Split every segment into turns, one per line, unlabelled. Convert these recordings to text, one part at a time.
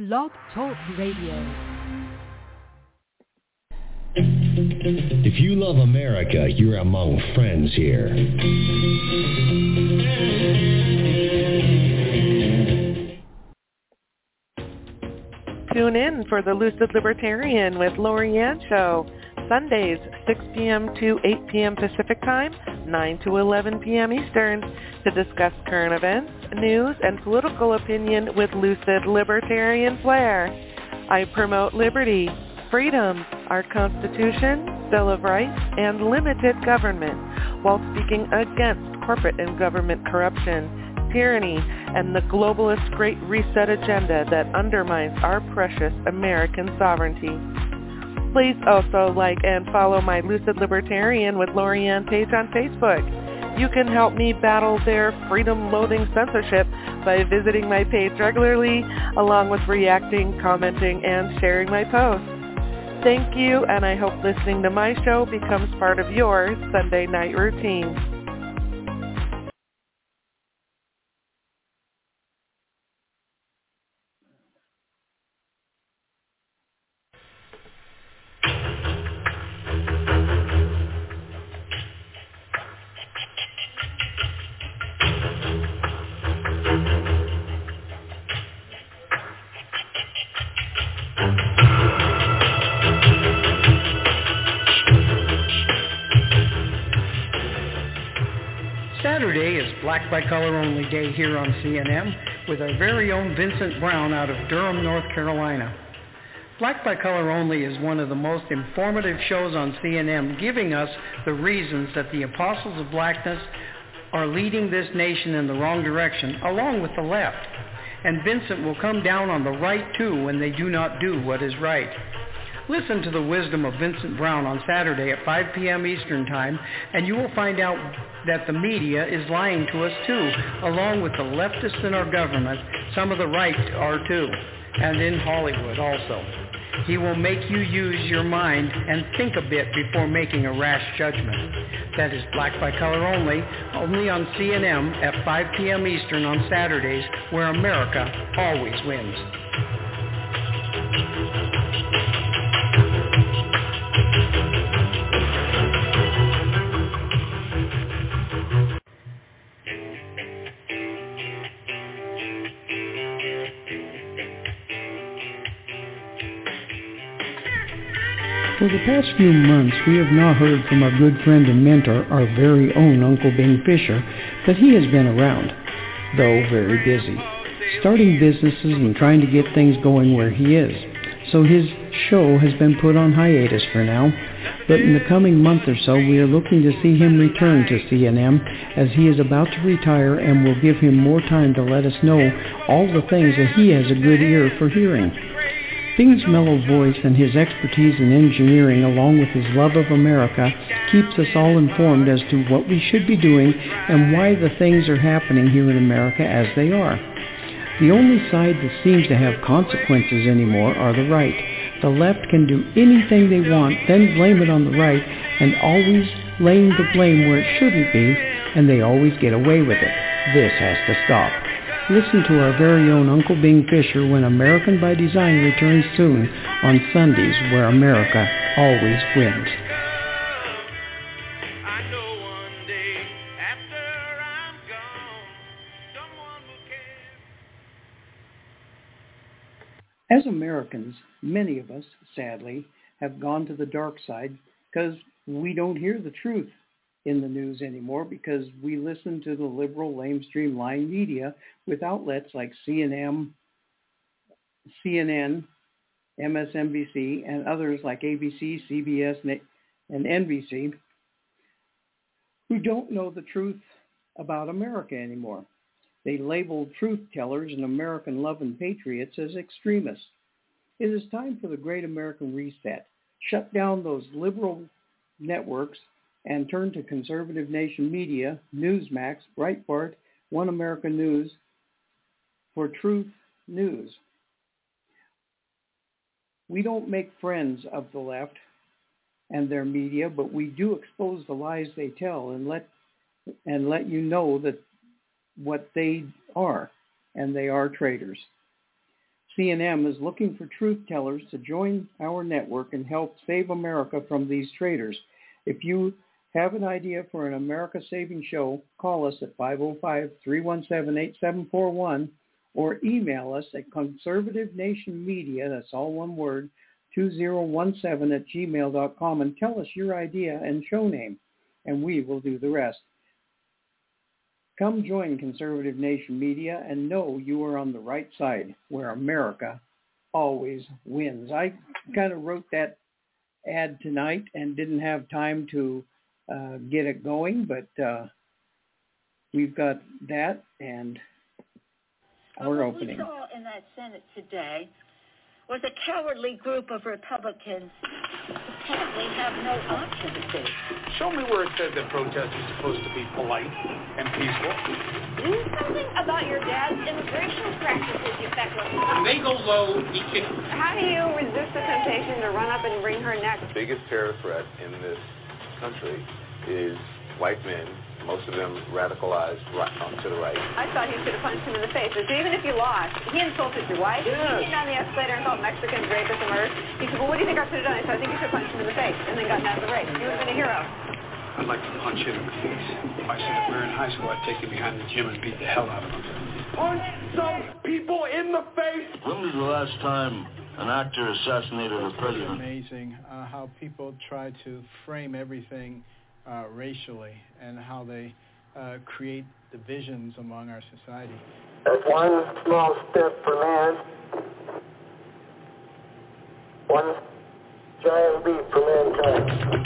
Blog Talk Radio.
If you love America, you're among friends here.
Tune in for the Lucid Libertarian with Lorianne Show, Sundays, 6 p.m. to 8 p.m. Pacific Time, 9 to 11 p.m. Eastern, to discuss current events, news, and political opinion with lucid libertarian flair. I promote liberty, freedom, our Constitution, Bill of Rights, and limited government, while speaking against corporate and government corruption, tyranny, and the globalist Great Reset agenda that undermines our precious American sovereignty. Please also like and follow my Lucid Libertarian with Lorianne page on Facebook. You can help me battle their freedom-loathing censorship by visiting my page regularly, along with reacting, commenting, and sharing my posts. Thank you, and I hope listening to my show becomes part of your Sunday night routine.
Saturday is Black by Color Only Day here on CNM with our very own Vincent Brown out of Durham, North Carolina. Black by Color Only is one of the most informative shows on CNM, giving us the reasons that the apostles of blackness are leading this nation in the wrong direction, along with the left. And Vincent will come down on the right too when they do not do what is right. Listen to the wisdom of Vincent Brown on Saturday at 5 p.m. Eastern Time, and you will find out that the media is lying to us too, along with the leftists in our government. Some of the right are too, and in Hollywood also. He will make you use your mind and think a bit before making a rash judgment. That is Black by Color Only on CNM at 5 p.m. Eastern on Saturdays, where America always wins.
For the past few months, we have not heard from our good friend and mentor, our very own Uncle Bing Fisher, but he has been around, though very busy, starting businesses and trying to get things going where he is. So his show has been put on hiatus for now, but in the coming month or so, we are looking to see him return to CNM as he is about to retire, and will give him more time to let us know all the things that he has a good ear for hearing. Bing's mellow voice and his expertise in engineering, along with his love of America, keeps us all informed as to what we should be doing and why the things are happening here in America as they are. The only side that seems to have consequences anymore are the right. The left can do anything they want, then blame it on the right, and always laying the blame where it shouldn't be, and they always get away with it. This has to stop. Listen to our very own Uncle Bing Fisher when American by Design returns soon on Sundays, where America always wins.
As Americans, many of us, sadly, have gone to the dark side because we don't hear the truth in the news anymore, because we listen to the liberal, lamestream, lying media with outlets like CNN, MSNBC, and others like ABC, CBS, and NBC, who don't know the truth about America anymore. They label truth tellers and American-loving patriots as extremists. It is time for the Great American Reset. Shut down those liberal networks and turn to conservative nation media, Newsmax, Breitbart, One America News for truth news. We don't make friends of the left and their media, but we do expose the lies they tell and let you know that what they are, and they are traitors.
CNM is looking for truth tellers to join our network and help save America from these traitors. If you have an idea for an America-saving show, call us at 505-317-8741 or email us at conservativenationmedia, that's all one word, 2017@gmail.com, and tell us your idea and show name, and we will do the rest. Come join Conservative Nation Media and know you are on the right side, where America always wins. I kind of wrote that ad tonight and didn't have time to get it going, but we've got that and our opening.
What we saw in that Senate today was a cowardly group of Republicans who apparently have no option to see.
Show me where it says that protest is supposed to be polite and peaceful.
Do something about your dad's immigration practices, you feckless.
When they go low, he can...
How do you resist the temptation to run up and wring her neck?
The biggest terror threat in this country is white men, most of them radicalized to the right.
I thought he should have punched him in the face. So even if you lost, he insulted your wife.
Yes.
He came down the escalator and called Mexicans rapists and murderers. He said, well, what do you think I should have done? I said, I think you should have punched him in the face and then gotten out of the race. He would have been a hero.
I'd like to punch him in the face. If I said if we were in high school, I'd take him behind the gym and beat the hell out of him. Punch some people in the face!
When was the last time an actor assassinated a president?
It's amazing how people try to frame everything racially and how they create divisions among our society.
That's one small step for man, one giant leap for mankind.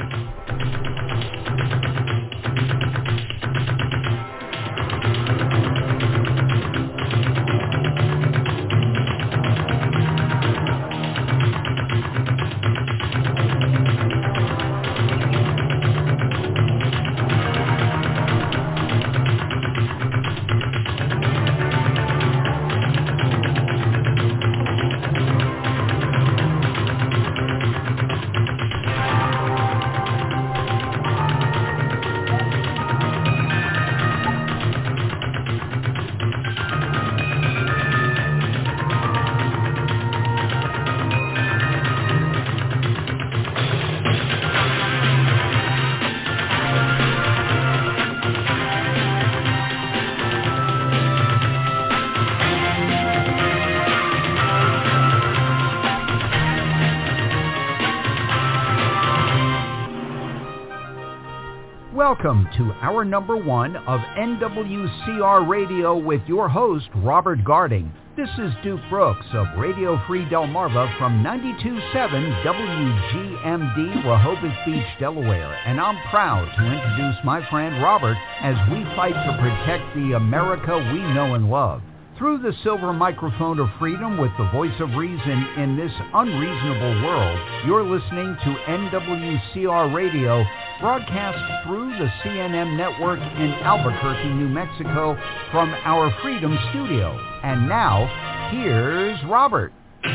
Welcome to hour number 1 of NWCR Radio with your host, Robert Garding. This is Duke Brooks of Radio Free Delmarva from 92.7 WGMD, Rehoboth Beach, Delaware, and I'm proud to introduce my friend Robert as we fight to protect the America we know and love. Through the silver microphone of freedom with the voice of reason in this unreasonable world, you're listening to NWCR Radio, broadcast through the CNM network in Albuquerque, New Mexico, from our Freedom Studio. And now, here's Robert.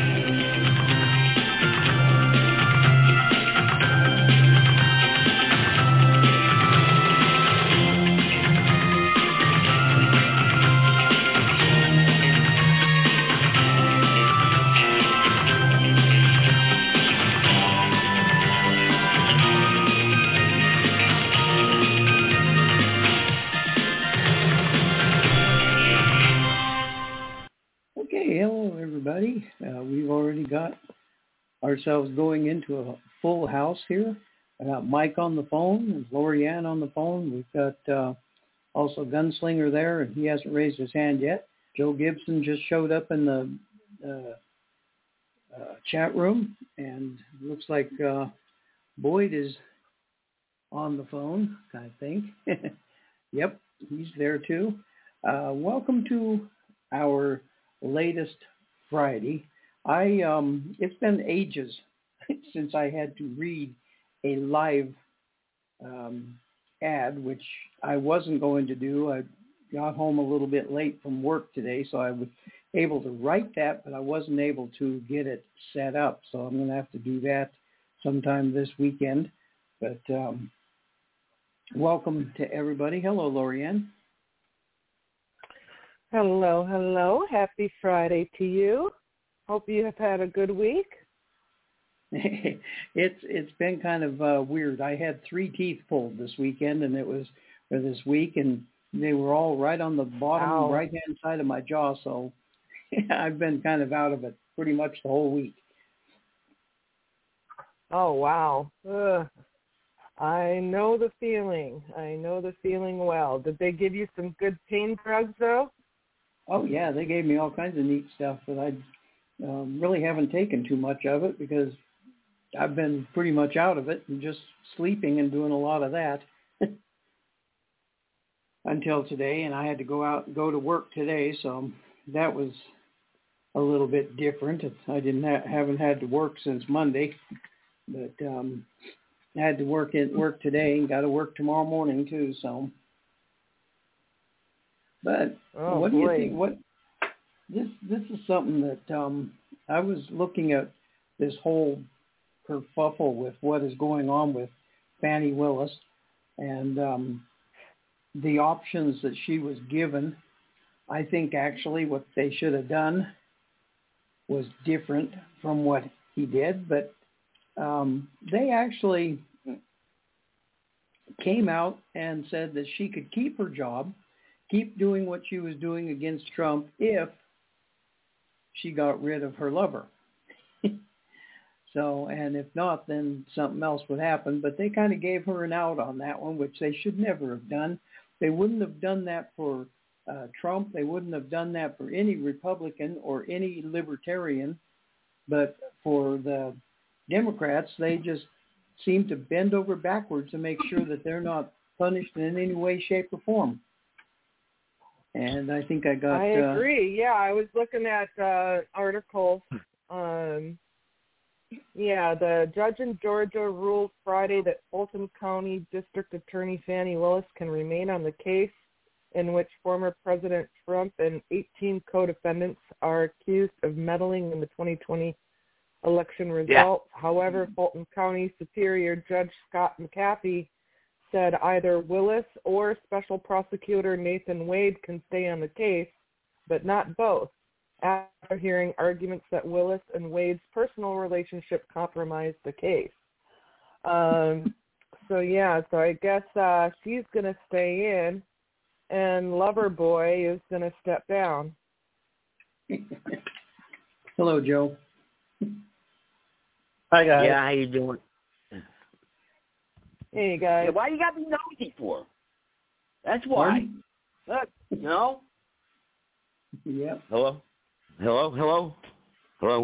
We've already got ourselves going into a full house here. I got Mike on the phone and Lorianne on the phone. We've got also Gunslinger there, and he hasn't raised his hand yet. Joe Gibson just showed up in the chat room, and it looks like Boyd is on the phone, I think. Yep, he's there too. Welcome to our latest Friday. It's been ages since I had to read a live ad, which I wasn't going to do. I got home a little bit late from work today, so I was able to write that, but I wasn't able to get it set up. So I'm going to have to do that sometime this weekend. But welcome to everybody. Hello, Lorianne.
Hello, hello. Happy Friday to you. Hope you have had a good week.
It's been kind of weird. I had 3 teeth pulled this weekend, and this week, and they were all right on the bottom right-hand side of my jaw. So I've been kind of out of it pretty much the whole week.
Oh wow! Ugh. I know the feeling. I know the feeling well. Did they give you some good pain drugs though?
Oh yeah, they gave me all kinds of neat stuff, but I really haven't taken too much of it because I've been pretty much out of it and just sleeping and doing a lot of that until today. And I had to go to work today, so that was a little bit different. I haven't had to work since Monday, but I had to work today and got to work tomorrow morning too. So, but what do you think? What this is something that I was looking at this whole kerfuffle with what is going on with Fani Willis and the options that she was given. I think actually what they should have done was different from what he did, but they actually came out and said that she could keep her job, keep doing what she was doing against Trump if she got rid of her lover. So, and if not, then something else would happen. But they kind of gave her an out on that one, which they should never have done. They wouldn't have done that for Trump. They wouldn't have done that for any Republican or any Libertarian. But for the Democrats, they just seem to bend over backwards to make sure that they're not punished in any way, shape, or form. And I think I
agree. Yeah, I was looking at articles. The judge in Georgia ruled Friday that Fulton County District Attorney Fani Willis can remain on the case in which former President Trump and 18 co-defendants are accused of meddling in the 2020 election results. Yeah. However, Fulton County Superior Judge Scott McAfee said either Willis or Special Prosecutor Nathan Wade can stay on the case, but not both, after hearing arguments that Willis and Wade's personal relationship compromised the case. So I guess she's going to stay in, and Loverboy is going to step down.
Hello, Joe.
Hi, guys.
Yeah, how you doing?
Hey, guys.
Yeah, why you got to be nosy for? That's why. Look, you know?
Yep.
Hello? Hello?
Hello.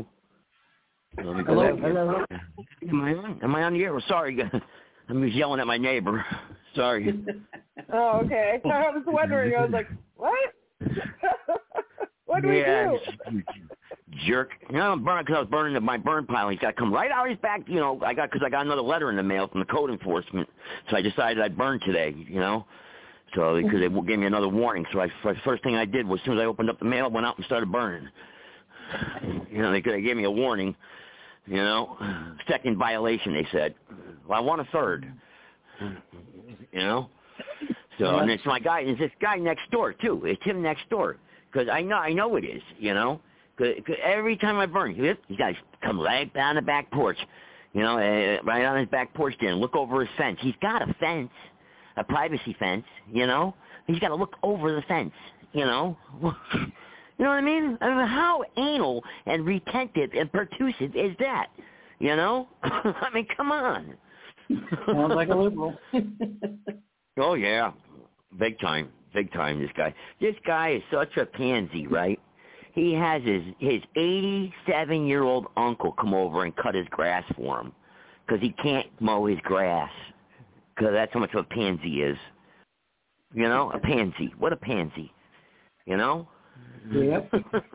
Am I on the air? Oh, sorry. I'm just yelling at my neighbor. Sorry.
Oh, okay. I was wondering. I was like, what? What do we do?
Jerk. You know, I'm burning because I was burning my burn pile. He's got to come right out of his back. You know, because I got another letter in the mail from the code enforcement. So I decided I'd burn today, you know. So because they gave me another warning. So first thing I did was as soon as I opened up the mail, went out and started burning. You know, they gave me a warning, you know. Second violation, they said. Well, I want a third. You know. So and it's my guy. It's this guy next door too. It's him next door. Because I know it is, you know. Cause every time I burn, he's got to come right down the back porch, you know, right on his back porch there and look over his fence. He's got a fence, a privacy fence, you know. He's got to look over the fence, you know. You know what I mean? I mean, how anal and retentive and pertussive is that, you know? I mean, come on.
Sounds like a liberal.
Oh, yeah. Big time, this guy. This guy is such a pansy, right? He has his 87-year-old uncle come over and cut his grass for him because he can't mow his grass because that's how much of a pansy he is. You know, a pansy. What a pansy. You know?
Yep.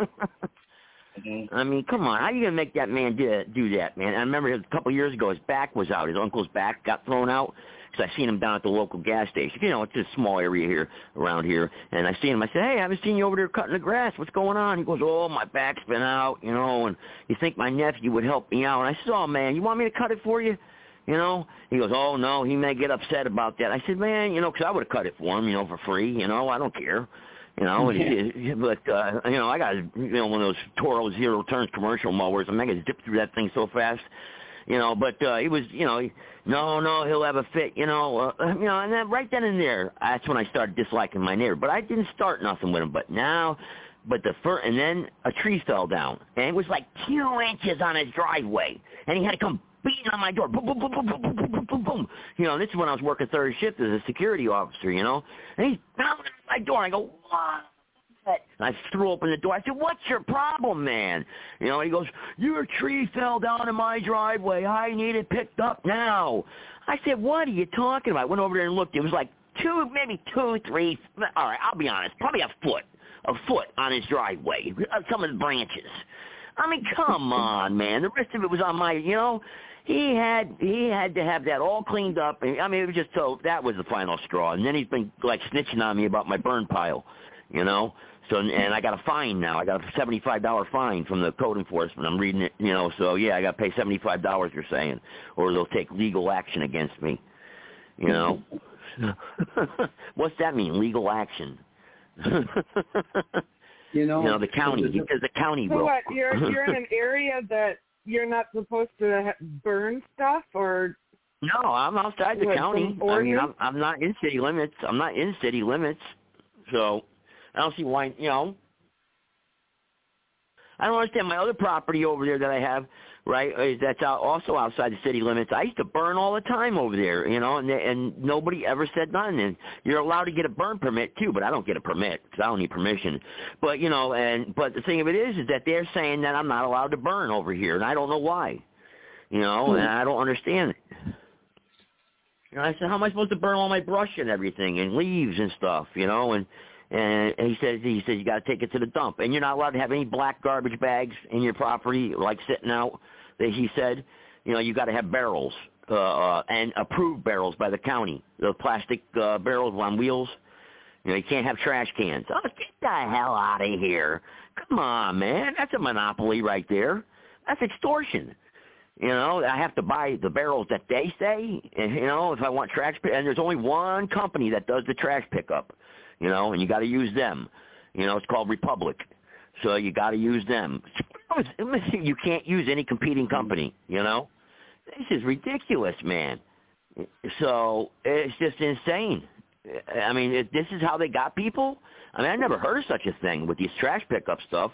I mean, come on. How are you going to make that man do that, man? I remember a couple of years ago his back was out. His uncle's back got thrown out. Because I seen him down at the local gas station. You know, it's a small area here, around here. And I seen him. I said, hey, I haven't seen you over there cutting the grass. What's going on? He goes, oh, my back's been out, you know, and you think my nephew would help me out. And I said, oh, man, you want me to cut it for you? You know? He goes, oh, no, he may get upset about that. I said, man, you know, because I would have cut it for him, you know, for free. You know, I don't care. You know, but you know, I got one of those Toro zero turns commercial mowers. I mean, I could zip through that thing so fast. You know, but he was, you know, no, he'll have a fit. You know, and then right then and there, that's when I started disliking my neighbor. But I didn't start nothing with him. But and then a tree fell down, and it was like 2 inches on his driveway, and he had to come beating on my door, boom, boom, boom, boom, boom, boom, boom, boom, boom. You know, and this is when I was working third shift as a security officer, you know. And he's pounding on my door. I go, what? And I threw open the door. I said, what's your problem, man? You know, and he goes, your tree fell down in my driveway. I need it picked up now. I said, what are you talking about? I went over there and looked. It was like maybe 2, 3, all right, I'll be honest, probably a foot on his driveway, some of the branches. I mean, come on, man. The rest of it was on my, you know. He had to have that all cleaned up. I mean, it was just so that was the final straw. And then he's been like snitching on me about my burn pile, you know. So and I got a fine now. I got a $75 fine from the code enforcement. I'm reading it, you know. So yeah, I got to pay $75. They're saying, or they'll take legal action against me, you know. What's that mean? Legal action?
You know,
the county, because the county
so
will.
What, you're in an area that you're not supposed to burn stuff, or?
No, I'm outside the county. I mean, I'm not in city limits. So I don't see why, you know. I don't understand my other property over there that I have, right, that's also outside the city limits. I used to burn all the time over there, you know, and nobody ever said nothing. And you're allowed to get a burn permit, too, but I don't get a permit because I don't need permission. But, you know, but the thing of it is that they're saying that I'm not allowed to burn over here, and I don't know why, you know, and I don't understand it. You know, I said, how am I supposed to burn all my brush and everything and leaves and stuff, you know, and he says you got to take it to the dump, and you're not allowed to have any black garbage bags in your property like sitting out. He said, you know, you got to have barrels and approved barrels by the county. The plastic barrels on wheels. You know, you can't have trash cans. Oh, get the hell out of here! Come on, man, that's a monopoly right there. That's extortion. You know, I have to buy the barrels that they say. And, you know, if I want trash, and there's only one company that does the trash pickup. You know, and you got to use them. You know, it's called Republic. So you got to use them. You can't use any competing company, you know. This is ridiculous, man. So it's just insane. I mean, this is how they got people? I mean, I never heard of such a thing with these trash pickup stuff.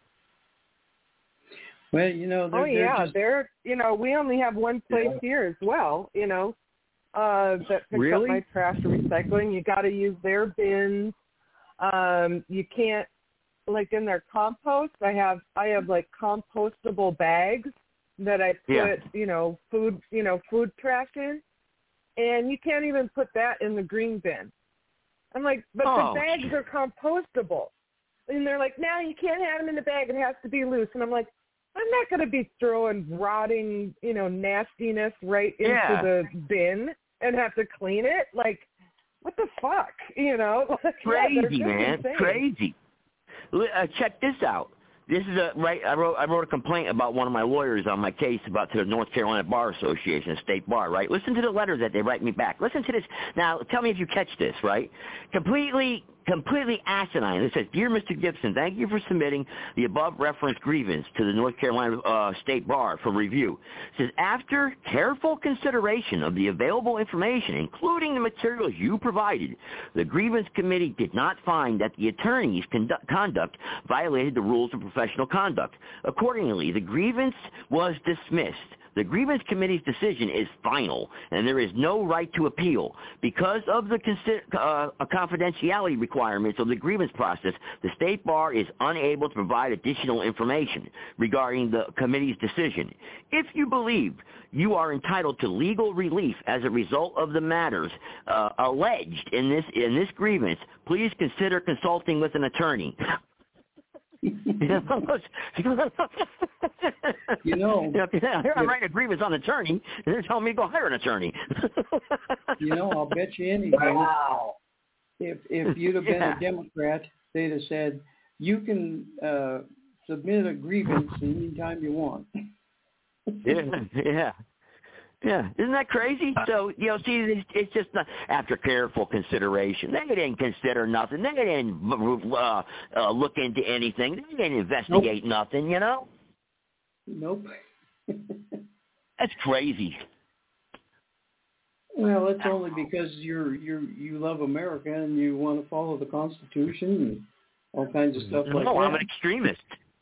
Well, you know,
they're you know, we only have one place here as well, you know. That picks up my trash and recycling. You got to use their bins. You can't, like in their compost. I have like compostable bags that I put, you know, food trash in, and you can't even put that in the green bin. I'm like, but the bags are compostable, and they're like, no, you can't have them in the bag. It has to be loose. And I'm like, I'm not going to be throwing rotting, you know, nastiness right into the bin and have to clean it. Like, what the fuck, you know?
Crazy, man, crazy. Check this out. This is I wrote a complaint about one of my lawyers on my case about to the North Carolina Bar Association, a state bar, right? Listen to the letter that they write me back. Listen to this. Now, tell me if you catch this, right? Completely asinine. It says, Dear Mr. Gibson, thank you for submitting the above referenced grievance to the North Carolina State Bar for review. It says, after careful consideration of the available information, including the materials you provided, the grievance committee did not find that the attorney's conduct violated the rules of professional conduct. Accordingly, the grievance was dismissed. The grievance committee's decision is final, and there is no right to appeal. Because of the confidentiality requirements of the grievance process, the State Bar is unable to provide additional information regarding the committee's decision. If you believe you are entitled to legal relief as a result of the matters alleged in this grievance, please consider consulting with an attorney.
You know,
I'm writing a grievance on an attorney, and they're telling me to go hire an attorney.
You know, I'll bet you anything. Wow. If you'd have been a Democrat, they'd have said, you can submit a grievance anytime you want.
Yeah. Yeah, isn't that crazy? So, see, it's just not, after careful consideration. They didn't consider nothing. They didn't look into anything. They didn't investigate nothing,
Nope.
That's crazy.
Well, it's only because you love America and you want to follow the Constitution and all kinds of stuff like that.
No, I'm an extremist.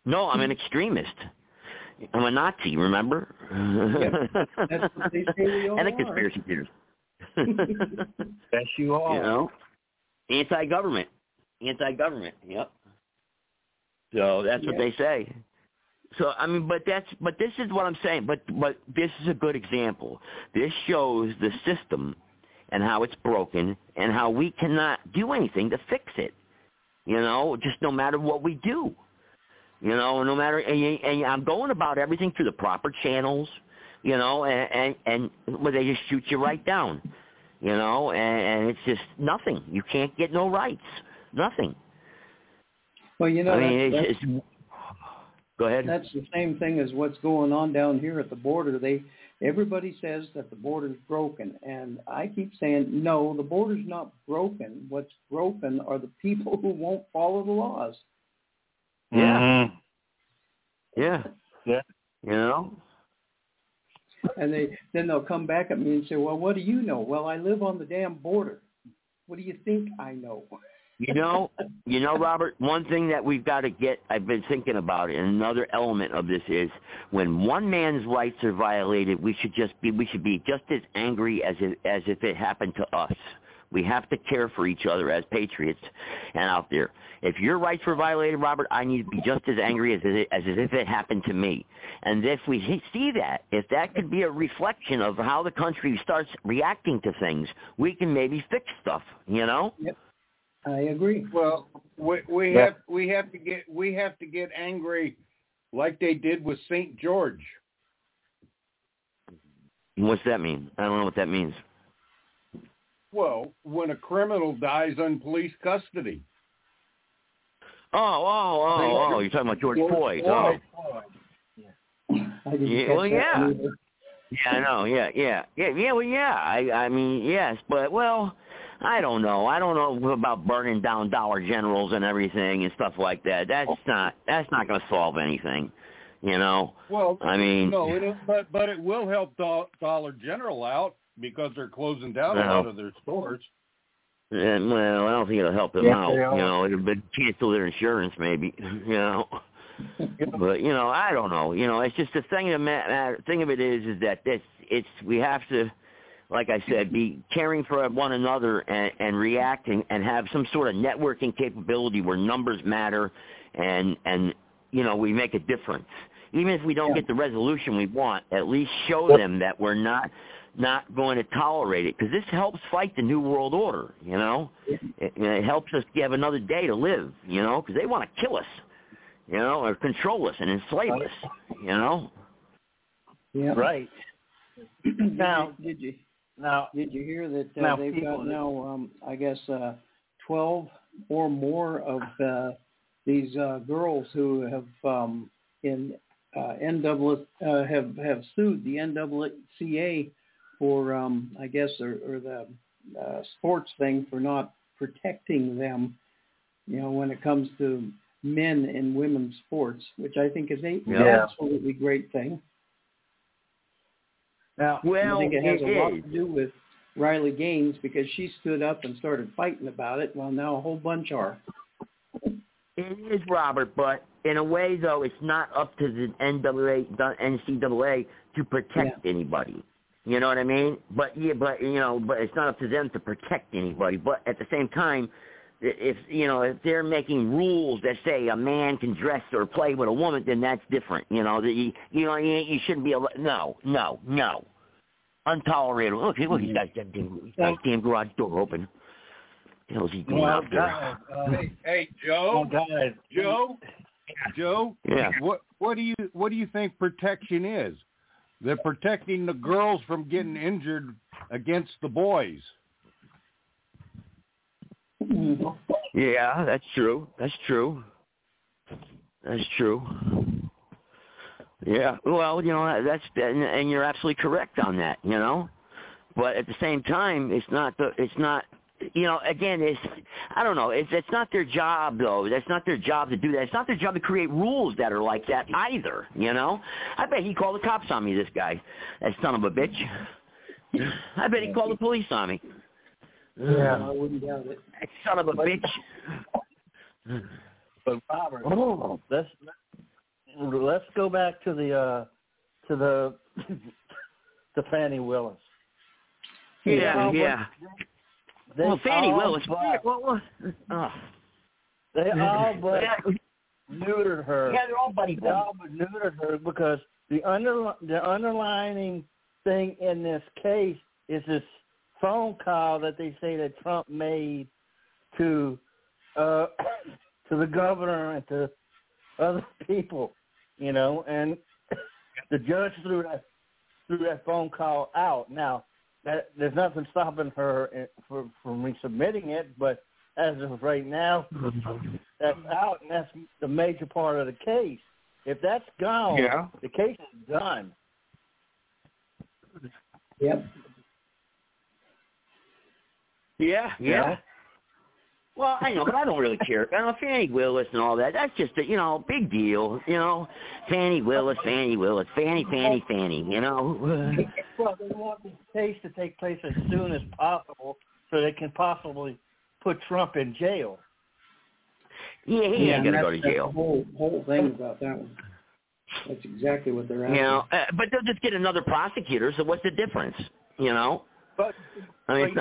I'm a Nazi, remember?
Yep. That's what they say we all
and a
are.
conspiracy theorist.
Yes, you are.
Anti-government. Yep. So that's what they say. So but this is what I'm saying. But this is a good example. This shows the system and how it's broken and how we cannot do anything to fix it. Just no matter what we do. No matter, and I'm going about everything through the proper channels, and they just shoot you right down, and it's just nothing. You can't get no rights, nothing.
Well,
go ahead.
That's the same thing as what's going on down here at the border. Everybody says that the border's broken, and I keep saying, no, the border's not broken. What's broken are the people who won't follow the laws.
Yeah.
Yeah.
And then they'll come back at me and say, well, what do you know? Well, I live on the damn border. What do you think I know?
Robert, one thing that we've got to get, I've been thinking about it, and another element of this is when one man's rights are violated, we should be just as angry as if it happened to us. We have to care for each other as patriots and out there. If your rights were violated, Robert, I need to be just as angry as if it happened to me. And if we see that, if that could be a reflection of how the country starts reacting to things, we can maybe fix stuff, Yep,
I agree.
Well, we have to get angry like they did with St. George.
What's that mean? I don't know what that means.
Well, when a criminal dies in police custody.
Oh, you're talking about George Floyd. Oh. Yeah, I know. Yeah. Well, yeah. I mean, yes, but I don't know. I don't know about burning down Dollar Generals and everything and stuff like that. That's not going to solve anything.
Well,
I mean,
no, but it will help Dollar General out because they're closing down a lot of their stores.
Well, I don't think it'll help them out. It'll cancel their insurance, maybe. But I don't know. It's just the thing of it is that we have to, like I said, be caring for one another and reacting and have some sort of networking capability where numbers matter and we make a difference. Even if we don't get the resolution we want, at least show them that we're not going to tolerate it, because this helps fight the New World Order, It helps us have another day to live, because they want to kill us, or control us and enslave us,
Yeah.
Right.
Now, did you hear that they've got now, I guess, 12 or more of these girls who have have sued the NCAA for, I guess, or the sports thing for not protecting them, when it comes to men and women's sports, which I think is an absolutely great thing. Now, I think it has a lot to do with Riley Gaines because she stood up and started fighting about it. Well, now a whole bunch are.
It is, Robert, but in a way, though, it's not up to the NCAA to protect anybody. You know what I mean? But it's not up to them to protect anybody. But at the same time, if they're making rules that say a man can dress or play with a woman, then that's different. You shouldn't be able. No, intolerable. Look, he's got that damn garage door open. The hell's he doing out there?
Hey, Joe. Joe.
Yeah.
What do you think protection is? They're protecting the girls from getting injured against the boys.
Yeah, that's true. Yeah, well, and you're absolutely correct on that, But at the same time, it's not, again, I don't know, it's not their job, though. That's not their job to do that. It's not their job to create rules that are like that either, I bet he called the cops on me, this guy, that son of a bitch. I bet he called the police on me.
Yeah, I wouldn't doubt it.
That son of a bitch.
But Robert, let's go back to the Fannie Willis.
Yeah. Well, Fannie Willis.
They all but neutered her.
Yeah, they're all buddy.
They all but neutered her because the underlining thing in this case is this phone call that they say that Trump made to the governor and to other people, and the judge threw that phone call out. Now, there's nothing stopping her from resubmitting it, but as of right now, that's out, and that's the major part of the case. If that's gone, the case is done. Yep.
Yeah. Well, I know, but I don't really care. Fannie Willis and all that, that's just a, big deal, Fannie Willis, Fannie,
Well, they want this case to take place as soon as possible so they can possibly put Trump in jail.
Yeah, he ain't going to go to jail.
The whole thing about that one. That's exactly what they're asking.
But they'll just get another prosecutor, so what's the difference,
But,
I mean,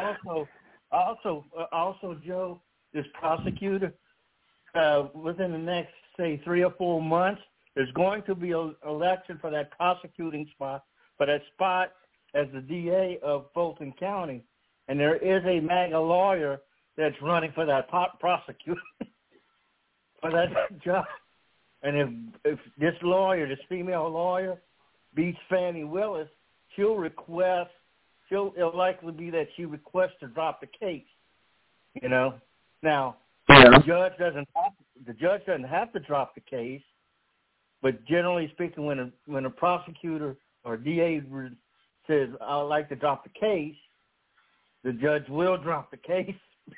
also, Joe, this prosecutor, within the next, say, 3 or 4 months, there's going to be an election for that prosecuting spot, for that spot as the DA of Fulton County, and there is a MAGA lawyer that's running for that prosecutor, for that job. And if this lawyer, this female lawyer, beats Fannie Willis, it'll likely be that she requests to drop the case. Now, the judge doesn't have to drop the case, but generally speaking, when a prosecutor or DA says, "I would like to drop the case," the judge will drop the case.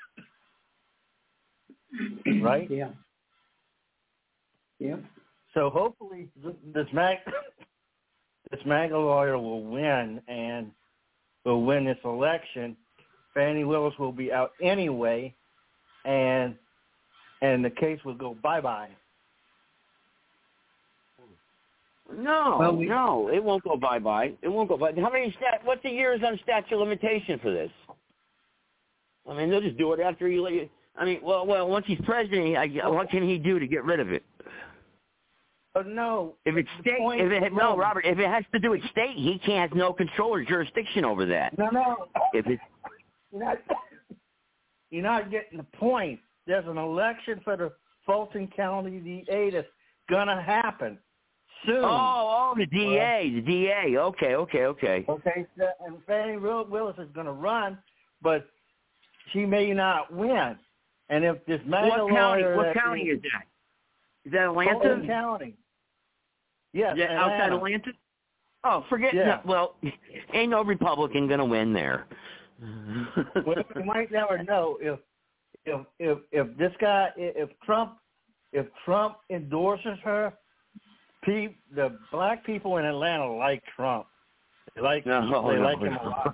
Right?
Yeah. Yeah.
So hopefully this MAGA lawyer will win and will win this election. Fannie Willis will be out anyway, and the case will go bye-bye.
No, it won't go bye-bye. It won't go bye. What's the years on statute of limitation for this? I mean, they'll just do it after he. Once he's president, what can he do to get rid of it?
No.
If it's state, Robert, if it has to do with state, he has no control or jurisdiction over that.
No.
If it's
you're not getting the point. There's an election for the Fulton County DA that's gonna happen soon.
Oh, the DA. Okay.
Okay, and Fannie Willis is gonna run, but she may not win. And if this MAGA lawyer...
What county is that? Is that Atlanta?
Fulton County. Yes,
is that outside Atlanta? Oh, forget that. Well, ain't no Republican going to win there.
Well, you might never know if this guy, if Trump endorses her, the black people in Atlanta like Trump. They like him a lot.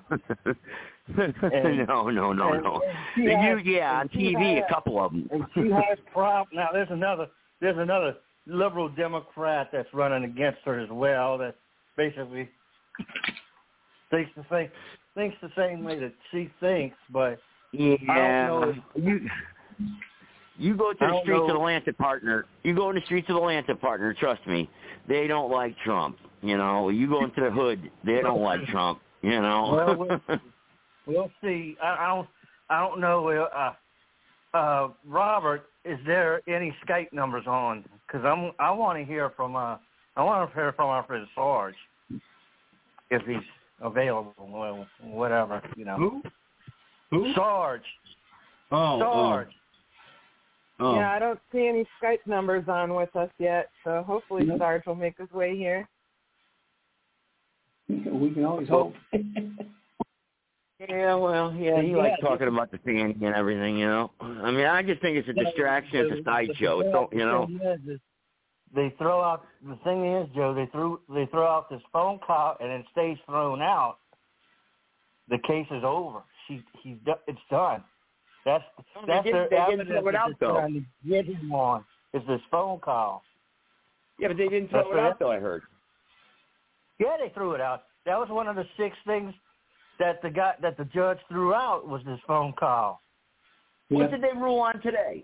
No. On TV, a couple of them.
And she has now. There's another liberal Democrat that's running against her as well. That basically thinks the same way that she thinks, but I don't know.
You go to the streets of Atlanta, partner. Trust me, they don't like Trump. You go into the hood, they don't like Trump.
Well, we'll see. I don't know. Robert, is there any Skype numbers on? Because I want to hear from our friend Sarge, if he's available. Well, whatever,
Who?
Sarge.
Oh.
Sarge.
Oh.
Yeah, I don't see any Skype numbers on with us yet, so hopefully Sarge will make his way here.
We can always hope.
Yeah, well, yeah, he likes talking about the fanny and everything, you know. I mean, I just think it's a distraction. It's a sideshow. It's, you know.
They throw out. The thing is, Joe, they throw out this phone call and it stays thrown out. The case is over. It's done. That's their evidence that they're trying to get him on. Is this phone call?
Yeah, but they didn't throw it out, though. I heard.
Yeah, they threw it out. That was one of the 6 things that the judge threw out was this phone call.
What did they rule on today?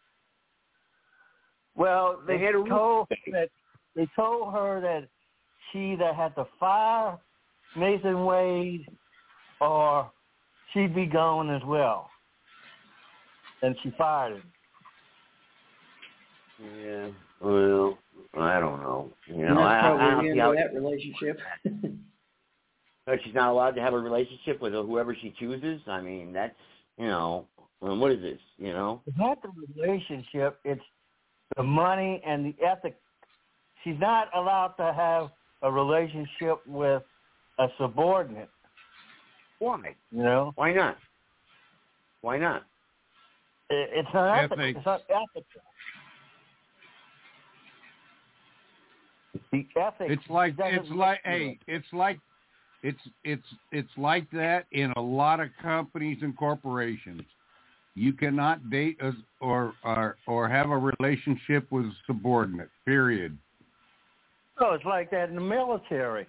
Well, they told her that she either had to fire Nathan Wade or she'd be gone as well. And she fired him.
Yeah, well, I don't know. You know,
that's probably
I
the end of that relationship.
She's not allowed to have a relationship with whoever she chooses. I mean, that's, you know, what is this, you know?
It's not the relationship. It's the money and the ethic. She's not allowed to have a relationship with a subordinate.
Why?
You know?
Why not? Why not?
It's not ethical. It's not ethical. The ethics.
It's like that in a lot of companies and corporations. You cannot date or have a relationship with a subordinate. Period.
Oh, it's like that in the military.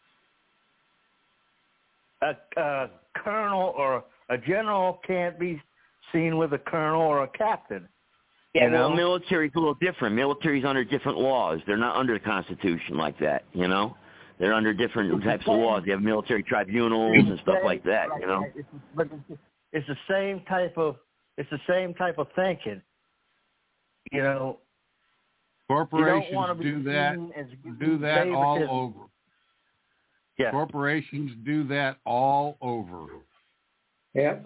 A colonel or a general can't be seen with a colonel or a captain.
Yeah, well, military's a little different. Military's under different laws. They're not under the Constitution like that, you know? They're under different types of laws. They have military tribunals and stuff like that, you know?
But it's the same type of thinking. You know,
corporations do that all over.
Yeah.
Corporations do that all over.
Yep.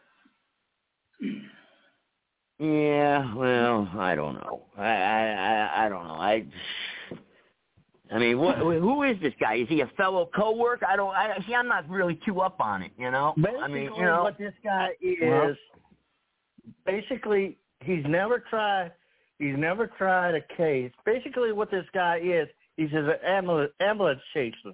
Yeah, well, I don't know. I don't know. I mean, who is this guy? Is he a fellow coworker? I'm not really too up on it, you know?
Basically,
I mean, you know,
what this guy is, basically, he's never tried a case. Basically, what this guy is, he's an ambulance chaser,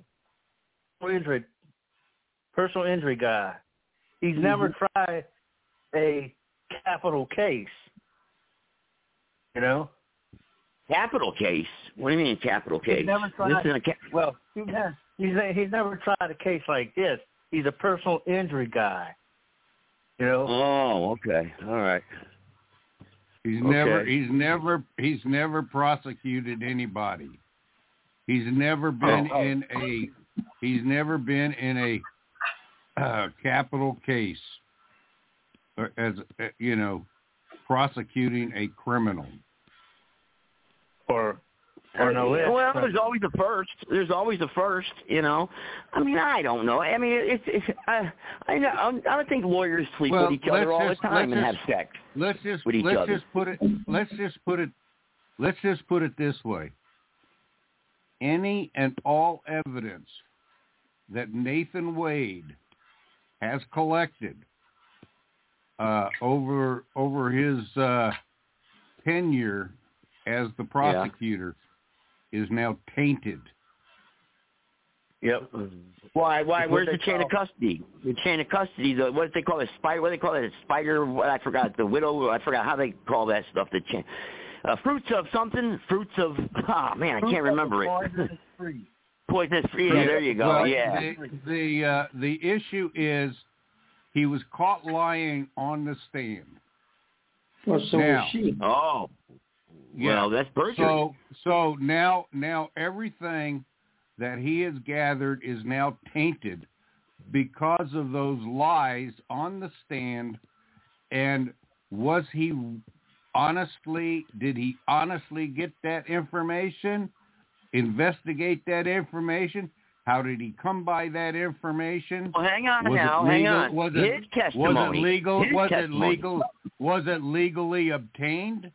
personal injury guy. He's never tried a capital case, you know?
Capital case? What do you mean capital case?
He's never tried, he's never tried a case like this. He's a personal injury guy, you know?
Oh, okay. All right.
He's never prosecuted anybody. He's never been in a capital case as you know, prosecuting a criminal.
Or no list.
Well, there's always a first. There's always a first, you know. I mean, I don't know. I mean, I don't think lawyers sleep with each other all the time and have sex with each other.
Let's just put it this way. Any and all evidence that Nathan Wade has collected over his tenure as the prosecutor is now tainted.
Yep. Why? Where's the chain of custody? The chain of custody. What do they call it? Spider. What do they call it? Spider. I forgot. The widow. I forgot how they call that stuff. The chain. Fruits of something. Fruits of. Ah, man, I can't remember it.
Poisonous fruit.
Poisonous fruit. Yeah, there you go.
Well,
yeah.
The issue is he was caught lying on the stand.
Well, so was she.
Oh.
Yeah.
Well, that's perjury.
So now everything that he has gathered is now tainted because of those lies on the stand. And did he honestly get that information, investigate that information? How did he come by that information?
Well, hang on
Was
now,
it
hang
legal?
on.
Was
His
it
testimony.
Was it legal?
His
Was
testimony.
it legal? Was it legally obtained?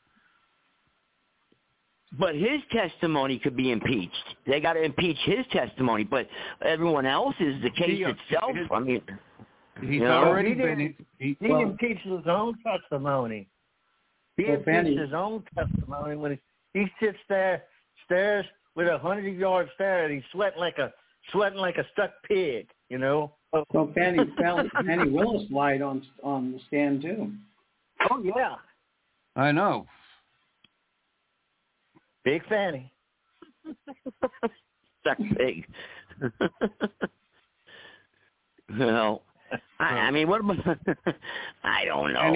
But his testimony could be impeached. They got to impeach his testimony, but everyone else is the case itself. I mean,
he's already
he impeached his own testimony. He impeached his own testimony when he sits there, stares with a 100-yard stare, and he's sweating like a stuck pig. You know.
So Fannie Willis lied on the stand too.
Oh yeah.
I know.
Big Fannie.
Stuck pig. Well, I mean, what about? I don't know.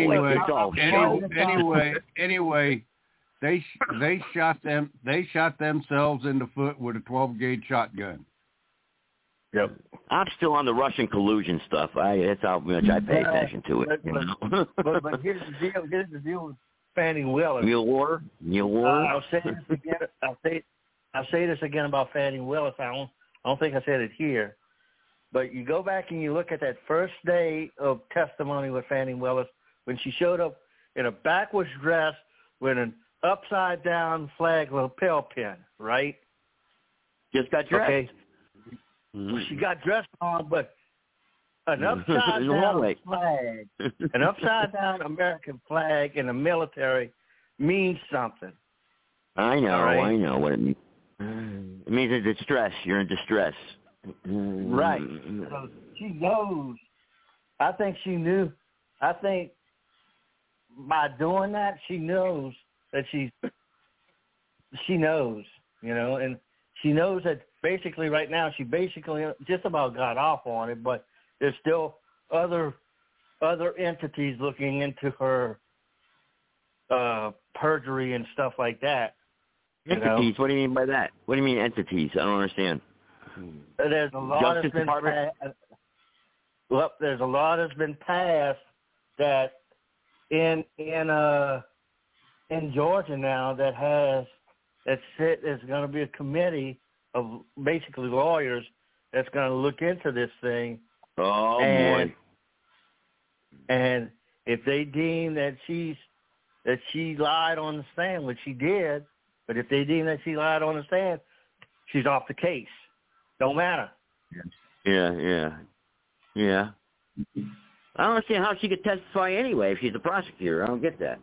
Anyway, they shot themselves in the foot with a 12-gauge shotgun.
Yep.
I'm still on the Russian collusion stuff. That's how much I pay attention to it.
But here's the deal with Fannie Willis.
Mule War.
I'll say this again. I'll say this again about Fannie Willis. I don't think I said it here, but you go back and you look at that first day of testimony with Fannie Willis when she showed up in a backwards dress with an upside down flag lapel pin, right?
Just got dressed.
Okay. Mm-hmm. She got dressed on, but an upside down flag, an upside down American flag in the military means something.
I know,
right?
I know what it means. It means it's distress. You're in distress.
Right. So she knows. I think she knew. I think by doing that, she knows that she knows, you know, and she knows that basically right now she basically just about got off on it, but there's still other entities looking into her perjury and stuff like that.
Entities? What do you mean by that? What do you mean entities? I don't understand.
There's a law that's been passed. Well, there's a law that's been passed that in Georgia now there's going to be a committee of basically lawyers that's going to look into this thing.
Oh boy!
And if they deem that she lied on the stand, which she did, but if they deem that she lied on the stand, she's off the case. Don't matter.
Yeah. I don't understand how she could testify anyway if she's a prosecutor. I don't get that.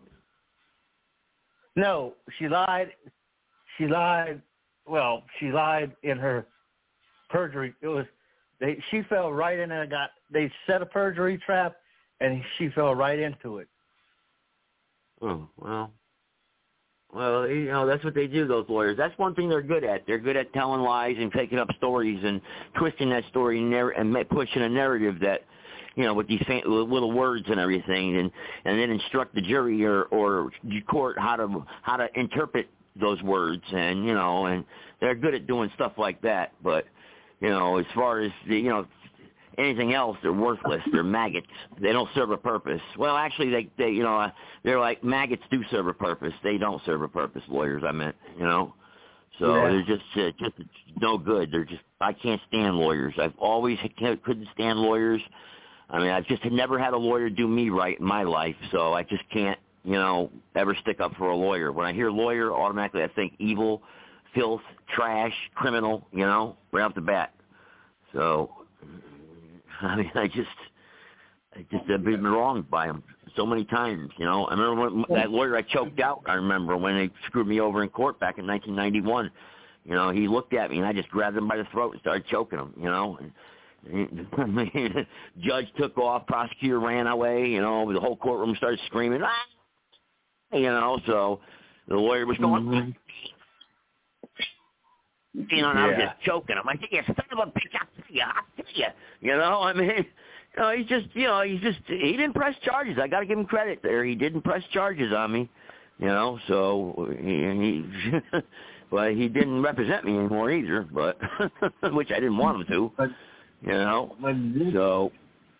No, she lied. She lied. Well, she lied in her perjury. She fell right in and they set a perjury trap, and she fell right into it.
Oh, well, you know, that's what they do, those lawyers. That's one thing they're good at. They're good at telling lies and taking up stories and twisting that story and pushing a narrative that, you know, with these little words and everything, and then instruct the jury or court how to interpret those words, and you know, and they're good at doing stuff like that. But you know, as far as anything else, they're worthless. They're maggots. They don't serve a purpose. Well, actually, they you know, they're like maggots do serve a purpose. They don't serve a purpose. Lawyers, I meant, you know. So they're just no good. I can't stand lawyers. I've always couldn't stand lawyers. I mean, I've just never had a lawyer do me right in my life, so I just can't, you know, ever stick up for a lawyer. When I hear lawyer, automatically I think evil, filth, trash, criminal, you know, right off the bat. So, I mean, I just have been wronged by him so many times, you know. I remember when that lawyer I choked out, I remember when they screwed me over in court back in 1991. You know, he looked at me, and I just grabbed him by the throat and started choking him, you know. And judge took off, prosecutor ran away, you know, the whole courtroom started screaming, ah! You know, so the lawyer was going, you know, and I was just choking him. I said, "You son of a bitch, I'll tell you. You know, I mean, he didn't press charges. I got to give him credit there. He didn't press charges on me, you know, so he but he didn't represent me anymore either, but which I didn't want him to, you know, so.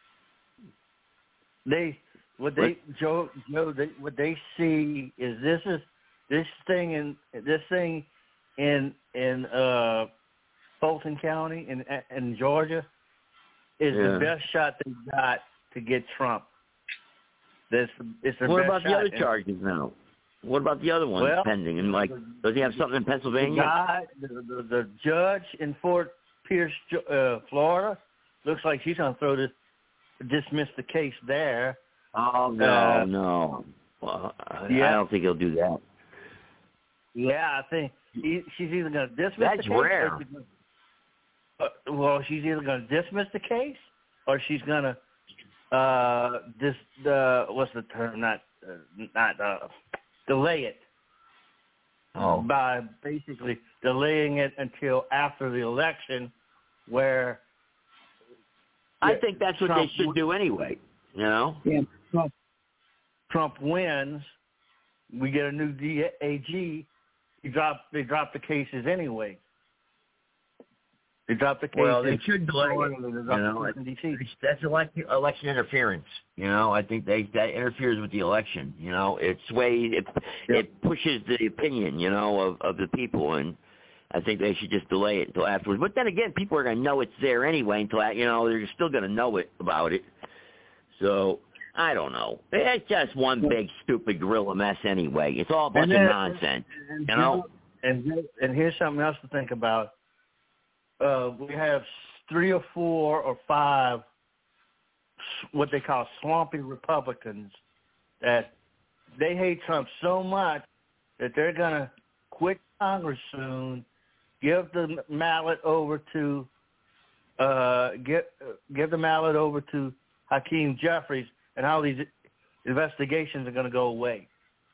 What they see is this thing in
Fulton County in Georgia is the best shot they got to get Trump. It's their
what
best
about
shot.
the other charges now? What about the other ones pending? And does he have something in Pennsylvania?
The judge in Fort Pierce, Florida, looks like she's going to dismiss the case there.
Oh no. Well, I don't think he'll do that.
Yeah, I think she's either going to dismiss
That's
the case.
Rare.
Well, she's either going to dismiss the case or she's going to what's the term? Not delay it. By basically delaying it until after the election, where
I think that's what they should do anyway. You know?
Yeah. Trump wins, we get a new AG. They drop the cases anyway. They drop the cases.
Well, they should delay it. You know, that's election interference. You know, I think that interferes with the election. You know, it sways, it pushes the opinion, you know, of the people, and I think they should just delay it until afterwards. But then again, people are going to know it's there anyway until, you know, they're still going to know about it. So I don't know. It's just one big stupid gorilla mess anyway. It's all a bunch of nonsense. You know.
And here's something else to think about. We have 3 or 4 or 5 what they call swampy Republicans that they hate Trump so much that they're going to quit Congress soon, give the mallet over to Hakeem Jeffries, and all these investigations are going to go away.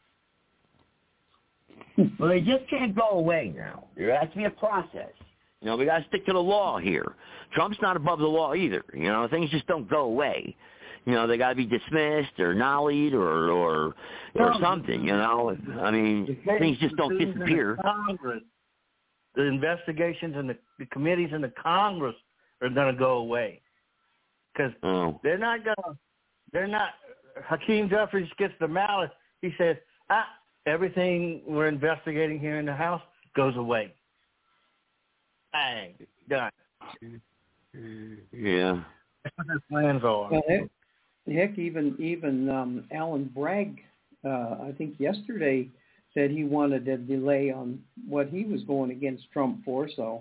Well, they just can't go away now. There has to be a process. You know, we got to stick to the law here. Trump's not above the law either. You know, things just don't go away. You know, they got to be dismissed or nollied or something. You know, I mean, things just don't disappear.
Congress, the investigations and the committees in the Congress are going to go away because they're not. Hakeem Jeffries gets the mallet. He says, everything we're investigating here in the House goes away. Bang, done.
Yeah.
That's what their plans are.
Well, heck, even Alan Bragg, I think yesterday, said he wanted a delay on what he was going against Trump for. So.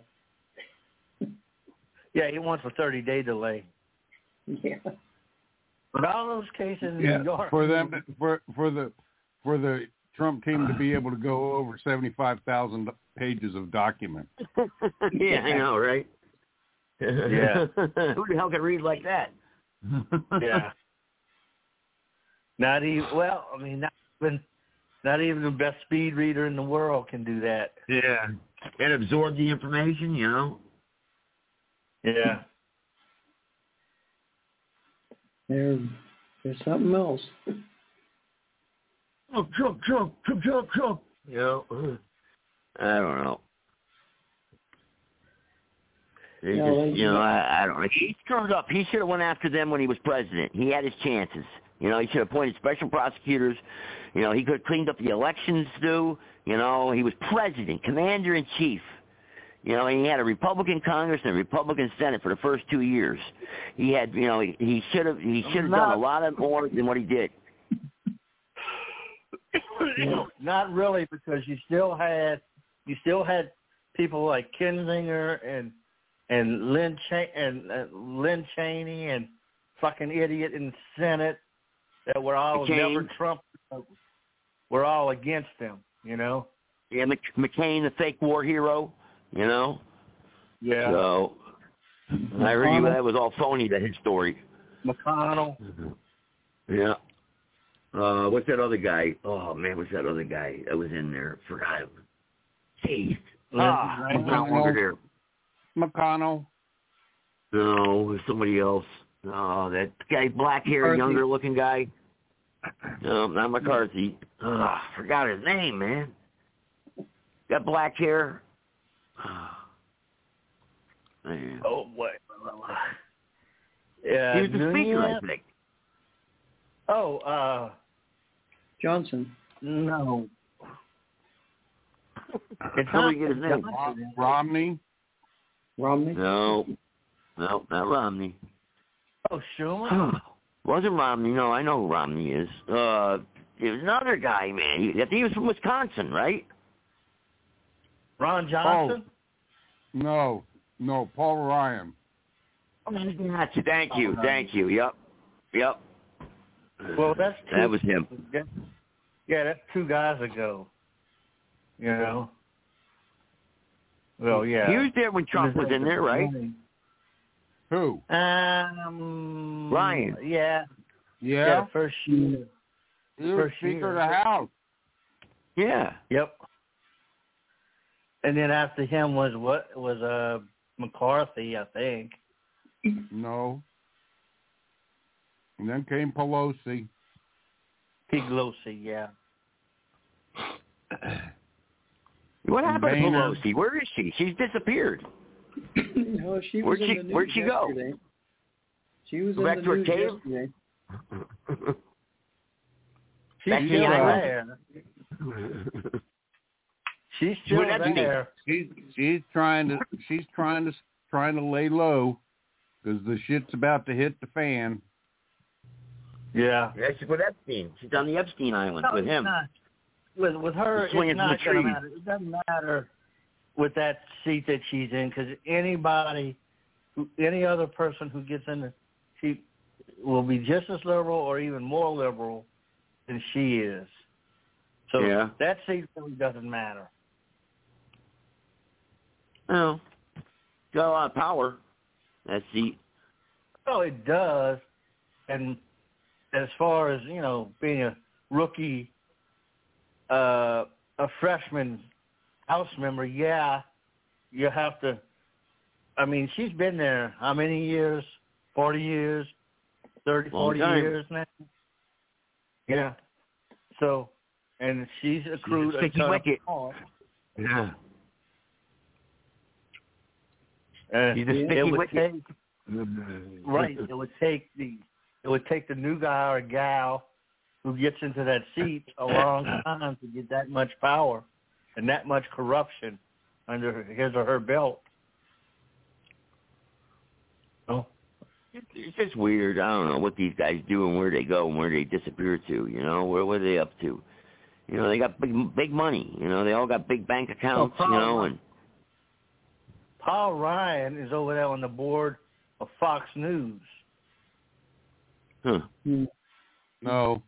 Yeah, he wants a 30-day delay.
Yeah.
But all those cases in New York,
for them, for the Trump team to be able to go over 75,000 pages of documents.
Yeah, I know, right?
Yeah.
Who the hell can read like that?
Yeah. Not even the best speed reader in the world can do that.
Yeah. And absorb the information, you know?
Yeah.
There's something else.
Oh, Trump. You know, I don't know. I don't know. He screwed up. He should have went after them when he was president. He had his chances. You know, he should have appointed special prosecutors. You know, he could have cleaned up the elections too. You know, he was president, commander-in-chief. You know, and he had a Republican Congress and a Republican Senate for the first 2 years. He had, you know, he should have done a lot of more than what he did.
Not really, because you still had people like Kinzinger and Lynn Cheney and fucking idiot in the Senate that were all never Trump. We're all against him, you know.
Yeah, McCain, the fake war hero, you know.
Yeah.
So I heard that was all phony, his story.
McConnell.
Yeah. What's that other guy? Oh man, what's that other guy that was in there? Forgot him. Jeez. He's not longer there.
McConnell.
No, there's somebody else. Oh, that guy, black hair, younger looking guy. No, not McCarthy. Forgot his name, man. Got black hair. Man.
Oh, what?
He was the speaker, I think.
Oh,
Johnson.
No.
Can somebody get his name?
Romney.
Romney?
No, not Romney.
Oh, Schumer?
Wasn't Romney. No, I know who Romney is. There was another guy, man. I think he was from Wisconsin, right?
Ron Johnson?
Oh, no, Paul Ryan.
Thank you. Yep.
Well, that
was him.
Yeah, that's 2 guys ago. You know? Well, yeah.
He was there when Trump was in there, right?
Who?
Ryan.
Yeah, first year.
He was Speaker of the House.
Yeah.
Yep. And then after him was McCarthy, I think.
No. And then came Pelosi.
Pelosi, yeah.
What happened to Pelosi? Where is she? She's disappeared.
No, she was in the news
Where'd she
yesterday.
go?
She was
Back
in
to
the
her
news
cave?
yesterday.
She's still there. She's still there.
She's trying to lay low because the shit's about to hit the fan.
Yeah.
Yeah, she's with Epstein. She's on the Epstein Island with him.
With her, it's not going to matter. It doesn't matter with that seat that she's in, because any other person who gets in the seat will be just as liberal or even more liberal than she is. So that seat really doesn't matter.
Oh, got a lot of power, that seat.
Oh, it does. And as far as, being a rookie, a freshman House member, you have to, she's been there how many years? 40 years? 30, 40 years now? Yeah. So, and she's accrued a ton of points.
Yeah.
It would take the new guy or gal who gets into that seat a long time to get that much power and that much corruption under his or her belt. Oh.
It's just weird. I don't know what these guys do and where they go and where they disappear to. What are they up to? They got big money. They all got big bank accounts. And
Paul Ryan is over there on the board of Fox News.
Huh.
No.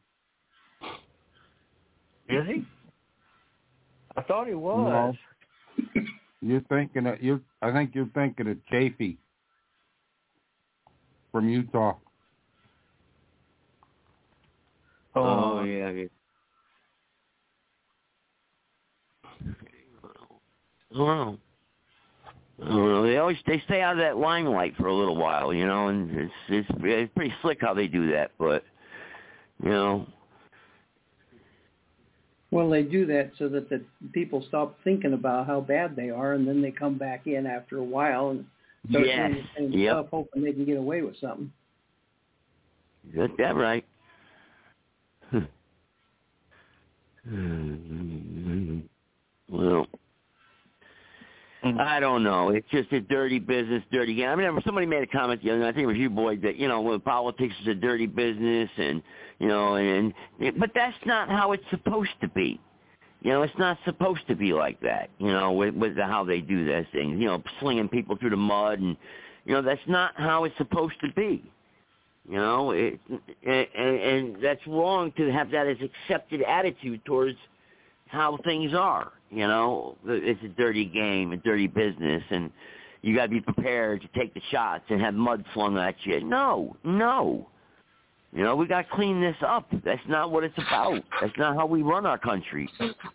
Is he? I thought he was.
No. I think you're thinking of Chafee from Utah.
Oh yeah. Wow. I don't know. They stay out of that limelight for a little while, and it's pretty slick how they do that. But
Well, they do that so that the people stop thinking about how bad they are, and then they come back in after a while and start doing the same stuff, hoping they can get away with something.
Got that right. Well, I don't know. It's just a dirty business, dirty game. Somebody made a comment the other night, I think it was you, Boyd, that, politics is a dirty business but that's not how it's supposed to be. It's not supposed to be like that, with how they do those things, slinging people through the mud and, that's not how it's supposed to be. And that's wrong to have that as accepted attitude towards how things are. It's a dirty game, a dirty business, and you got to be prepared to take the shots and have mud flung at you. No. We got to clean this up. That's not what it's about. That's not how we run our country.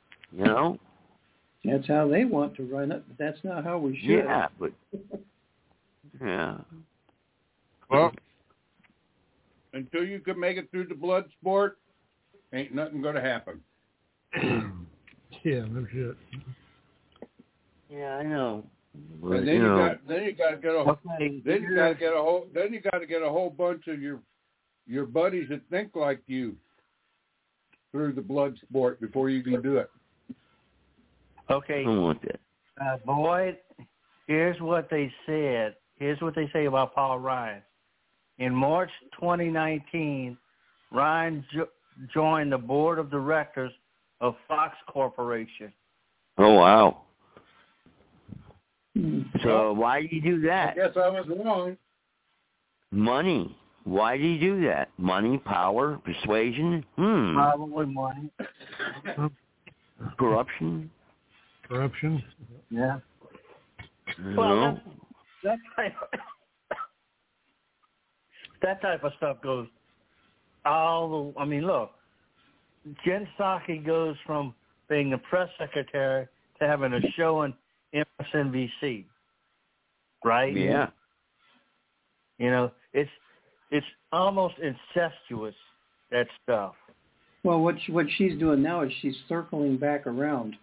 That's how they want to run it, but that's not how we should.
Yeah, but yeah.
Well, until you can make it through the blood sport, ain't nothing going to happen.
Yeah, no shit.
Yeah, I know. But,
and then you got to get a whole bunch of your buddies that think like you through the blood sport before you can do it.
Okay.
I want that.
Boyd, Here's what they said. Here's what they say about Paul Ryan. In March 2019, Ryan joined the board of directors of Fox Corporation.
Oh, wow. So why did he do that?
I guess I was wrong.
Money. Why did he do that? Money, power, persuasion?
Probably money.
Corruption?
Yeah.
Well,
that type of stuff goes look, Jen Psaki goes from being the press secretary to having a show on MSNBC, right?
Yeah.
You know, it's almost incestuous, that stuff.
Well, what she's doing now is she's circling back around.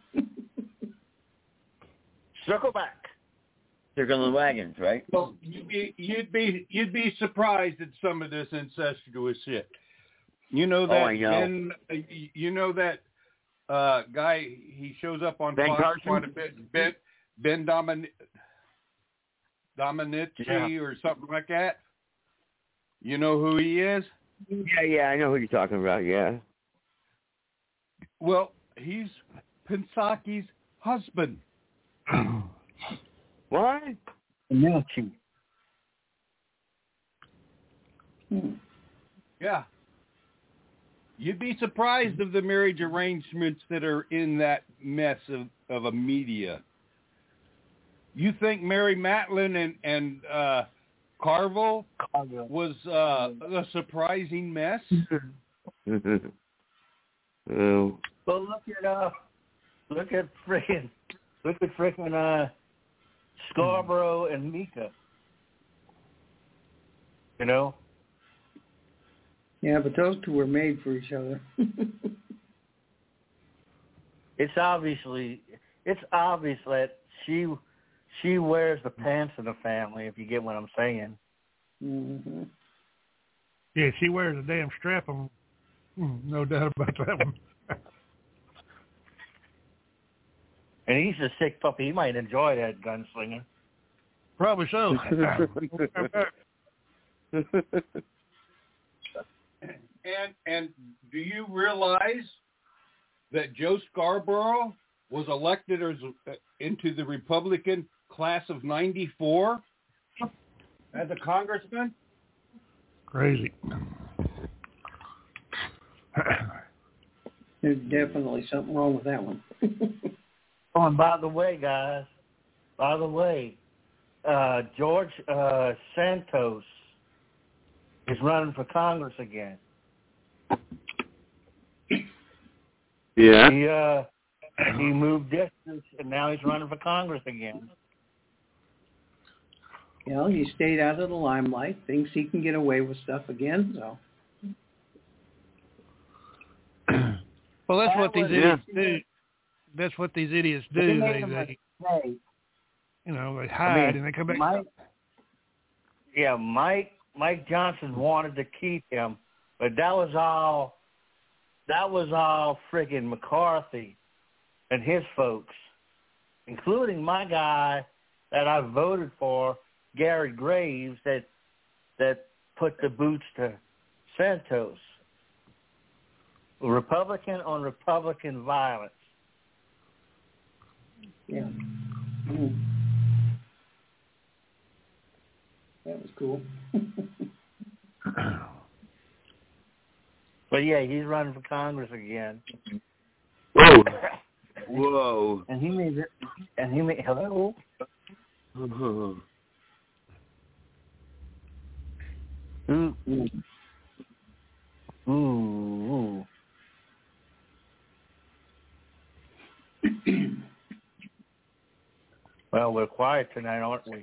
Circle back.
Circling the wagons, right?
Well, you'd be surprised at some of this incestuous shit. You know that.
Oh, I know.
You know that guy. He shows up on
Ben
Fox
Carson?
quite a bit. Ben Dominici or something like that. You know who he is?
Yeah, I know who you're talking about. Yeah.
Well, he's Psaki's husband.
What?
Milchi.
Yeah. You'd be surprised of the marriage arrangements that are in that mess of a media. You think Mary Matlin and Carville was a surprising mess?
Oh.
Well, look at freaking Scarborough and Mika. You know?
Yeah, but those two were made for each other.
It's obvious that she wears the pants in the family, if you get what I'm saying.
Mm-hmm.
Yeah, she wears a damn strap on. No doubt about that one.
And he's a sick puppy. He might enjoy that gunslinger.
Probably so.
And do you realize that Joe Scarborough was elected into the Republican class of '94 as a congressman?
Crazy.
There's definitely something wrong with that one.
Oh, and by the way, guys, George Santos is running for Congress again.
Yeah.
He moved districts, and now he's running for Congress again.
You know, he stayed out of the limelight, thinks he can get away with stuff again, so.
Well, that's what these idiots do. That's what these idiots do. They hide and they come back.
Mike Johnson wanted to keep him, but that was all friggin' McCarthy and his folks, including my guy that I voted for, Gary Graves, that put the boots to Santos. Republican on Republican violence.
Yeah. That was cool.
But yeah, he's running for Congress again.
Whoa.
And he made hello. Ooh. Well, we're quiet tonight, aren't we?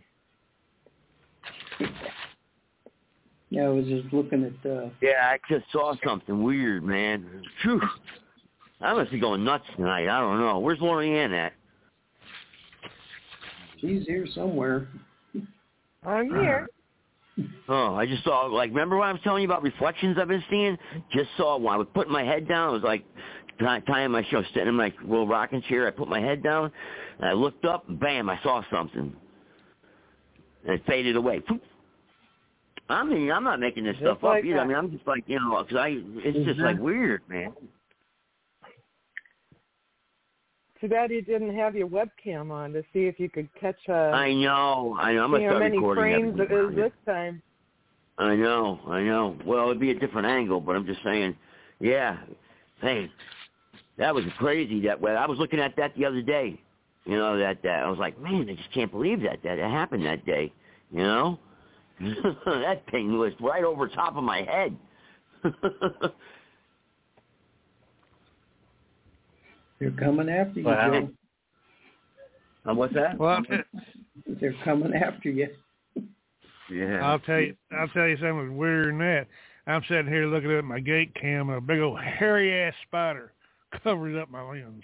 Yeah, I was just looking at
Yeah, I just saw something weird, man. Phew. I must be going nuts tonight. I don't know. Where's Lorianne at?
She's here somewhere.
I'm here.
Oh, I just saw, remember what I was telling you about reflections I've been seeing? Just saw one. I was putting my head down. It was like time my show, sitting in my little rocking chair. I put my head down, and I looked up, and bam, I saw something. and it faded away. I'm not making this stuff up either. I mean, I'm just like, because it's just like weird, man.
Too bad you didn't have your webcam on to see if you could catch
I know. I'm gonna start
many
recording
frames it is this time.
I know. Well, it'd be a different angle, but I'm just saying, yeah. Hey, that was crazy. That way, I was looking at that the other day. That I was like, man, I just can't believe that happened that day. That thing was right over top of my head.
They're coming after you, Joe.
What's that?
Well,
they're coming after you.
Yeah. I'll tell you something weirder than that. I'm sitting here looking at my gate cam, and a big old hairy ass spider covers up my lens.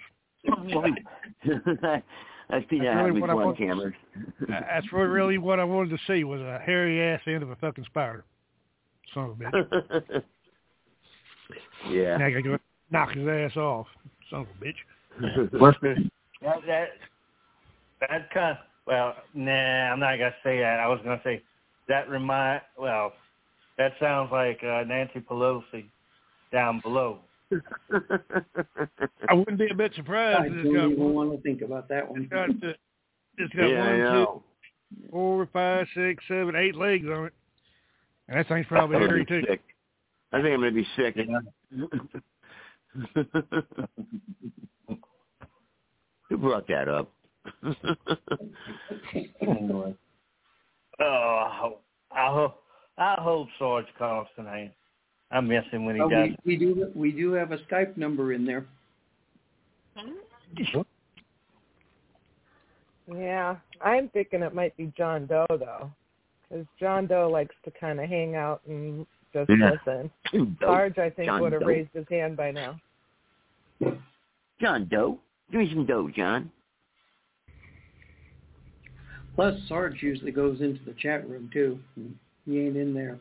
I've seen that happen before on cameras.
That's really what I wanted to see was a hairy ass end of a fucking spider. Son of a bitch.
Yeah.
Now I gotta go knock his ass off. Son of a bitch.
That kind of, well, nah, I'm not gonna say that. I was gonna say that sounds like Nancy Pelosi down below.
I wouldn't be a bit surprised.
I don't even want to think about that one.
It's got 1, 2, 4, 5, 6, 7, 8 legs on it, and that thing's probably hairy too.
Sick. I think I'm gonna be sick. Who brought that up?
I hope Sarge calls tonight. I miss him when he does.
We do have a Skype number in there.
Yeah, I'm thinking it might be John Doe though, because John Doe likes to kind of hang out and just listen. Sarge, I think, would have raised his hand by now.
John Doe, give me some dough, John.
Plus, Sarge usually goes into the chat room too. He ain't in there.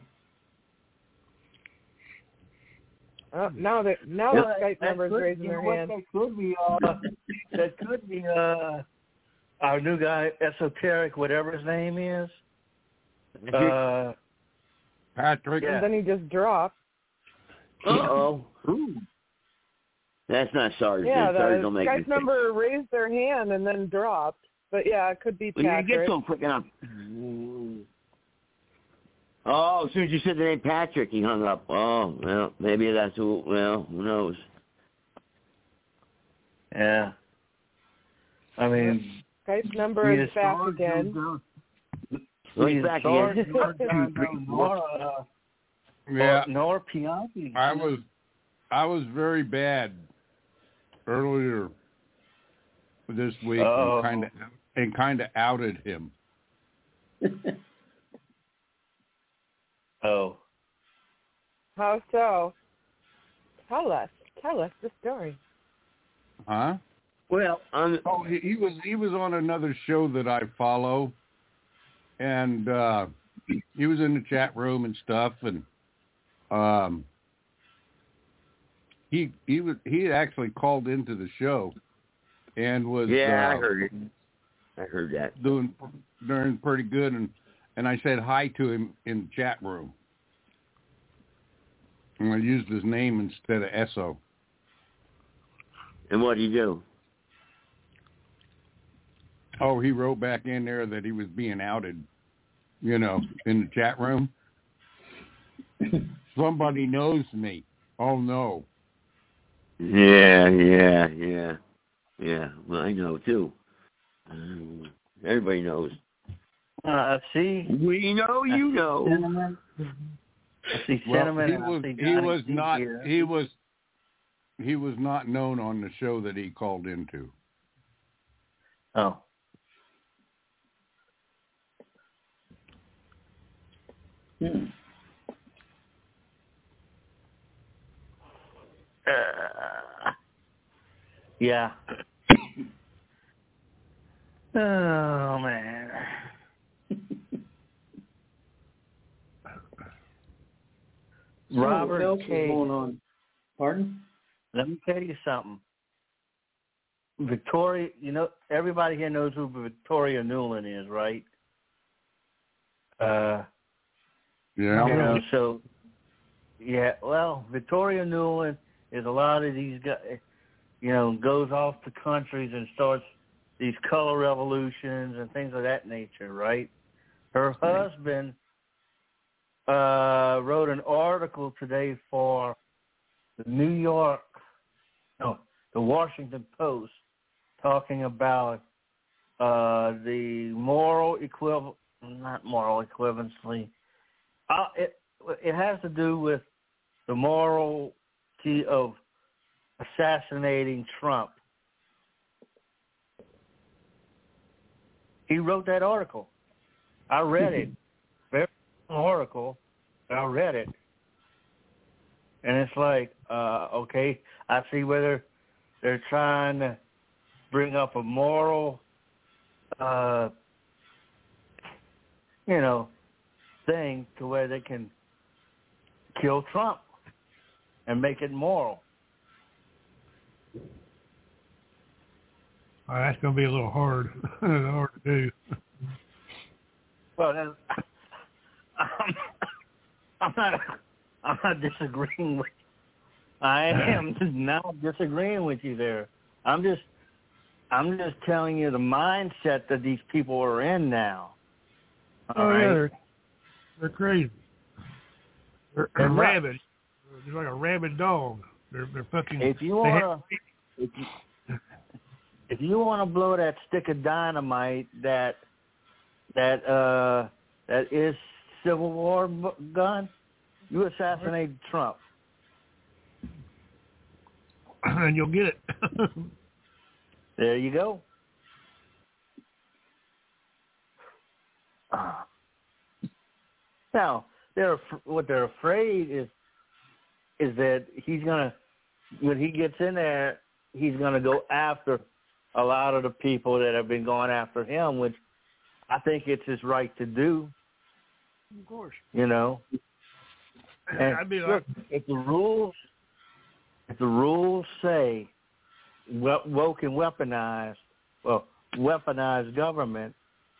Now the Skype member is raising their hand.
That could be our new guy, Esoteric, whatever his name is.
Patrick.
And then he just dropped.
Uh-oh. That's not Sarge.
Yeah, the
Skype
mistakes. Member raised their hand and then dropped. But yeah, it could be Patrick.
You get so quick enough. Oh, as soon as you said the name Patrick, he hung up. Oh, well, maybe that's who knows?
Yeah. I mean...
Skype number is back again.
He's back again.
Nor Pianti.
I was very bad earlier this week and kind of outed him.
Oh.
How so? Tell us the story.
Huh? Well, he was on another show that I follow, and he was in the chat room and stuff, and he actually called into the show and was
I heard it. I heard that
doing pretty good, and I said hi to him in the chat room, and I used his name instead of Esso.
And what did he do?
Oh, he wrote back in there that he was being outed, in the chat room. Somebody knows me. Oh, no.
Yeah. Well, I know, too. Everybody knows.
See?
We know you know.
Cinnamon. I see Cinnamon.
He was not known on the show that he called into.
Oh. Yeah. Oh, man. Robert
what else
K.
is going on? Pardon?
Let me tell you something. Victoria, everybody here knows who Victoria Nuland is, right? So, well, Victoria Nuland is a lot of these guys, goes off to countries and starts these color revolutions and things of that nature, right? Her husband wrote an article today for the Washington Post, talking about the not moral equivalency. It has to do with the morality of assassinating Trump. He wrote that article. I read it. Very long article. I read it. And it's like, okay, I see whether they're trying to bring up a moral, thing to where they can kill Trump and make it moral.
That's going to be a little hard, hard to do.
Well, I'm not disagreeing with you. I am not disagreeing with you there. I'm just telling you the mindset that these people are in now. All right?
They're crazy. They're rabid. They're like a rabid dog. They're fucking.
If you want to blow that stick of dynamite that is Civil War gun, you assassinate Trump,
and you'll get it.
There you go. Now, what they're afraid is that he's gonna, when he gets in there, he's gonna go after a lot of the people that have been going after him, which I think it's his right to do.
Of course.
And
I'd be like,
if the rules say woke and weaponized government,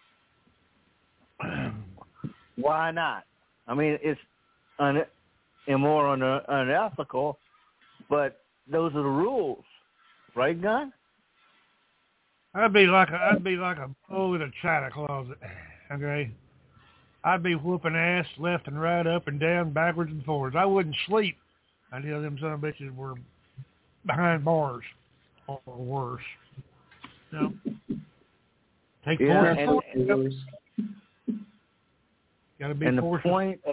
why not? I mean, it's immoral and unethical, but those are the rules, right, Gun?
I'd be like a bull in a china closet. Okay, I'd be whooping ass left and right, up and down, backwards and forwards. I wouldn't sleep until them son of bitches were behind bars or worse. Take force. Gotta be.
And the
forceful.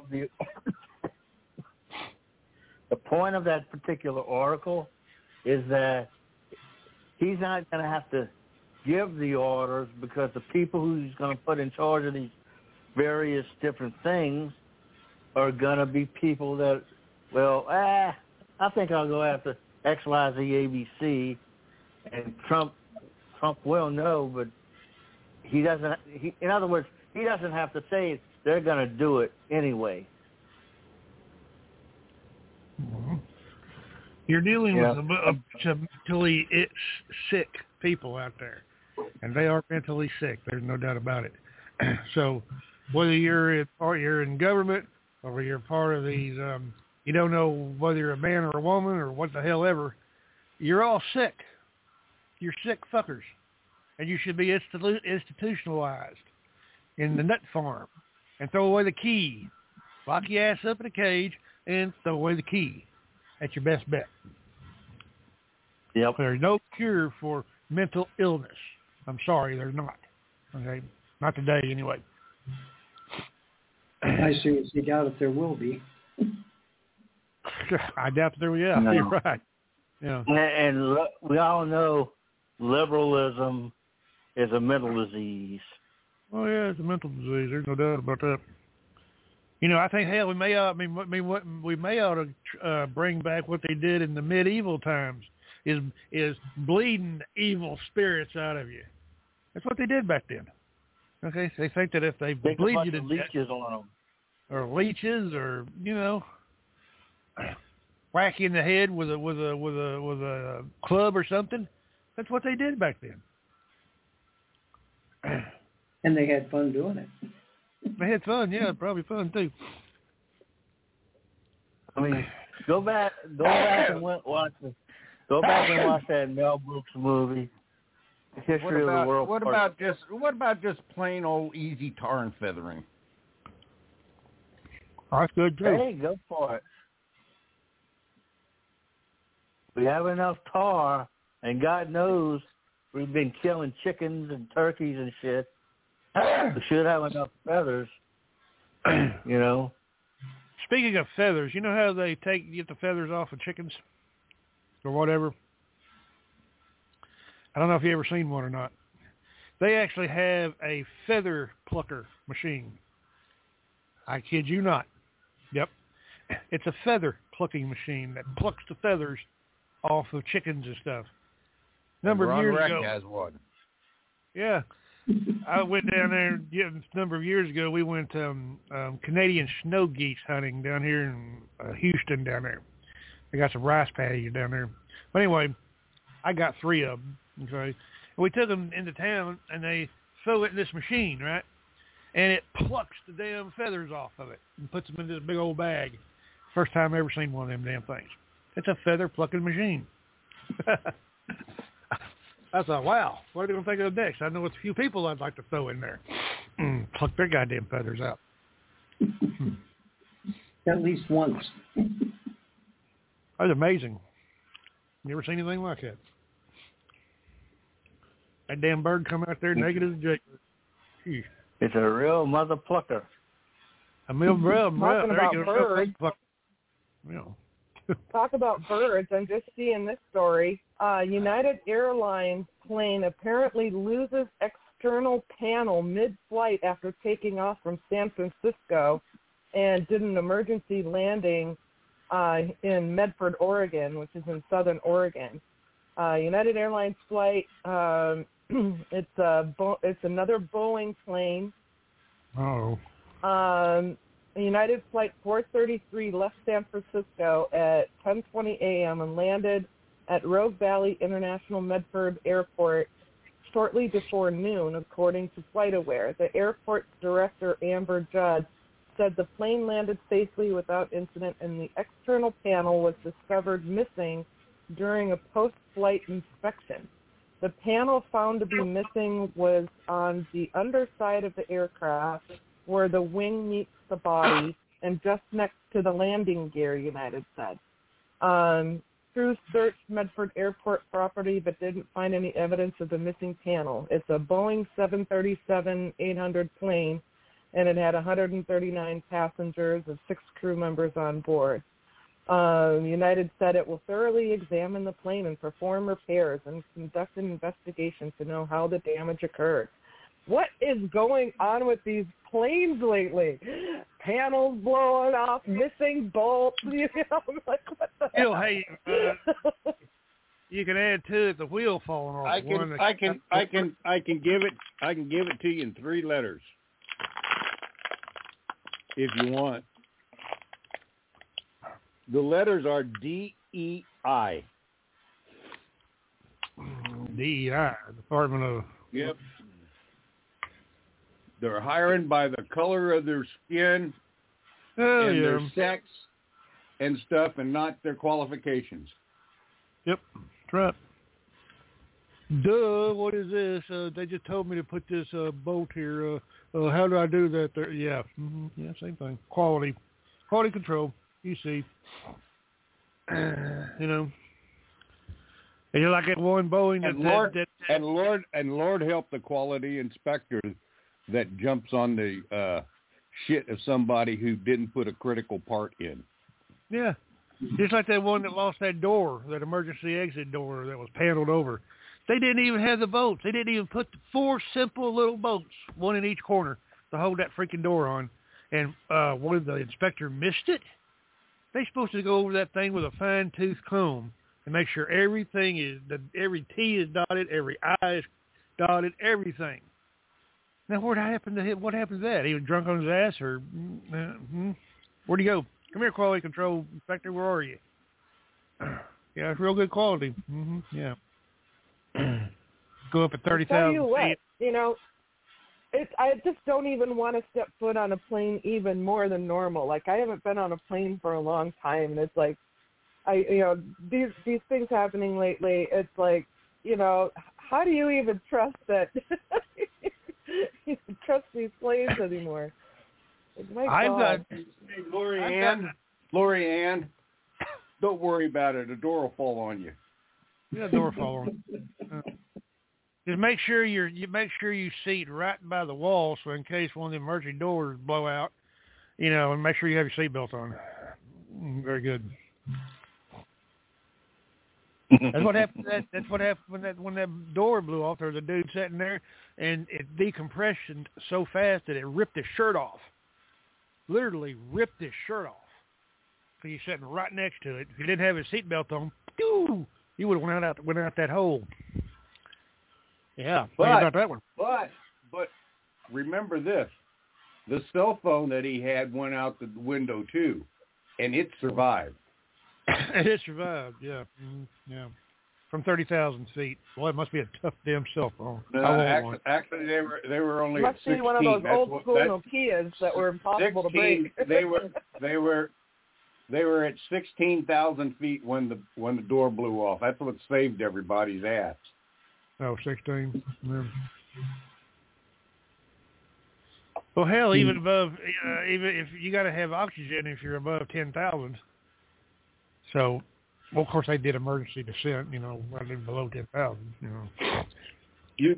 point of that particular article is that he's not going to have to give the orders, because the people who he's going to put in charge of these various different things are going to be people that, I think I'll go after X, Y, Z, A, B, C, and Trump will know, but he doesn't. In other words, he doesn't have to say it. They're going to do it anyway.
Mm-hmm. You're dealing with a bunch of mentally sick people out there, and they are mentally sick. There's no doubt about it. So whether you're in government or you're part of these, you don't know whether you're a man or a woman or what the hell ever, you're all sick. You're sick fuckers, and you should be institutionalized in the nut farm and throw away the key. Lock your ass up in a cage and throw away the key. That's your best bet.
Yep.
There's no cure for mental illness. I'm sorry, there's not. Okay, not today anyway.
I seriously doubt if there will be.
I doubt that there will. Yeah,
no.
You're right. Yeah.
And we all know liberalism is a mental disease.
Oh yeah, it's a mental disease. There's no doubt about that. I think hell, we may ought to bring back what they did in the medieval times. Is bleeding evil spirits out of you. That's what they did back then. Okay, so they think that if they bleed you to
leeches on them,
or leeches, or whack you in the head with a club or something, that's what they did back then.
And they had fun doing it.
They had fun, yeah, probably fun too.
I mean, go back and watch that Mel Brooks movie, History of the World.
What about just plain old easy tar and feathering?
That's good too.
Hey, go for it. We have enough tar, and God knows we've been killing chickens and turkeys and shit. We should have enough feathers, you know.
Speaking of feathers, you know how they get the feathers off of chickens or whatever? I don't know if you ever seen one or not. They actually have a feather plucker machine. I kid you not. Yep. It's a feather plucking machine that plucks the feathers off of chickens and stuff. Number of years ago.
has one.
Yeah. I went down there a number of years ago. We went Canadian snow geese hunting down here in Houston down there. They got some rice paddies down there. But anyway, I got 3 of them. Okay. And we took them into town, and they throw it in this machine, right? And it plucks the damn feathers off of it and puts them in this big old bag. First time I ever seen one of them damn things. It's a feather plucking machine. I thought, wow, what are they going to think of next? I know it's a few people I'd like to throw in there. Pluck their goddamn feathers out.
At least once.
That's amazing. Never seen anything like that. That damn bird come out there naked as a jake. Jeez.
It's a real mother plucker.
A real
Talking about birds.
Yeah.
Talk about birds. I'm just seeing this story. United Airlines plane apparently loses external panel mid-flight after taking off from San Francisco and did an emergency landing in Medford, Oregon, which is in southern Oregon. United Airlines flight, it's another Boeing plane.
Oh.
United Flight 433 left San Francisco at 10:20 a.m. and landed at Rogue Valley International Medford Airport shortly before noon, according to FlightAware. The airport's director, Amber Judd, said the plane landed safely without incident and the external panel was discovered missing during a post-flight inspection. The panel found to be missing was on the underside of the aircraft where the wing meets the body and just next to the landing gear, United said. Crews searched Medford Airport property but didn't find any evidence of the missing panel. It's a Boeing 737-800 plane, and it had 139 passengers and 6 crew members on board. United said it will thoroughly examine the plane and perform repairs and conduct an investigation to know how the damage occurred. What is going on with these planes lately? Panels blowing off, missing bolts. You know, like what the hell?
Hey, you can add to it the wheel falling off.
I can give it to you in 3 letters if you want. The letters are DEI.
DEI, Department of...
Yep. They're hiring by the color of their skin and their sex and stuff and not their qualifications.
Yep, that's right. Duh, what is this? They just told me to put this bolt here. How do I do that? There? Yeah, yeah, same thing. Quality control. You see, you know, and you're like that one Boeing
and Lord help the quality inspector that jumps on the shit of somebody who didn't put a critical part in.
Yeah, just like that one that lost that door, that emergency exit door that was paneled over. They didn't even have the bolts. They didn't even put 4 simple little bolts, one in each corner, to hold that freaking door on. And one of the inspector missed it. They're supposed to go over that thing with a fine-tooth comb and make sure every T is dotted, every I is dotted, everything. Now, what happened to him? What happened to that? He was drunk on his ass, or where'd he go? Come here, quality control inspector. Where are you? Yeah, it's real good quality. Yeah. Go up at 30,000 feet.
You know, I just don't even want to step foot on a plane even more than normal. Like, I haven't been on a plane for a long time, and it's like, these things happening lately. It's like, how do you even trust that? You trust these planes anymore? Like,
Lori Ann, don't worry about it. The door will fall on you.
Yeah, the door will fall on you. Just make sure you seat right by the wall, so in case one of the emergency doors blow out, and make sure you have your seatbelt on. Very good. That's what happened. That's what happened when that door blew off. There was a dude sitting there, and it decompressioned so fast that it ripped his shirt off. Literally ripped his shirt off. So he's sitting right next to it. If he didn't have his seatbelt on, he would have went out that hole. Yeah, think about that one.
But remember this: the cell phone that he had went out the window too, and it survived.
It survived, yeah. Yeah. From 30,000 feet. Boy, it must be a tough damn cell phone.
No, actually, they were only at 16.
Must be one of those old school Nokias that were impossible
16,
to break.
They were at 16,000 feet when the door blew off. That's what saved everybody's ass.
Oh, 16. Yeah. Well, hell, even above, even if you got to have oxygen if you're above 10,000. So, well, of course, they did emergency descent. Right below 10,000.
You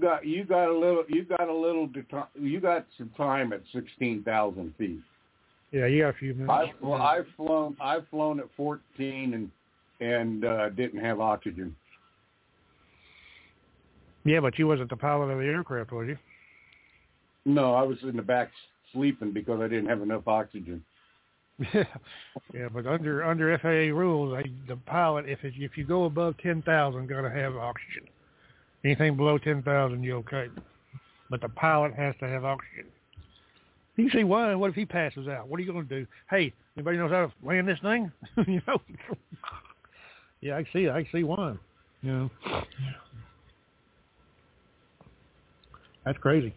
got some time at 16,000 feet.
Yeah, you got a few minutes.
I've flown at 14 and didn't have oxygen.
Yeah, but you wasn't the pilot of the aircraft, was you?
No, I was in the back sleeping because I didn't have enough oxygen.
Yeah, but under FAA rules, the pilot, if you go above 10,000, got to have oxygen. Anything below 10,000, you're okay. But the pilot has to have oxygen. You see why? What if he passes out? What are you going to do? Hey, anybody knows how to land this thing? Yeah, I see why. That's crazy.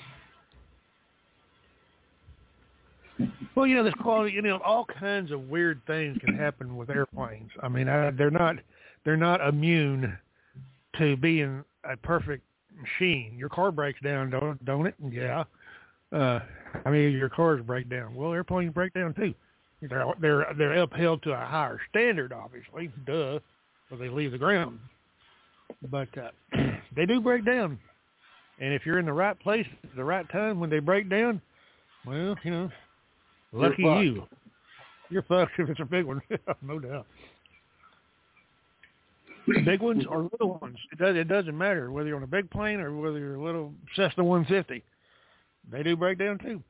Well, this quality, all kinds of weird things can happen with airplanes. I mean, they're not immune to being a perfect machine. Your car breaks down, don't it? Yeah. Your cars break down. Well, airplanes break down too. They're upheld to a higher standard, obviously. Duh, or they leave the ground. But they do break down. And if you're in the right place at the right time when they break down, well, lucky you. You're fucked if it's a big one. No doubt. Big ones or little ones. It doesn't matter whether you're on a big plane or whether you're a little Cessna 150. They do break down too.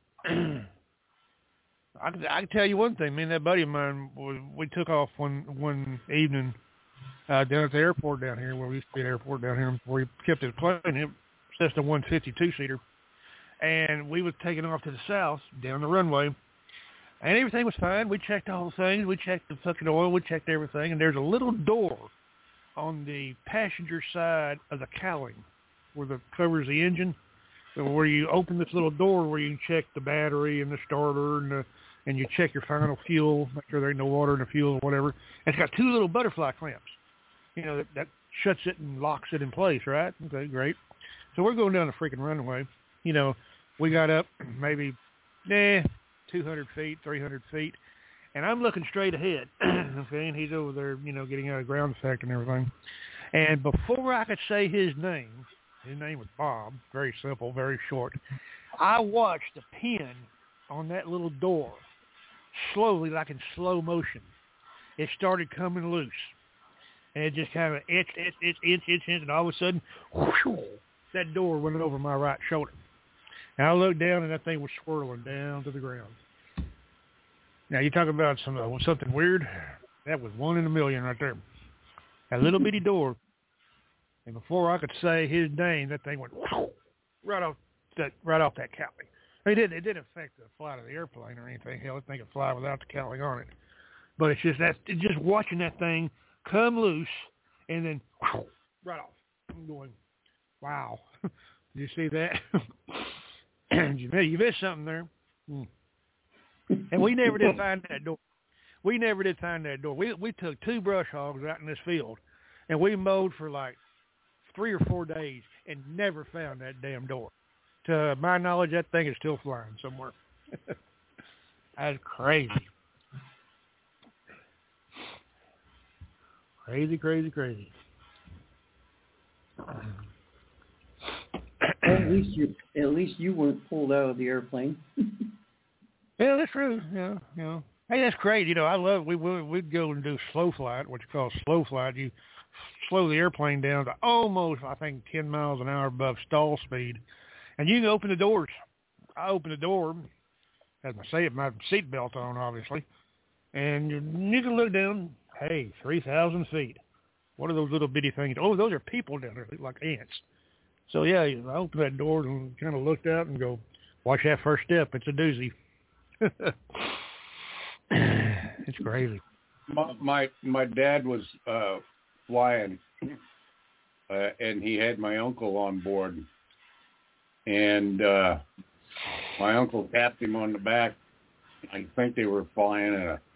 I can tell you one thing. Me and that buddy of mine, we took off one evening down at the airport down here, where we used to be at the airport down here, where he kept his plane, Cessna 150 two-seater. And we was taking off to the south down the runway. And everything was fine. We checked all the things. We checked the fucking oil. We checked everything. And there's a little door on the passenger side of the cowling where the covers the engine. So where you open this little door where you can check the battery and the starter and you check your final fuel, make sure there ain't no water in the fuel or whatever. And it's got two little butterfly clamps, that shuts it and locks it in place, right? Okay, great. So we're going down the freaking runway. We got up maybe 200 feet, 300 feet, and I'm looking straight ahead. Okay, and he's over there, getting out of ground effect and everything. And before I could say his name was Bob, very simple, very short, I watched the pin on that little door slowly, like in slow motion. It started coming loose. And it just kind of inched, and all of a sudden, whoosh, that door went over my right shoulder. And I looked down, and that thing was swirling down to the ground. Now, you talk about something weird. That was one in a million right there. That little bitty door. And before I could say his name, that thing went right off that cowling. It didn't affect the flight of the airplane or anything. Hell, that thing could fly without the cowling on it. But it's just watching that thing come loose and then right off. I'm going, wow. Did you see that? You missed something there. And we never did find that door. We took 2 brush hogs out in this field, and we mowed for like 3 or 4 days and never found that damn door. To my knowledge, that thing is still flying somewhere. That's crazy. Crazy.
At least you weren't pulled out of the airplane.
Yeah, that's true. Yeah. Hey, that's great. You know, I love. We'd go and do slow flight, what you call slow flight. You slow the airplane down to almost, I think, 10 miles an hour above stall speed, and you can open the doors. I opened the door, had my seat belt on, obviously, and you can look down. Hey, 3,000 feet. What are those little bitty things? Oh, those are people down there, like ants. So yeah, I opened that door and kind of looked out and go, watch that first step. It's a doozy. It's crazy.
My dad was flying, and he had my uncle on board, and my uncle tapped him on the back. I think they were flying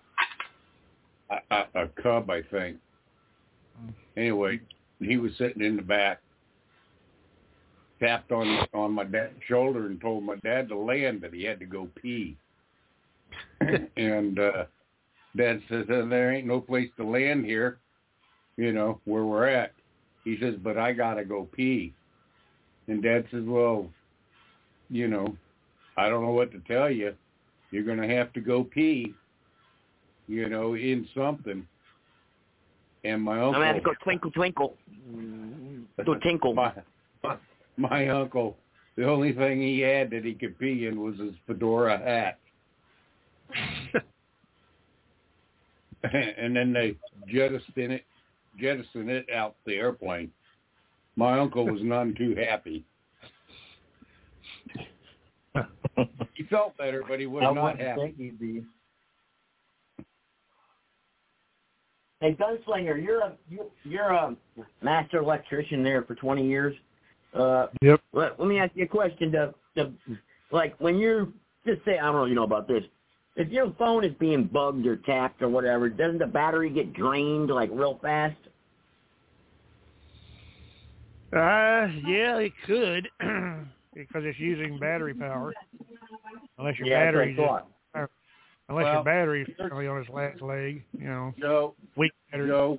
a Cub, I think. Anyway, he was sitting in the back, tapped on my dad's shoulder and told my dad to land, that he had to go pee. And Dad says, there ain't no place to land here, you know, where we're at. He says, but I got to go pee. And Dad says, well, you know, I don't know what to tell you. You're going to have to go pee, you know, in something. And my uncle...
I'm going to go twinkle, twinkle. Go tinkle.
My uncle, the only thing he had that he could pee in was his fedora hat. And then they jettisoned it out the airplane. My uncle was none too happy. He felt better, but he was not happy.
Think be. Hey, Gunslinger, you're a master electrician there for 20 years.
Yep.
Let me ask you a question. Like when you're, just say, I don't know if you know about this. If your phone is being bugged or tapped or whatever, doesn't the battery get drained like real fast?
Yeah, it could, because it's using battery power. Unless your battery's your battery's only on its last leg, you know.
Joe,
weak battery.
Joe,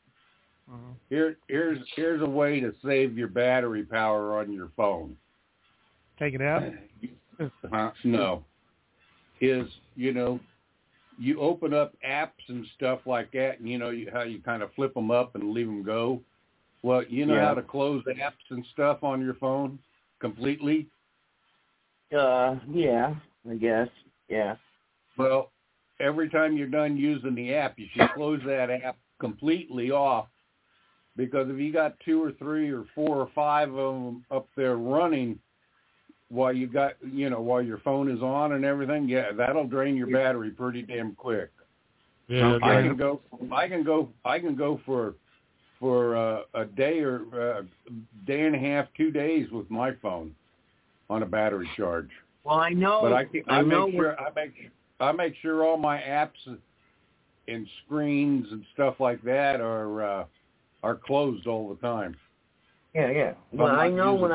here's a way to save your battery power on your phone.
Take it out?
No. Is, you know, you open up apps and stuff like that, and you know how you kind of flip them up and leave them go. Well, you know how to close the apps and stuff on your phone completely?
Yeah, I guess. Yeah.
Well, every time you're done using the app, you should close that app completely off, because if you got 2 or 3 or 4 or 5 of them up there running while you got, you know, while your phone is on and everything, yeah, that'll drain your battery pretty damn quick.
Yeah,
I can go for a day or day and a half, 2 days with my phone on a battery charge.
Well, I know.
But I make sure all my apps and screens and stuff like that are closed all the time.
Yeah. Well, I know when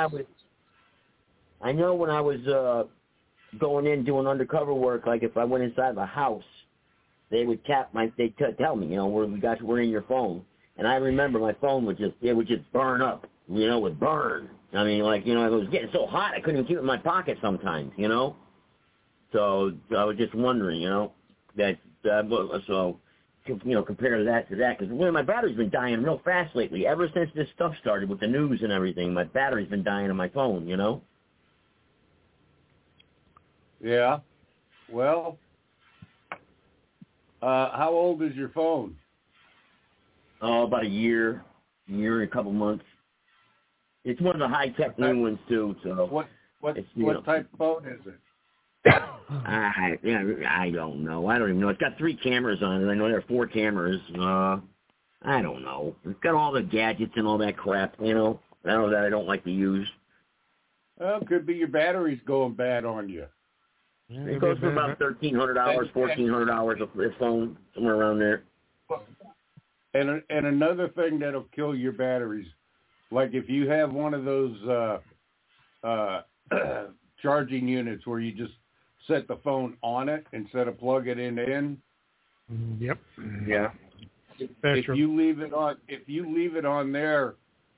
I was going in doing undercover work, like if I went inside the house, they would tell me, you know, we're in your phone. And I remember my phone would just burn up, you know, would burn. I mean, like, you know, it was getting so hot I couldn't even keep it in my pocket sometimes, you know. So I was just wondering, you know, so, you know, compare that to that. Because my battery's been dying real fast lately. Ever since this stuff started with the news and everything, my battery's been dying on my phone, you know.
Yeah. Well, how old is your phone?
Oh, about a year and a couple months. It's one of the high-tech new ones, too. So
what type of phone is it?
I don't know. I don't even know. It's got 3 cameras on it. I know there are 4 cameras. I don't know. It's got all the gadgets and all that crap, you know. I don't like to use.
Well, it could be your battery's going bad on you.
It goes for about 1,300 hours, 1,400 hours of this phone, somewhere around there.
And another thing that'll kill your batteries, like if you have one of those charging units where you just set the phone on it instead of plug it in.
Yep.
Yeah.
If you leave it on there,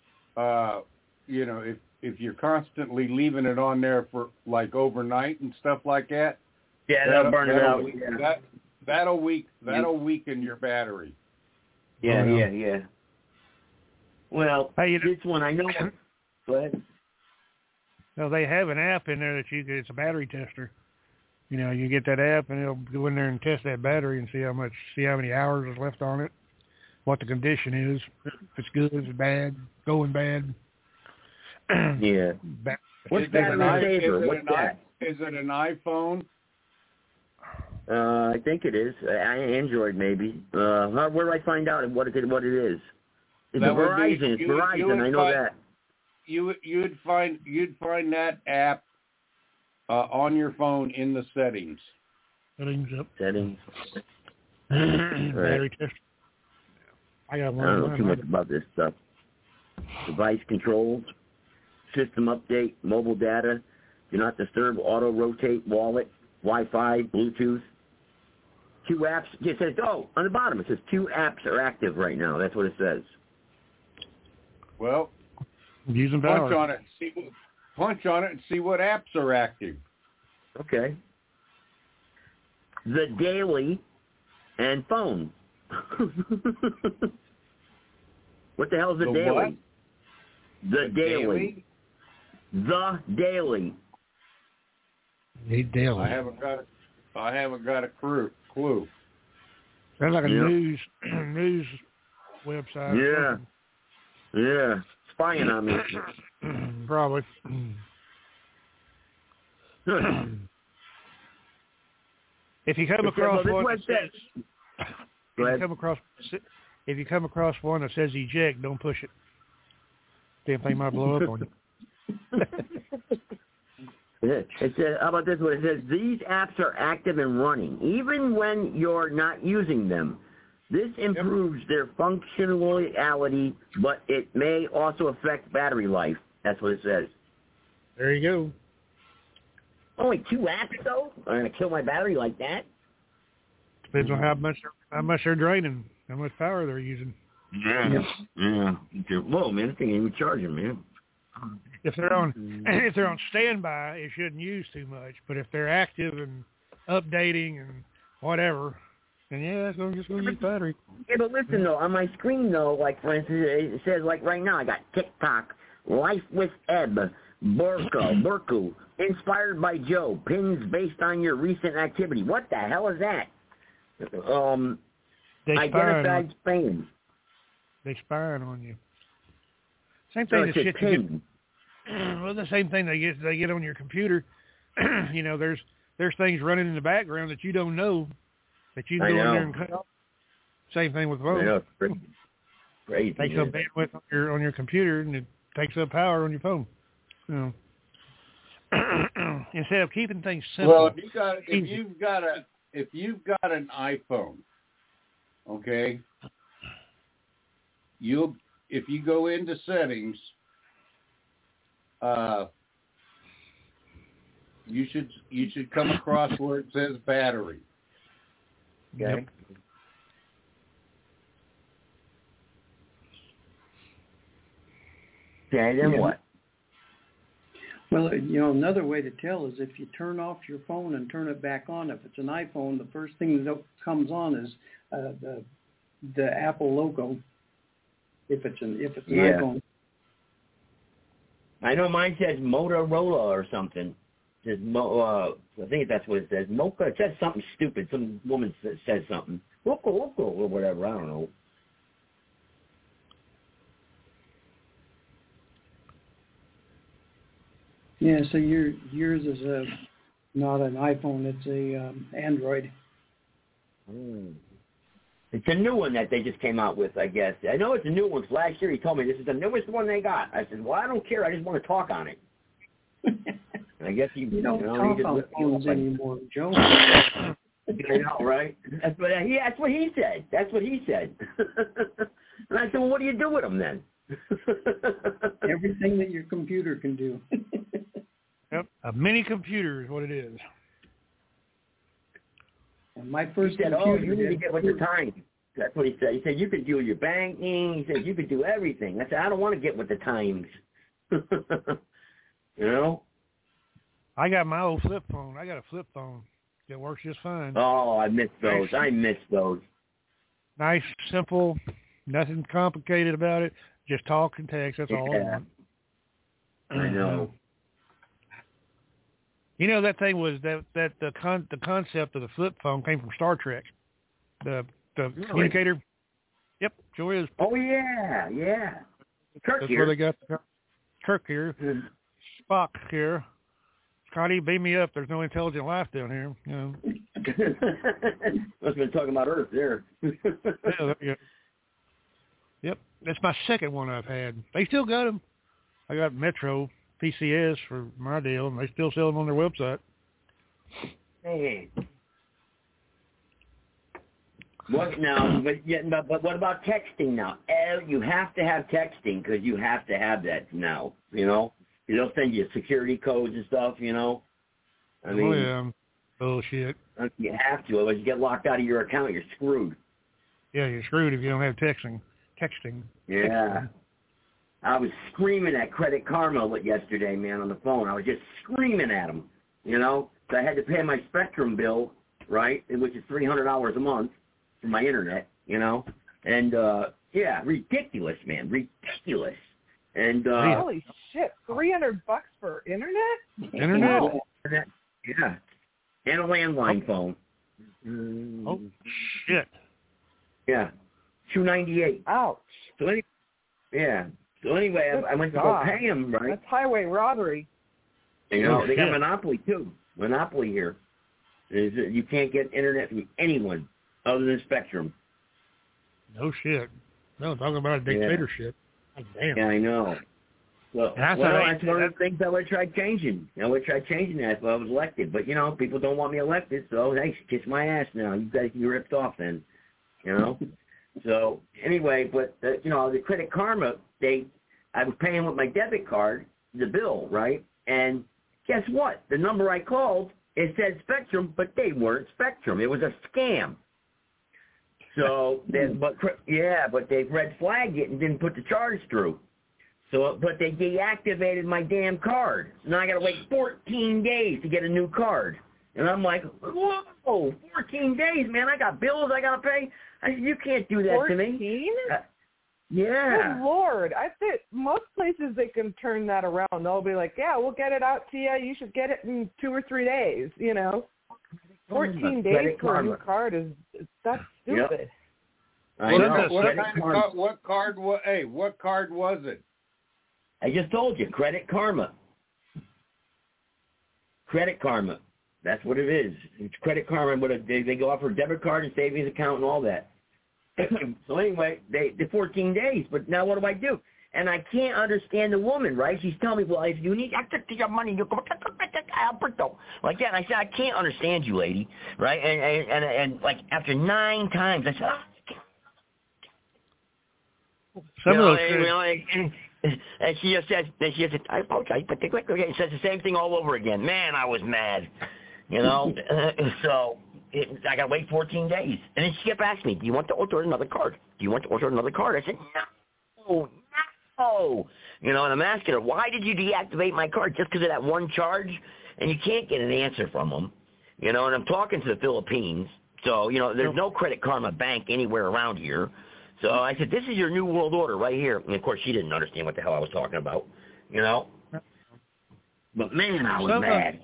if you're constantly leaving it on there for like overnight and stuff like that,
that'll burn it out.
That'll weaken your battery.
Yeah. Well, this one I know. Go ahead.
No, they have an app in there that it's a battery tester. You get that app and it'll go in there and test that battery and see how many hours is left on it, what the condition is, if it's good, if it's bad, going bad.
Yeah. What's battery saver? What's that?
Is it an iPhone?
I think it is. Android maybe. Where do I find out what it is? It's Verizon. It's Verizon. I know that.
You'd find that app on your phone in the settings.
Settings.
Battery test. I don't
know too much about this stuff. Device controls, system update, mobile data, do not disturb, auto rotate, wallet, Wi-Fi, Bluetooth. 2 apps. It says, on the bottom it says 2 apps are active right now. That's what it says.
Well,
using
punch on it and see what apps are active.
Okay. The Daily and phone. What the hell is the Daily?
What?
The Daily. The Daily.
The Daily.
I haven't got a clue.
Sounds like a news website.
Yeah. Spying on me.
Probably. If you come across if you come across one that says eject, don't push it. Damn thing might blow up on you.
It says, how about this one? It says, these apps are active and running, even when you're not using them. This improves their functionality, but it may also affect battery life. That's what it says.
There you go.
Only 2 apps, though? I'm going to kill my battery like that?
Depends on how much they're draining, how much power they're using.
Yeah. Whoa, man, this thing ain't even charging, man.
If they're on standby, it shouldn't use too much. But if they're active and updating and whatever, then it's just going to use battery.
Yeah, but listen though, on my screen though, like for instance, it says like right now I got TikTok, Life with Eb, Burku, Inspired by Joe, pins based on your recent activity. What the hell is that? Identified spam.
They spying on you. Same thing. The shit you get. Well, the same thing they get on your computer. There's things running in the background that you don't know that you can go in there and cut off. Same thing with phones.
I know, it's crazy.
Takes up bandwidth on your computer and it takes up power on your phone. Instead of keeping things simple.
Well, if you've got an iPhone, okay, if you go into settings, you should come across where it says battery. Okay.
Yep. Okay, then what?
Well, another way to tell is if you turn off your phone and turn it back on. If it's an iPhone, the first thing that comes on is the Apple logo. If it's an iPhone.
I know mine says Motorola or something. It says I think that's what it says. Mocha. It says something stupid. Some woman says something. Woko or whatever. I don't know.
Yeah, so yours is not an iPhone, it's a Android.
It's a new one that they just came out with, I guess. I know it's a new one. Last year he told me this is the newest one they got. I said, well, I don't care. I just want to talk on it. I guess he
don't talk on phones anymore, Joe.
I know, right? That's what he said. That's what he said. And I said, well, what do you do with them then?
Everything that your computer can do.
Yep, a mini computer is what it is.
And my first
he said,
computer.
you need to get with the times. That's what he said. He said, you could do your banking. He said, you could do everything. I said, I don't want to get with the times. You know?
I got my old flip phone. I got a flip phone that works just fine.
Oh, I miss those. I miss those.
Nice, simple, nothing complicated about it. Just talk and text. That's all I want.
I know.
You know, that thing was the concept of the flip phone came from Star Trek. The
really?
communicator. Yep, sure is.
Oh yeah. Kirk
That's
here.
where they got Kirk here. Spock here. Scotty, beam me up. There's no intelligent life down here. You know.
Must have been talking about Earth there.
Yeah, there you go. Yep, that's my second one I've had. They still got them. I got Metro PCS for my deal, and they still sell them on their website.
Hey. What now? But what about texting now? You have to have texting because you have to have that now. You know, they'll send you security codes and stuff. You know, I mean,
oh yeah, bullshit.
You have to, otherwise you get locked out of your account. You're screwed.
Yeah, you're screwed if you don't have texting.
Yeah.
Texting.
I was screaming at Credit Karma yesterday, man, on the phone. I was just screaming at them, you know. So I had to pay my Spectrum bill, right, which is $300 a month for my internet, you know. And, yeah, ridiculous, man, ridiculous. And
holy shit, $300 for internet?
Internet?
Yeah. And a landline phone.
Oh, shit.
Yeah. $298.
Ouch.
So anyway, I went to go pay him, right?
That's highway robbery.
You know, they got Monopoly, too. Monopoly here. You can't get internet from anyone other than Spectrum.
No shit. No, talking about a dictatorship. Yeah. Damn.
Yeah, I know. Well, that's one of the things I would try changing. I would try changing that if I was elected. But, you know, people don't want me elected, so, hey, kiss my ass now. You guys can get ripped off then, you know? So, anyway, but, you know, the Credit Karma, I was paying with my debit card, the bill, right? And guess what? The number I called, it said Spectrum, but they weren't Spectrum. It was a scam. So, but they red flagged it and didn't put the charge through. So, but they deactivated my damn card. So now I got to wait 14 days to get a new card. And I'm like, whoa, 14 days, man. I got bills I got to pay. I said, you can't do that
14?
to me. Yeah.
Good Lord. I think most places they can turn that around. They'll be like, yeah, we'll get it out to you. You should get it in 2 or 3 days, you know. 14 days for a new card that's stupid.
Yep. What card was it?
I just told you, Credit Karma. Credit Karma. That's what it is. It's Credit Karma, but they go off for debit card and savings account and all that. So anyway, the 14 days. But now what do I do? And I can't understand the woman, right? She's telling me, well, if you need access to your money, you go like that. And I said, I can't understand you, lady, right? And like after 9 times, I said, and she just said, I apologize, but it says the same thing all over again. Man, I was mad, you know. So I got to wait 14 days. And then she kept asking me, do you want to order another card? Do you want to order another card? I said, no. You know, and I'm asking her, why did you deactivate my card? Just because of that one charge? And you can't get an answer from them. You know, and I'm talking to the Philippines. So, you know, there's no Credit Karma bank anywhere around here. So I said, this is your new world order right here. And, of course, she didn't understand what the hell I was talking about, you know. But, man, I was mad.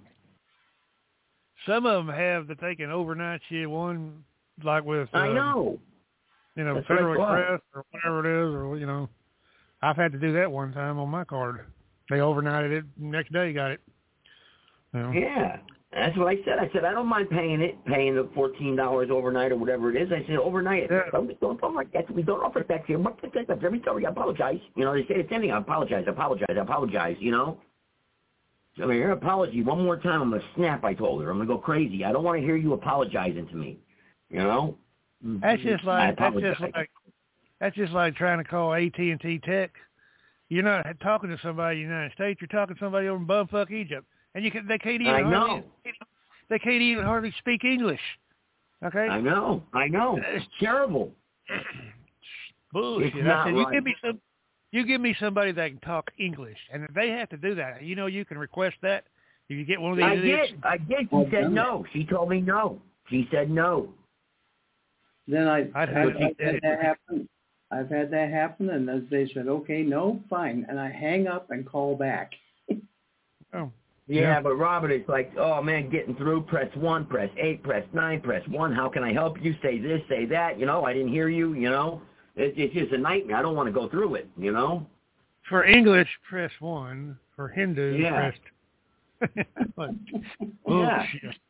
Some of them have the taking overnight shit one, like with,
I know.
You know,
That's
Federal Express or whatever it is, or, you know. I've had to do that one time on my card. They overnighted it. Next day got it. You know.
Yeah. That's what I said. I said, I don't mind paying the $14 overnight or whatever it is. I said, overnight.
Yeah.
Don't like that. We don't offer that here. Let me tell you, I apologize. You know, they say the same thing. I apologize, you know. I mean, your apology one more time, I'm going to snap, I told her. I'm going to go crazy. I don't want to hear you apologizing to me, you know?
That's just like trying to call AT&T Tech. You're not talking to somebody in the United States. You're talking to somebody over in bumfuck Egypt, and they can't even hardly speak English. Okay.
I know. It's terrible.
Bullshit.
It's not right.
You give me somebody that can talk English, and if they have to do that, you know, you can request that. If you get one of these idiots.
I did. She said no. She told me no. She said no.
Then I've had that happen. I've had that happen, and as they said, okay, no, fine, and I hang up and call back.
Oh.
Yeah, but Robert, it's like, oh man, getting through, press 1, press 8, press 9, press 1, how can I help you? Say this, say that, you know, I didn't hear you, you know. It's just a nightmare. I don't want to go through it, you know.
For English, press 1. For Hindu, press 2.
Yeah.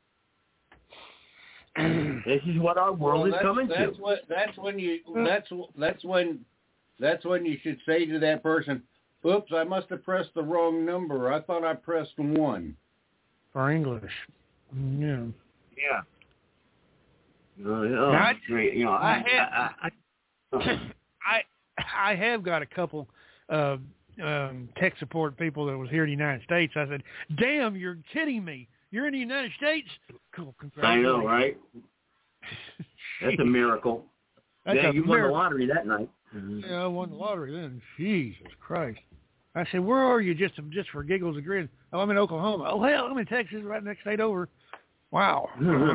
This is what our world is coming to.
That's when you should say to that person, oops, I must have pressed the wrong number. I thought I pressed 1.
For English. Yeah.
Yeah.
I have got a couple of tech support people that was here in the United States. I said, damn, you're kidding me. You're in the United States? Cool,
I know, right? That's a miracle. You won the lottery that night.
Yeah, I won the lottery then. Jesus Christ. I said, where are you, just for giggles and grins? Oh, I'm in Oklahoma. Oh, hell, I'm in Texas, right next state over. Wow.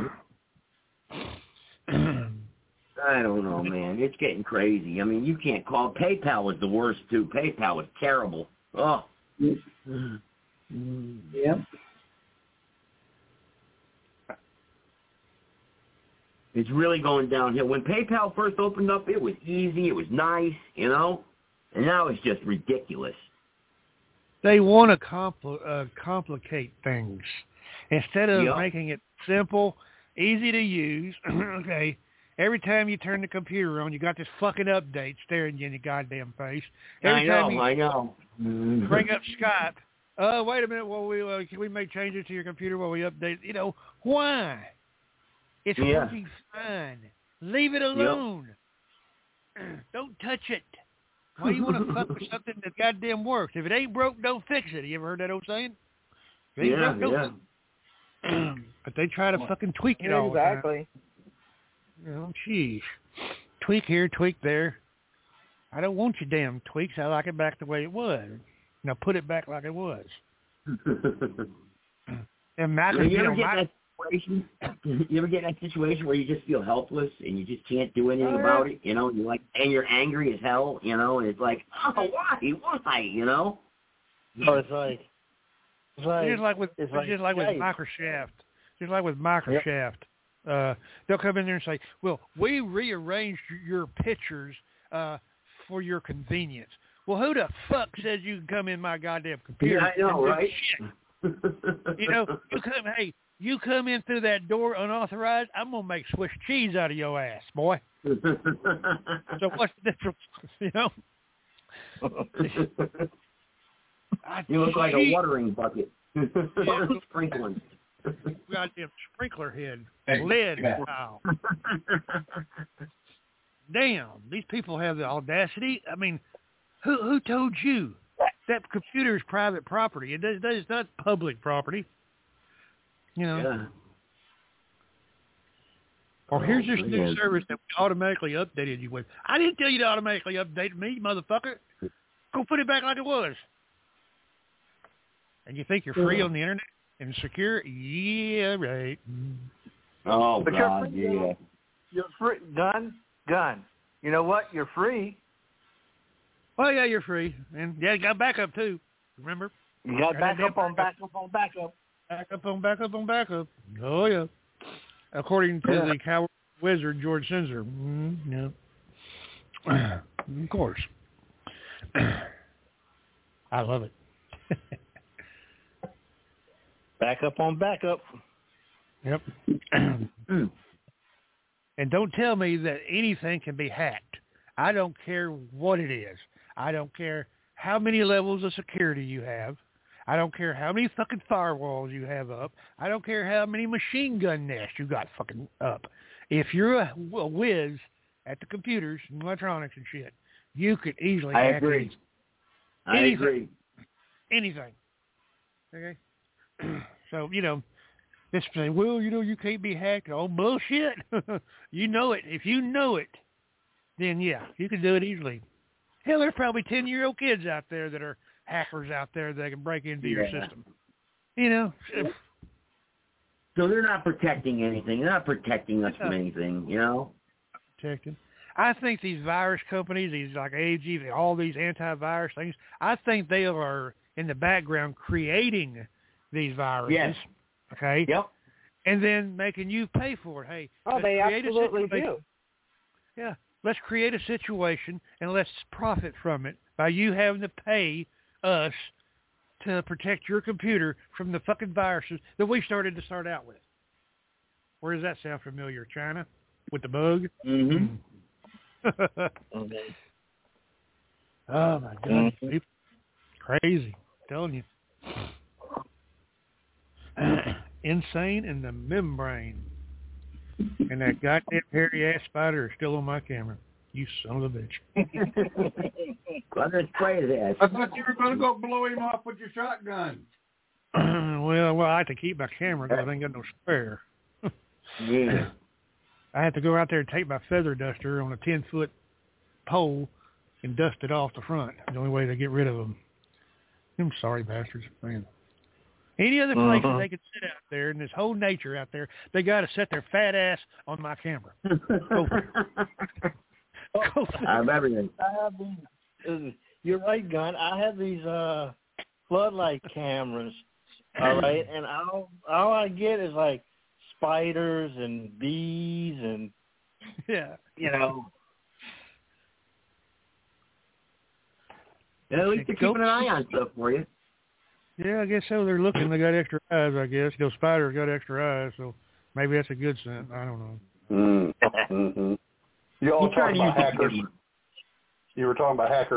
I don't know, man. It's getting crazy. I mean, you can't call. PayPal is the worst, too. PayPal is terrible. Oh.
Yep.
It's really going downhill. When PayPal first opened up, it was easy. It was nice, you know? And now it's just ridiculous.
They want to complicate things. Instead of making it simple, easy to use, okay, every time you turn the computer on, you got this fucking update staring you in your goddamn face. I
know.
Bring up Skype. Wait a minute, can we make changes to your computer while we update? You know, why? It's working fine. Leave it alone. Don't touch it. Why do you want to fuck with something that goddamn works? If it ain't broke, don't fix it. You ever heard that old saying? If it ain't broke, don't fix it. But they try to fucking tweak it all.
Exactly.
You know, geez. Tweak here, tweak there. I don't want your damn tweaks. I like it back the way it was. Now put it back like it was. And
you ever get in that situation where you just feel helpless and you just can't do anything about it, you know? You're like, and you're angry as hell, you know, and it's like, oh, why, you know?
Oh, it's like
just like with Microsoft. Just like with Microsoft. They'll come in there and say, well, we rearranged your pictures for your convenience. Well, who the fuck says you can come in my goddamn computer?
Yeah, I know, right?
You know, you come in through that door unauthorized, I'm going to make Swiss cheese out of your ass, boy. So what's the difference, you know?
You look like a watering bucket. Sprinkling.
Goddamn sprinkler head. Lead. Wow. Damn, these people have the audacity. I mean, who told you that computer is private property? It's not public property. You know.
Yeah.
Or here's this new service that we automatically updated you with. I didn't tell you to automatically update me, motherfucker. Go put it back like it was. And you think you're free on the internet and secure? Yeah, right.
Oh,
but
God,
you're free. Gun. You know what? You're free.
Oh, yeah, you're free. And, yeah, you got backup, too. Remember?
You got backup on backup on backup.
Backup on backup on backup. Oh, yeah. According to the coward wizard, George Sinzer. Yeah. Of course. I love it.
Backup on backup.
Yep. And don't tell me that anything can be hacked. I don't care what it is. I don't care how many levels of security you have. I don't care how many fucking firewalls you have up. I don't care how many machine gun nests you got fucking up. If you're a whiz at the computers and electronics and shit, you could easily hack
agree.
anything. Anything. Okay? So, this saying, well, you can't be hacked. Oh, bullshit. You know it. If you know it, then, yeah, you can do it easily. Hell, there's probably 10-year-old kids out there that are hackers out there that can break into your system.
So they're not protecting anything. They're not protecting us from anything,
Protecting. I think these virus companies, these like AG, all these antivirus things, I think they are in the background creating these viruses.
Yes.
Okay?
Yep.
And then making you pay for it. Hey,
they absolutely do.
Yeah. Let's create a situation and let's profit from it by you having to pay us to protect your computer from the fucking viruses that we start out with. Where does that sound familiar? China? With the bug?
Mm-hmm.
Okay. Oh, my God.
Mm-hmm.
Crazy. I'm telling you. Insane in the membrane. And that goddamn hairy-ass spider is still on my camera. You son of a bitch.
I'm going to spray his ass.
I thought you were going to go blow him off with your shotgun.
Well, I have to keep my camera because I ain't got no spare.
Yeah.
I have to go out there and take my feather duster on a 10-foot pole and dust it off the front. The only way to get rid of them. I'm sorry, bastards. Man. Any other place that they could sit out there in this whole nature out there, they got to set their fat ass on my camera. Go for it. Go for it.
I have everything.
I have these. You're right, Gun. I have these floodlight cameras. All right, and all I get is like spiders and bees and
yeah,
At least they're keeping an eye on stuff for you.
Yeah, I guess so. They're looking. They got extra eyes, I guess. Those spiders got extra eyes, so maybe that's a good scent. I don't know.
Mm-hmm. You all talking about hackers. You were talking about hackers.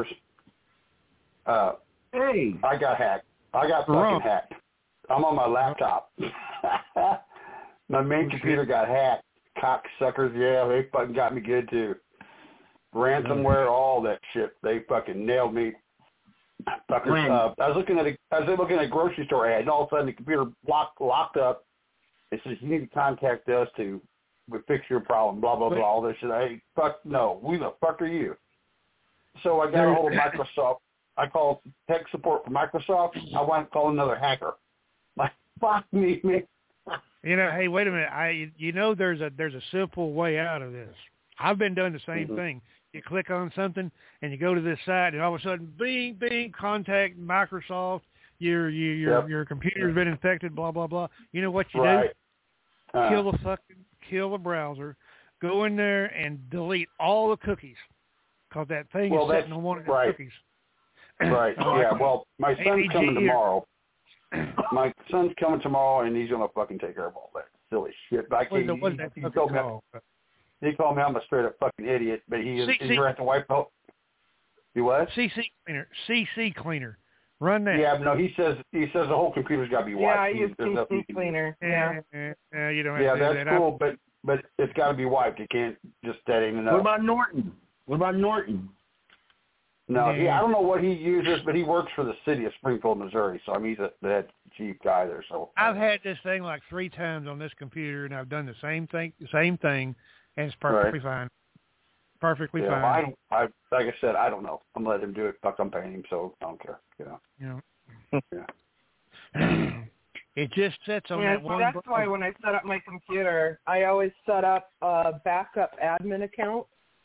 Hey.
I got hacked. I got fucking hacked. I'm on my laptop. My main computer got hacked. Cocksuckers, yeah, they fucking got me good too. Ransomware, all that shit. They fucking nailed me. Fuckers. I was looking at a grocery store ad, and all of a sudden the computer locked up. It says you need to contact us to fix your problem. Blah blah blah. All this shit. Hey, fuck no. Who the fuck are you? So I got a hold of Microsoft. I called tech support for Microsoft. I went and called another hacker. Like, fuck me, man.
Hey, wait a minute. There's a simple way out of this. I've been doing the same thing. You click on something and you go to this site, and all of a sudden, bing, bing, contact Microsoft. Your computer's been infected. Blah blah blah. You know what you do? Kill the browser. Go in there and delete all the cookies, because that thing is sitting on one of the cookies.
Right. Yeah. Well, my son's coming tomorrow. My son's coming tomorrow, and he's gonna fucking take care of all that silly shit. But he told me I'm a straight up fucking idiot, but he's gonna have to wipe out. You what?
CC cleaner. Run that.
Yeah, no, he says the whole computer's got to be wiped.
Yeah, I use CC cleaner. Yeah.
You don't have to do that.
That's cool, but it's got to be wiped. It can't just that ain't enough.
What about Norton?
No, I don't know what he uses, but he works for the city of Springfield, Missouri. So he's the head chief guy there. So
I've had this thing like 3 times on this computer, and I've done the same thing, and it's perfectly fine. Perfectly fine.
Like I said, I don't know. I'm letting him do it. Fuck, I'm paying him, so I don't care.
It just sits on that one.
That's why when I set up my computer, I always set up a backup admin account.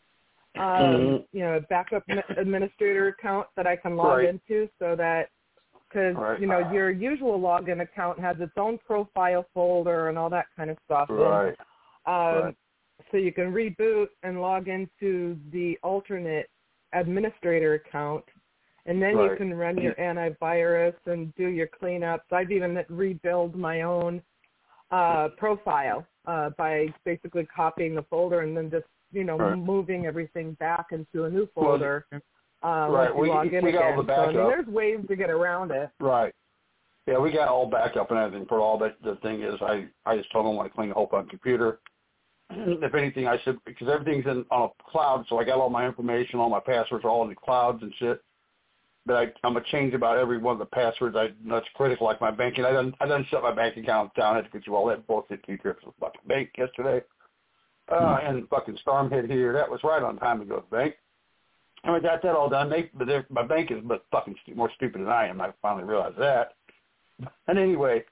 Backup administrator account that I can log into, so that because your usual login account has its own profile folder and all that kind of stuff.
Right.
So you can reboot and log into the alternate administrator account, and then you can run your antivirus and do your cleanups. I've even rebuilt my own profile by basically copying the folder and then just moving everything back into a new folder.
We got all the backup.
So, there's ways to get around it.
Right. Yeah, we got all backup and everything for all that. The thing is, I just told them I want to clean the whole fucking computer. If anything, I said, because everything's on a cloud, so I got all my information, all my passwords are all in the clouds and shit. But I'm going to change about every one of the passwords that's critical, like my banking. I done shut my bank account down. I had to get you all that bullshit 2 trips to the fucking bank yesterday. And fucking storm hit here. That was right on time to go to the bank. And we got that all done. My bank is fucking more stupid than I am. I finally realized that. And anyway,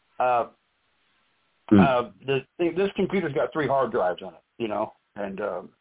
this computer's got 3 hard drives on it, and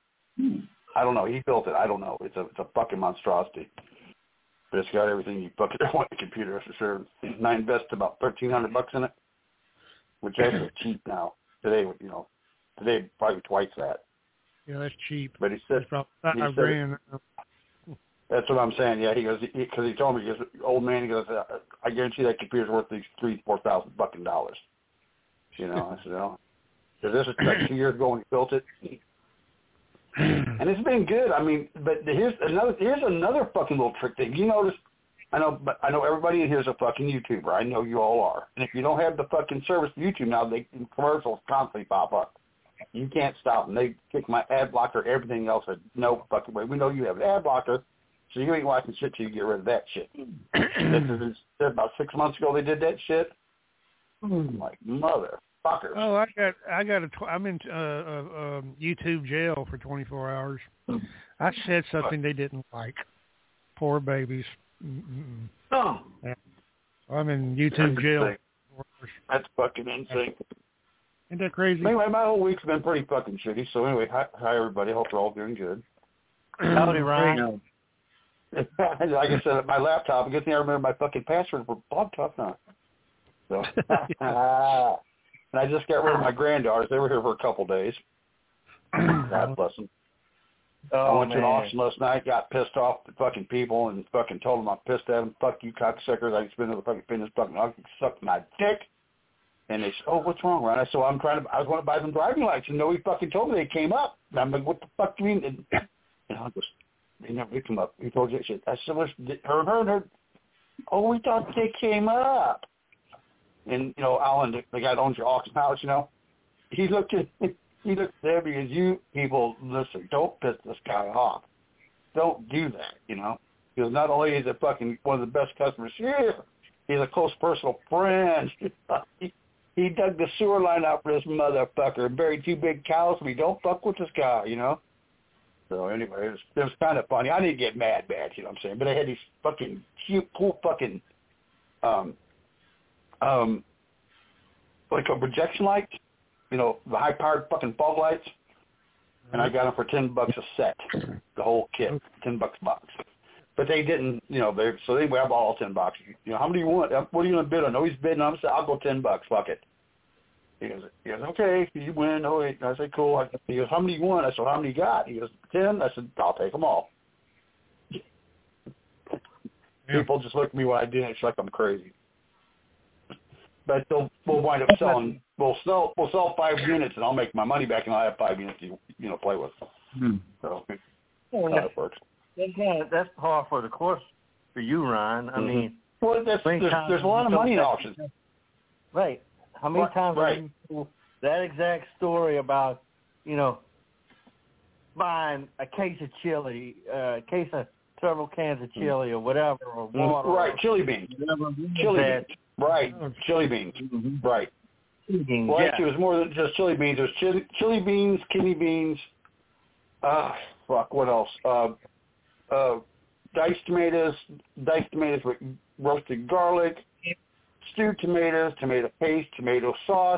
I don't know. He built it. I don't know. It's a fucking monstrosity. But it's got everything you fucking want in a computer, that's for sure. And I invested about $1,300 in it, which is cheap now. Today, today probably twice that.
Yeah, that's cheap.
But he said,
$5,000.
That's what I'm saying. Yeah, he goes, because he told me, he goes, old man, he goes, I guarantee that computer's worth these $3,000-4,000 fucking dollars. I said, no. Because this is like 2 years ago when he built it. And it's been good. I mean, but here's another fucking little trick thing. You notice, I know everybody in here is a fucking YouTuber. I know you all are. And if you don't have the fucking service to YouTube now, commercials constantly pop up. You can't stop them. They kick my ad blocker, everything else. No fucking way. We know you have an ad blocker, so you ain't watching shit till you get rid of that shit. About 6 months ago they did that shit. Like motherfuckers.
Oh, I'm in YouTube jail for 24 hours. I said something they didn't like. Poor babies. Mm-mm.
Oh.
Yeah. I'm in YouTube jail.
That's fucking insane.
Isn't that crazy?
Anyway, my whole week's been pretty fucking shitty. So anyway, hi everybody. Hope you're all doing good.
Howdy, Ryan.
Like I said, my laptop, a good thing I remember my fucking password for Blog Talk now. So, and I just got rid of my granddaughters. They were here for a couple days. God bless them. I went to an auction last night, got pissed off at fucking people, and fucking told them I'm pissed at them. Fuck you, cocksuckers. I just been to the fucking fitness fucking suck my dick. And they said, oh, what's wrong, Ron? I said, well, I was going to buy some driving licenses. Nobody fucking told me they came up. And I'm like, what the fuck do you mean? And I goes, they never did come up. He told you that shit. I said, her. Oh, we thought they came up. And, Alan, the guy that owns your auction house, he looked at there because you people, listen, don't piss this guy off. Don't do that, Because not only is it fucking one of the best customers here, he's a close personal friend. He dug the sewer line out for this motherfucker and buried 2 big cows for me. Don't fuck with this guy, So anyway, it was kind of funny. I didn't get mad, you know what I'm saying? But I had these fucking cute, cool fucking, like a projection light, the high-powered fucking fog lights. And I got them for $10 a set, the whole kit, $10 box. But they didn't, so they have all 10 bucks. How many do you want? What are you going to bid on? No, he's bidding. I'm saying, I'll go $10. Fuck it. He goes, okay, you win. Oh, wait. I said, cool. He goes, how many do you want? I said, how many you got? He goes, 10. I said, I'll take them all. People just look at me when I do it. It's like I'm crazy. But we'll wind up selling. We'll sell 5 units, and I'll make my money back, and I'll have 5 units to play with. So that's how it works.
That's par for the course for you, Ron. I mean,
well, there's a lot of money in auctions.
Right. How many times have you told that exact story about, buying a case of chili, several cans of chili or whatever, or water.
Right, chili beans. Chili beans. Right, chili beans. Mm-hmm. Right.
Chili beans,
well, actually, it was more than just chili beans. It was chili beans, kidney beans. What else? Diced tomatoes with roasted garlic, stewed tomatoes, tomato paste, tomato sauce,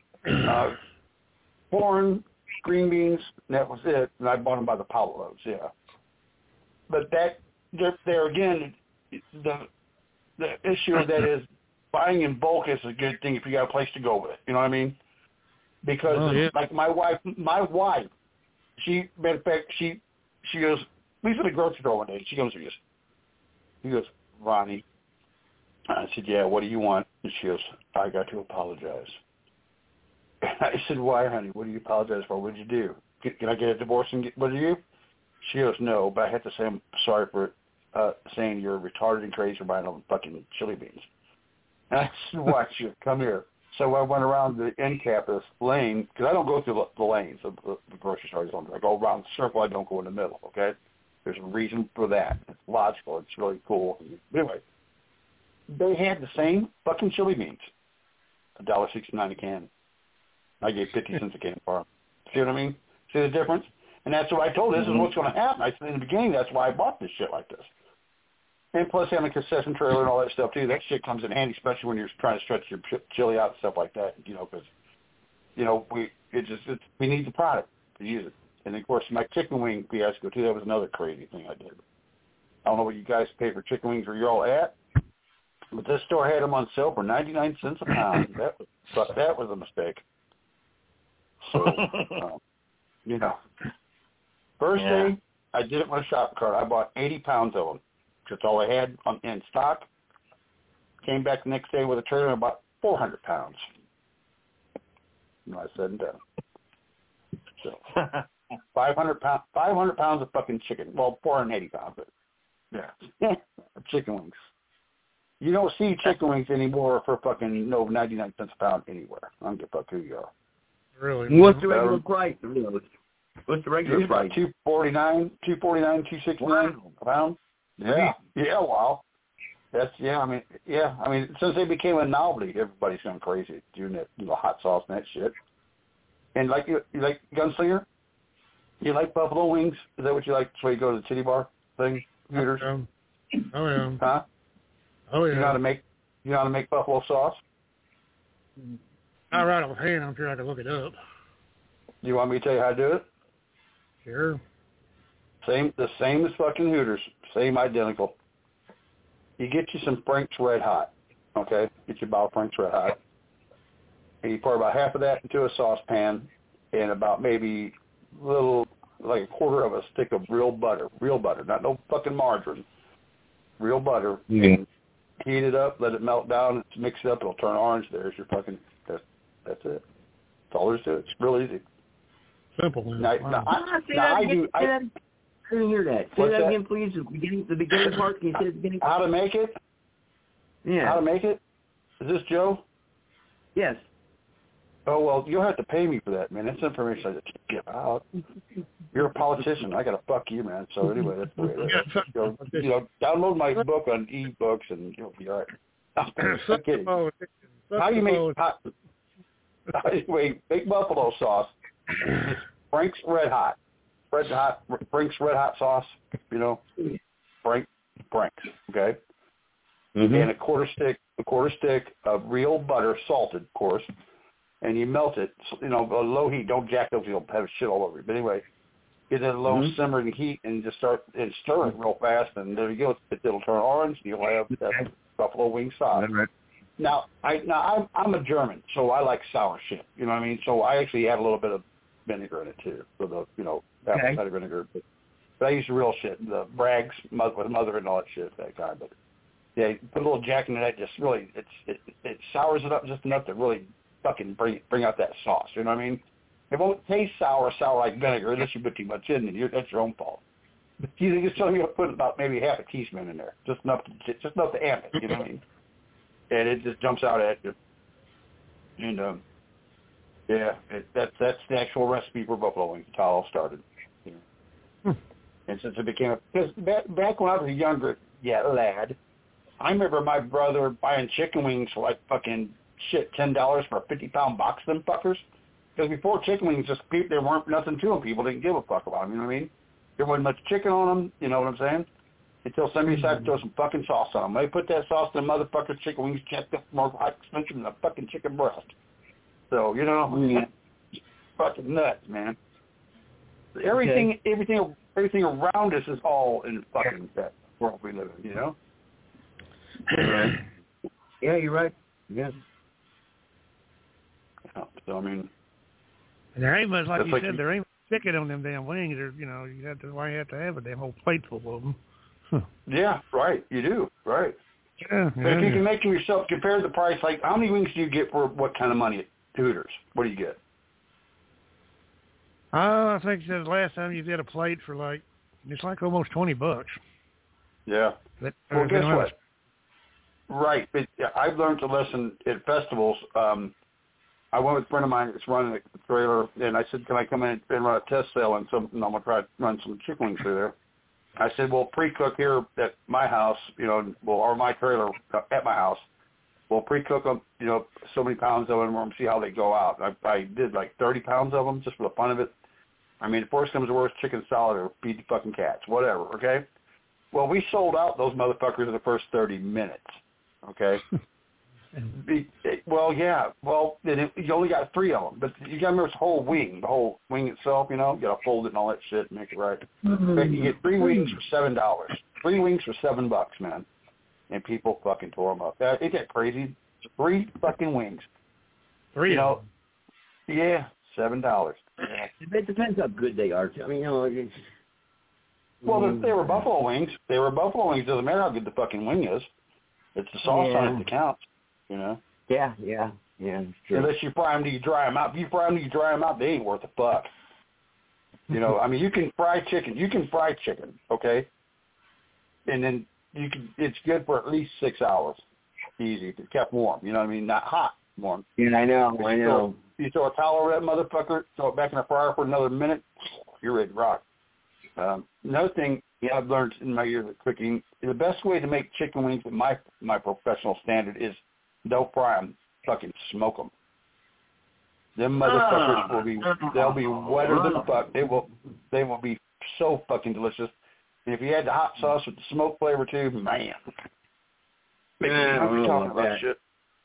corn, green beans, and that was it. And I bought them by the power loads, yeah. But there again, the issue of that is buying in bulk is a good thing if you got a place to go with it. You know what I mean? Because like my wife, she, matter of fact, she goes, we was at the grocery store one day. She goes, Ronnie. I said, yeah, what do you want? And she goes, I got to apologize. I said, why, honey? What do you apologize for? What did you do? Can I get a divorce and what did you? She goes, no, but I have to say I'm sorry for saying you're retarded and crazy for buying all the fucking chili beans. I said, watch you, come here. So I went around the end cap of this lane, because I don't go through the lanes of the grocery stores. I go around the circle. I don't go in the middle, okay? There's a reason for that. It's logical. It's really cool. Anyway, they had the same fucking chili beans, $1.69 a can. I gave 50 cents a can for them. See what I mean? See the difference? And that's what I told her. This is what's going to happen. I said in the beginning, that's why I bought this shit like this. And plus having a concession trailer and all that stuff, too, that shit comes in handy, especially when you're trying to stretch your chili out and stuff like that, because, we need the product to use it. And, of course, my chicken wing fiasco, too, that was another crazy thing I did. I don't know what you guys pay for chicken wings where you're all at, but this store had them on sale for 99 cents a pound. That was a mistake. So, first day, I did it with a shopping cart. I bought 80 pounds of them. That's all I had in stock. Came back the next day with a trailer and about 400 pounds. I said and done. So 500 pounds of fucking chicken. Well, 480 pounds, but yeah, chicken wings. You don't see chicken wings anymore for fucking 99 cents a pound anywhere. I don't give a fuck who you are.
Really?
What's the regular price? What's the regular price?
$2.49, $2.69 a pound. Yeah. Wow. That's I mean, since they became a novelty, everybody's gone crazy doing that, hot sauce and that shit. And you like Gunslinger? You like buffalo wings? Is that what you like? So you go to the titty bar thing, Hooters?
Oh yeah.
Huh?
Oh yeah.
You know how to make buffalo sauce?
Not right offhand. I'm sure I can look it up.
Do you want me to tell you how to do it?
Sure.
The same as fucking Hooters. Same identical. You get you some Frank's Red Hot, okay? Get you a bottle of Frank's Red Hot. And you pour about half of that into a saucepan and about maybe like a quarter of a stick of real butter, not no fucking margarine, real butter.
Yeah.
And heat it up, let it melt down, mix it up, it'll turn orange. There's your fucking, that's it. That's all there is to it. It's real easy.
Simple.
I didn't hear that. Say that again, please. The beginning part. Can you say the beginning part?
How to make it?
Yeah.
How to make it? Is this Joe?
Yes.
Oh, well, you'll have to pay me for that, man. That's information I just give out. You're a politician. I got to fuck you, man. So anyway, that's the way it is. Download my book on e-books and you'll be all right. I'm kidding. How you make buffalo sauce. It's Frank's Red Hot. Frank's Red Hot sauce, Frank's, okay? Mm-hmm. And a quarter stick of real butter, salted, of course, and you melt it, a low heat. Don't jack those, you'll have shit all over you. But anyway, get it at a low simmering heat and just start and stir it real fast, and there you go. It'll turn orange, and you'll have that buffalo wing sauce.
Right.
Now, I'm a German, so I like sour shit. You know what I mean? So I actually add a little bit of vinegar in it too, for the apple cider vinegar. But I use the real shit, the Bragg's with mother and all that shit, that guy. But yeah, put a little Jack in that. Just really, it sours it up just enough to really fucking bring out that sauce. You know what I mean? It won't taste sour like vinegar unless you put too much in, and that's your own fault. You just tell me to put about maybe half a teaspoon in there, just enough to amp it. You know what I mean? And it just jumps out at you. And that's the actual recipe for buffalo wings. That's how it all started. And since it became because back when I was a younger lad, I remember my brother buying chicken wings for like fucking $10 for a 50-pound box of them fuckers. Because before chicken wings, there weren't nothing to them. People didn't give a fuck about them. You know what I mean? There wasn't much chicken on them. You know what I'm saying? Until somebody decided to throw some fucking sauce on them. They put that sauce in the motherfucker's chicken wings, checked up more expensive than a fucking chicken breast. So fucking nuts, man. Everything around us is all in fucking that world we live in.
Yeah, you're right. Yeah.
So I mean,
and there ain't much, like you said, there ain't chicken on them damn wings. Or why you have to have a damn whole plate full of them. Huh.
Yeah, right. You do, right.
Yeah,
but if you can make them yourself, compare the price. Like, how many wings do you get for what kind of money at Hooters? What do you get?
I think you said last time you did a plate for it's like almost $20.
Yeah.
But,
well, guess what? Right. But I've learned to listen at festivals. I went with a friend of mine that's running a trailer, and I said, can I come in and run a test sale on something? I'm going to try to run some chicken wings through there. I said, well, pre-cook here at my house, or my trailer at my house. We'll pre-cook them, so many pounds of them and see how they go out. I did like 30 pounds of them just for the fun of it. I mean, if worst comes to worst, chicken salad or feed the fucking cats, whatever, okay? Well, we sold out those motherfuckers in the first 30 minutes, okay? Well, yeah. Well, you only got 3 of them, but you got to remember it's the whole wing itself. You got to fold it and all that shit and make it right. Mm-hmm. You get 3 wings for $7. 3 wings for $7, man. And people fucking tore them up. It got crazy. 3 fucking wings.
3.
Yeah, $7.
It depends how good they are. I mean, it's...
Well, they were buffalo wings. They were buffalo wings. Doesn't matter how good the fucking wing is. It's the sauce on it that counts.
Yeah.
Unless you fry them till you dry them out. If you fry them till you dry them out, they ain't worth a fuck. I mean, you can fry chicken. Okay? And then it's good for at least 6 hours. Easy. If it's kept warm. You know what I mean? Not hot, warm.
Yeah, I know.
You throw a towel over that motherfucker, throw it back in the fryer for another minute, you're ready to rock. Another thing I've learned in my years of cooking, the best way to make chicken wings at my professional standard is don't fry them, fucking smoke them. Them motherfuckers they'll be wetter than fuck. They will be so fucking delicious. And if you add the hot sauce with the smoke flavor too, man.
I don't know about that.
Shit.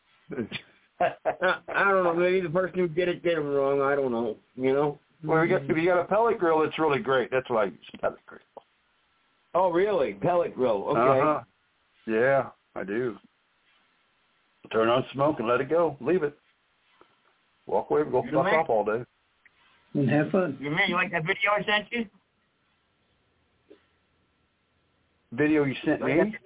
I don't know. Maybe the person who did it wrong. I don't know.
Well, if you got a pellet grill, it's really great. That's what I use, pellet grill.
Oh, really? Pellet grill. Okay.
Uh-huh. Yeah, I do. Turn on smoke and let it go. Leave it. Walk away and go fuck off all day.
And have fun.
You like that video I sent you?
Video you sent me?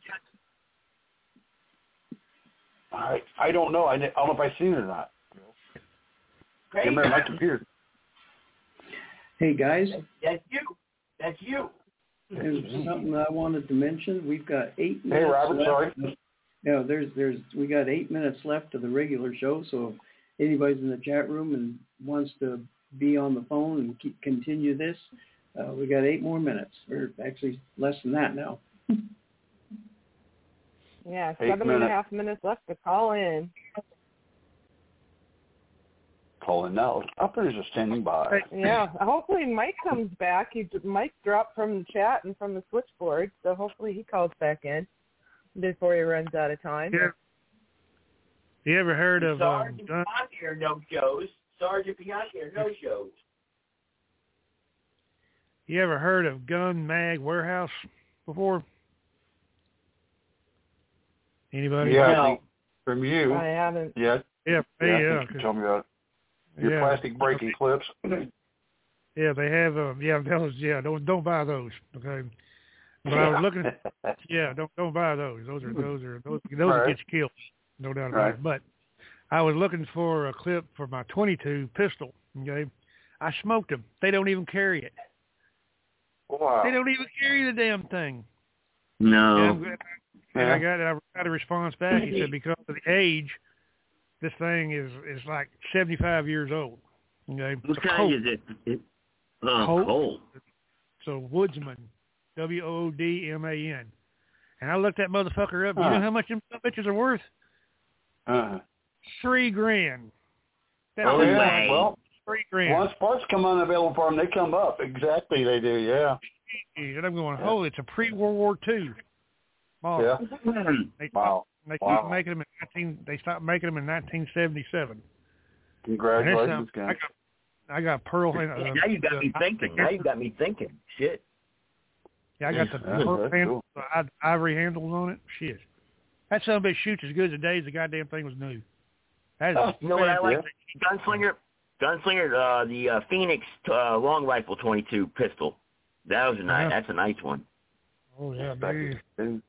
I don't know. I don't know if I've seen it or not. Hey, my computer.
Hey, guys.
That's you.
There's something I wanted to mention. We've got 8 minutes.
Hey, Robert,
left.
sorry.
Yeah, we got 8 minutes left of the regular show, so if anybody's in the chat room and wants to be on the phone and continue this, we got 8 more minutes, or actually less than that now.
Yeah, 7.5 minutes left to call in.
Calling now. Uppers are standing by.
Yeah, hopefully Mike comes back. Mike dropped from the chat and from the switchboard, so hopefully he calls back in before he runs out of time.
Yeah. You ever heard of
Sergeant Beyond here, no shows. Sergeant Beyond here, no shows.
You ever heard of Gun Mag Warehouse before? Anybody?
Yeah,
No.
From you.
I haven't.
Yeah.
Yeah.
You tell me about your plastic breaking clips.
Yeah, they have. Those. Yeah, don't buy those. Okay. But I was looking. Yeah, don't buy those. Those right. Get you killed. No doubt about it. But I was looking for a clip for my .22 pistol. Okay. I smoked them. They don't even carry it.
Wow.
They don't even carry the damn thing.
No.
And I got a response back. He said because of the age, this thing is like 75 years old. Okay.
What kind is it? Colt.
So Woodsman, Woodman. And I looked that motherfucker up. You know how much them bitches are worth? $3,000. That's
yeah. Well,
$3,000.
Once parts come unavailable for them, they come up. Exactly, they do. Yeah.
And I'm going, holy, it's a pre-World War II.
Yeah.
They stopped making them in 1977.
Congratulations, guys.
I got pearl.
Now you got me thinking. Shit.
Yeah, I got the pearl handles, the ivory handles on it. Shit. That son of a bitch shoots as good as the days the goddamn thing was new. That is
you know what I like? Gunslinger, the Phoenix long rifle .22 pistol. That was that's a nice one.
Oh yeah, dude.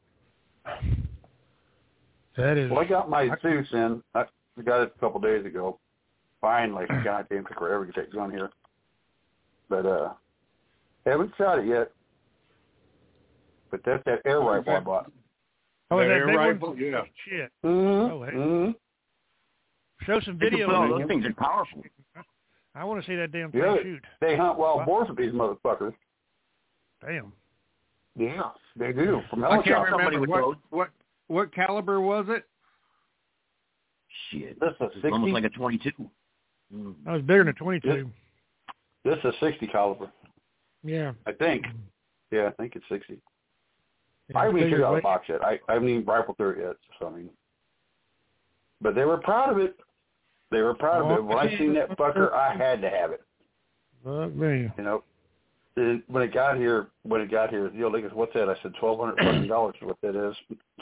That is.
Well, I got my Zeus in. I got it a couple days ago. Finally, goddamn, took forever to get that gun here. But haven't shot it yet. But that's that air rifle I bought.
Oh,
that
that
air
big
rifle?
one?
Yeah.
Shit.
Mm-hmm.
Oh, hey.
Mm-hmm.
Show some video.
Those things are powerful.
I want to see that damn thing shoot.
They hunt wild boars with these motherfuckers.
Damn.
Yeah, they do. From
I can't
somebody
remember what caliber was it?
Shit.
This is a 60.
Almost like a 22.
That was bigger than a 22.
This is a 60 caliber.
Yeah.
I think. Yeah, I think it's 60.
Yeah,
I haven't even figured out the
weight.
box yet. I haven't even rifled through it yet. So, I mean, but they were proud of it. They were proud of it. When I seen that fucker, I had to have it.
Fuck me.
You know, when it got here, the old lady goes, "What's that?" I said, $1,200 is what that is.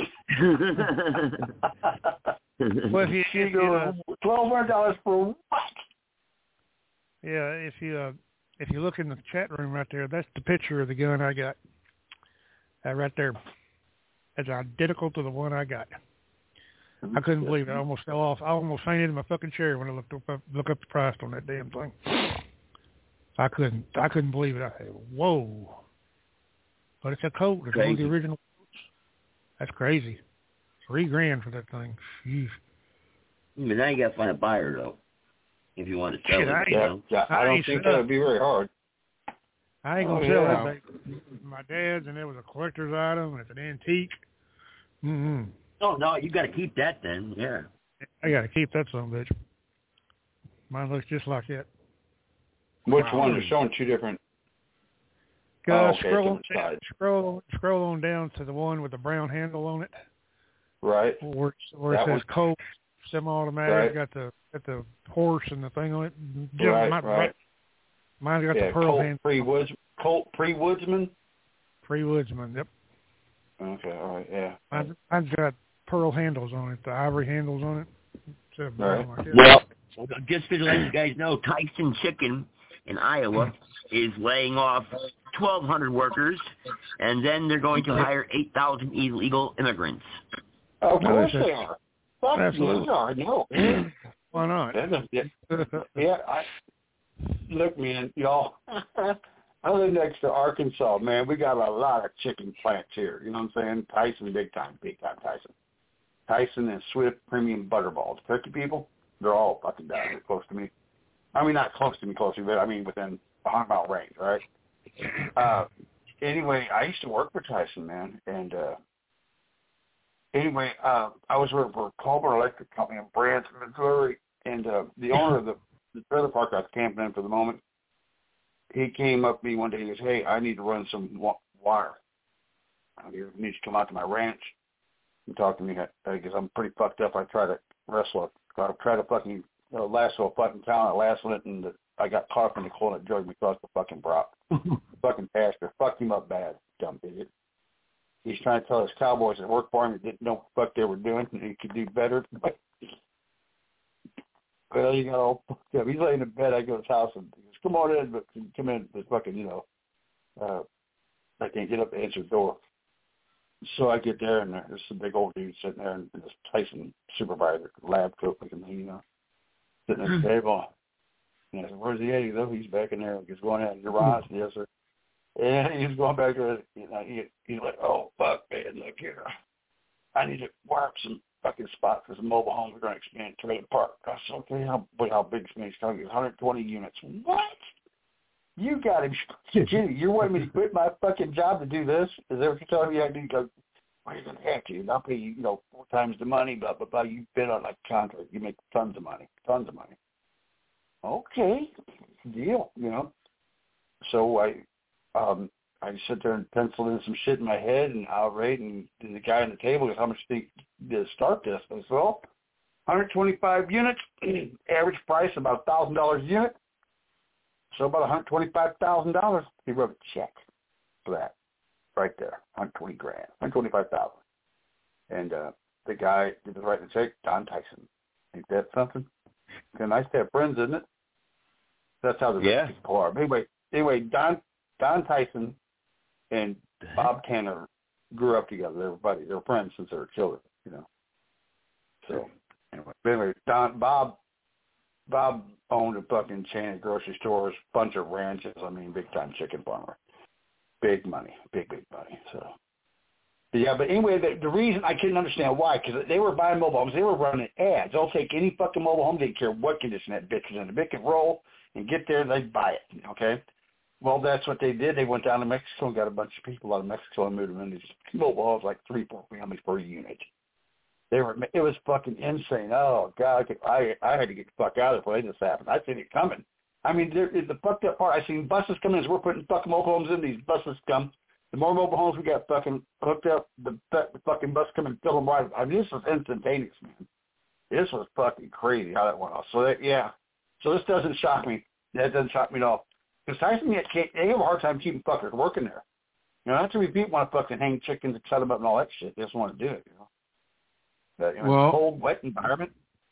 Well,
she goes, $1,200 for what?
Yeah, if you look in the chat room right there, that's the picture of the gun I got. Right there. It's identical to the one I got. I couldn't believe it. I almost fell off. I almost fainted in my fucking chair when I looked up the price on that damn thing. I couldn't believe it. I said, whoa. But it's a coat. It's one of the original coats. That's crazy. $3,000 for that thing. Jeez.
But now you got to find a buyer, though, if you want to sell it.
I don't think that would be very hard.
I ain't going to sell that thing. My dad's, and it was a collector's item, and it's an antique. Mm-hmm.
Oh, no, you got to keep that then, yeah.
I got to keep that son of a bitch. Mine looks just like it.
Which one? They're showing two different.
Scroll on down to the one with the brown handle on it.
Right.
Where it says Colt semi-automatic.
Right.
Got the horse and the thing on it.
Right.
Mine's got the pearl handle.
Colt Pre-Woodsman?
Pre-Woodsman, yep.
Okay, all right, yeah.
Mine's got pearl handles on it, the ivory handles on it.
Right.
Like
well, just to let you guys know, Tyson Chicken in Iowa is laying off 1,200 workers, and then they're going to hire 8,000 illegal immigrants.
Of course they are.
Absolutely.
They are. No.
Why not?
Look, man, y'all. I live next to Arkansas, man. We got a lot of chicken plants here. You know what I'm saying? Tyson, big time Tyson. Tyson and Swift Premium Butterballs. Turkey people, they're all fucking down here close to me. I mean, not close to me, but I mean within a 100-mile range, right? Anyway, I used to work for Tyson, man, and I was working for Colburn Electric Company in Branson, Missouri, and the owner of the trailer park I was camping in for the moment, he came up to me one day. He goes, "Hey, I need to run some wire. You need to come out to my ranch and talk to me because I'm pretty fucked up. I try to wrestle. I try to fucking lasso a fucking cow. I lassoed it, and I got caught up in the cold and it dragged me across the fucking brock. Fucking pastor. Fucked him up bad, dumb idiot. He's trying to tell his cowboys that work for him that didn't know what the fuck they were doing and he could do better. Well, he got all fucked up. He's laying in bed. I go to his house and he goes, "Come on in," but come in. This fucking, I can't get up to answer the door. So I get there and there's some big old dude sitting there and this Tyson supervisor, lab coat looking thing, sitting at the table. And I said, "Where's he at?" He goes, "Oh, he's back in there." He's going out in the garage. Yes, sir. And he's going back there. He's like, "Oh, fuck, man, look here. I need to wire up some fucking spots for some mobile homes. We're going to expand trailer park." I said, "Okay, how big is it?" 120 units. What? You got him. You want me to quit my fucking job to do this? Is that what you're telling me I do? Go, well, you're going to have to. I'll pay you, 4 times the money, blah, blah, blah. You've been on a contract. You make tons of money. Okay, deal, So I sit there and pencil in some shit in my head and I'll rate, and the guy on the table goes, "How much do you start this?" I said, "Well, 125 units, average price about $1,000 a unit. So about $125,000. He wrote a check for that right there, $120,000, $125,000. And the guy that was writing the check, Don Tyson. Ain't that something? It's nice to have friends, isn't it? That's how the people are. But anyway, Don Tyson and Bob Tanner grew up together. They were buddies. They were friends since they were children, So anyway, Bob owned a fucking chain of grocery stores, bunch of ranches. I mean, big time chicken farmer. Big money, big money. So Yeah, but anyway, the reason I couldn't understand why, because they were buying mobile homes. They were running ads. They'll take any fucking mobile home. They don't care what condition that bitch is in. The bitch can roll and get there and they'd buy it, okay? Well, that's what they did. They went down to Mexico and got a bunch of people out of Mexico and moved them in these mobile homes, like 3-4 families per unit. It was fucking insane. Oh, God, I had to get the fuck out of it before this happened. I seen it coming. I mean, the fucked up part, I seen buses coming as we're putting fucking mobile homes in. These buses come. The more mobile homes we got fucking hooked up, the fucking bus come and fill them right. I mean, this was instantaneous, man. This was fucking crazy how that went off. So, So this doesn't shock me. That doesn't shock me at all. Because Tyson, they have a hard time keeping fuckers working there. You know, not too many people want to fucking hang chickens and cut them up and all that shit. They just want to do it, you know. But, you know, cold, wet environment.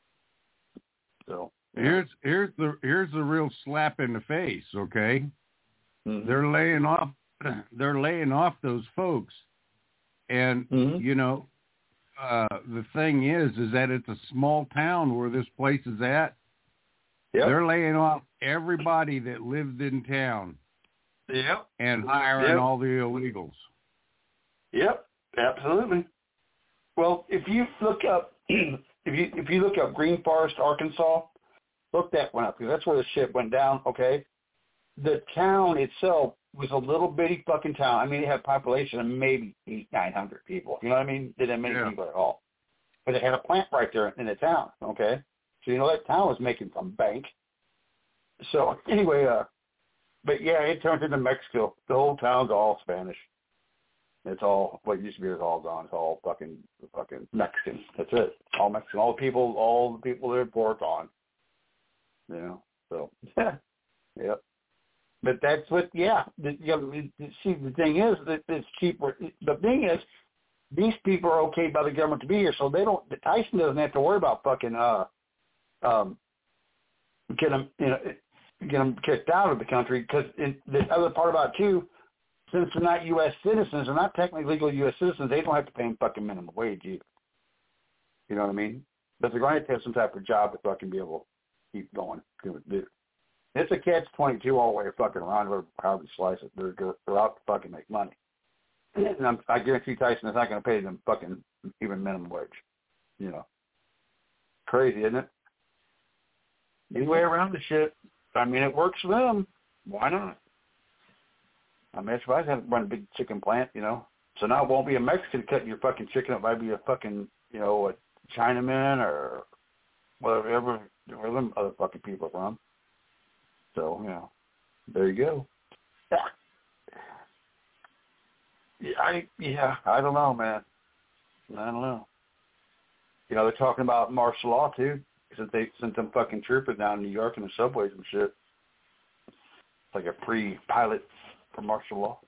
So
here's the real slap in the face, okay?
Mm-hmm.
They're laying off those folks. And you know, the thing is that it's a small town where this place is at.
Yep.
They're laying off everybody that lived in town.
Yep.
And hiring all the illegals.
Yep, absolutely. Well, if you look up if you look up Green Forest, Arkansas, look that one up because that's where the shit went down. Okay, the town itself was a little bitty fucking town. I mean, it had a population of maybe 800-900 people. You know what I mean? They didn't have many people at all, but it had a plant right there in the town. Okay, so you know that town was making some bank. So anyway, but yeah, it turned into Mexico. The whole town's all Spanish. It's all what used to be is all gone. It's all fucking Mexican. That's it. All Mexican. All the people there are gone. You know. So yep. But that's what. Yeah. See, the thing is that it's cheaper. The thing is, these people are okayed by the government to be here, so they don't. Tyson doesn't have to worry about fucking get them kicked out of the country because the other part about it too. Since they're not U.S. citizens, they're not technically legal U.S. citizens, they don't have to pay them fucking minimum wage either. You know what I mean? But they're going to have some type of job to fucking be able to keep going. It's a catch-22 all the way fucking around, however you slice it. They're out to fucking make money. And I guarantee Tyson is not going to pay them fucking even minimum wage. You know. Crazy, isn't it? Any way around the shit. I mean, it works for them. Why not? I mean, if I had to run a big chicken plant, you know. So now it won't be a Mexican cutting your fucking chicken. It might be a fucking, you know, a Chinaman or whatever, where them other fucking people are from. So, you know, there you go. I don't know, man. I don't know. You know, they're talking about martial law, too, since they sent them fucking troopers down in New York in the subways and shit. It's like a pre-pilot for martial law.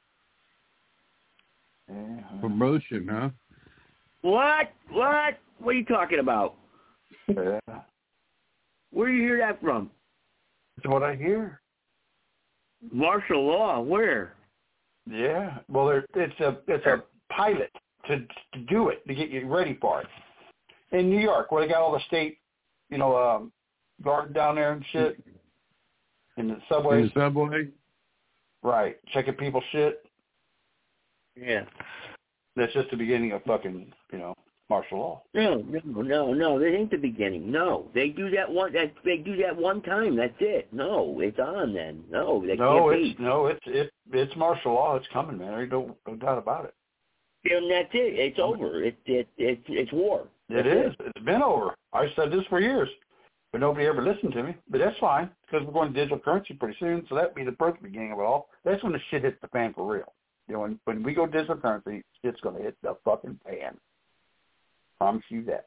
Yeah.
Promotion, huh?
What? What are you talking about?
Yeah.
Where do you hear that from?
That's what I hear.
Martial law, where?
Yeah. Well, it's a pilot to do it, to get you ready for it. In New York, where they got all the state, you know, guard down there and shit. In the subways.
In the subway?
Right. Checking people's shit.
Yeah.
That's just the beginning of fucking, you know, martial law.
No. That ain't the beginning. No. They do that one time. That's it. No, it's on then. No, they can't be.
It's martial law. It's coming, man. There's no doubt about it.
And that's it. It's over. It's war.
It is. It's been over. I said this for years, but nobody ever listened to me. But that's fine because we're going to digital currency pretty soon, so that'd be the perfect beginning of it all. That's when the shit hits the fan for real. You know, when we go digital currency, it's going to hit the fucking fan. Promise you that.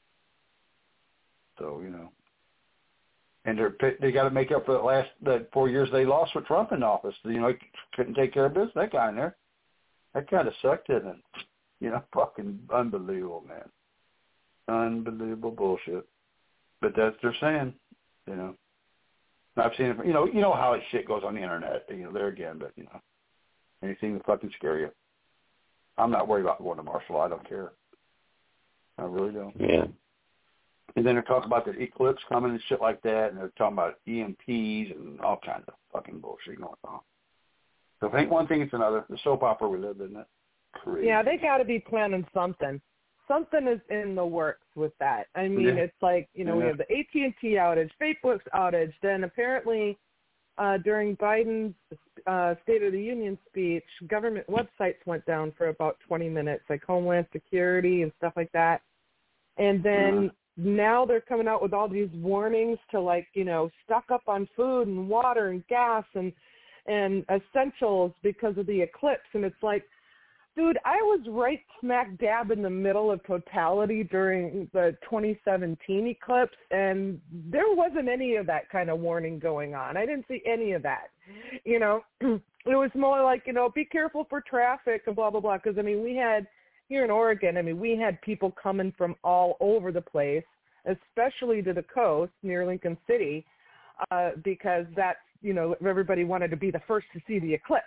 So, you know. And they got to make up for the 4 years they lost with Trump in office. You know, he couldn't take care of business. That guy in there. That kind of sucked, didn't it? You know, fucking unbelievable, man. Unbelievable bullshit. But that's what they're saying, you know. I've seen it, you know how that shit goes on the internet, you know, there again, but, you know, anything to fucking scare you. I'm not worried about going to martial law. I don't care. I really don't.
Yeah.
And then they're talking about the eclipse coming and shit like that, and they're talking about EMPs and all kinds of fucking bullshit going on. So if it ain't one thing, it's another. The soap opera we live in, it. Crazy.
Yeah, they got to be planning something. Something is in the works with that. I mean, it's like, we have the AT&T outage, Facebook's outage. Then apparently during Biden's State of the Union speech, government websites went down for about 20 minutes, like Homeland Security and stuff like that. And then now they're coming out with all these warnings to stock up on food and water and gas and essentials because of the eclipse. And it's like, dude, I was right smack dab in the middle of totality during the 2017 eclipse, and there wasn't any of that kind of warning going on. I didn't see any of that. It was more like, be careful for traffic and blah, blah, blah. Because, we had, here in Oregon, we had people coming from all over the place, especially to the coast near Lincoln City, because that's, everybody wanted to be the first to see the eclipse,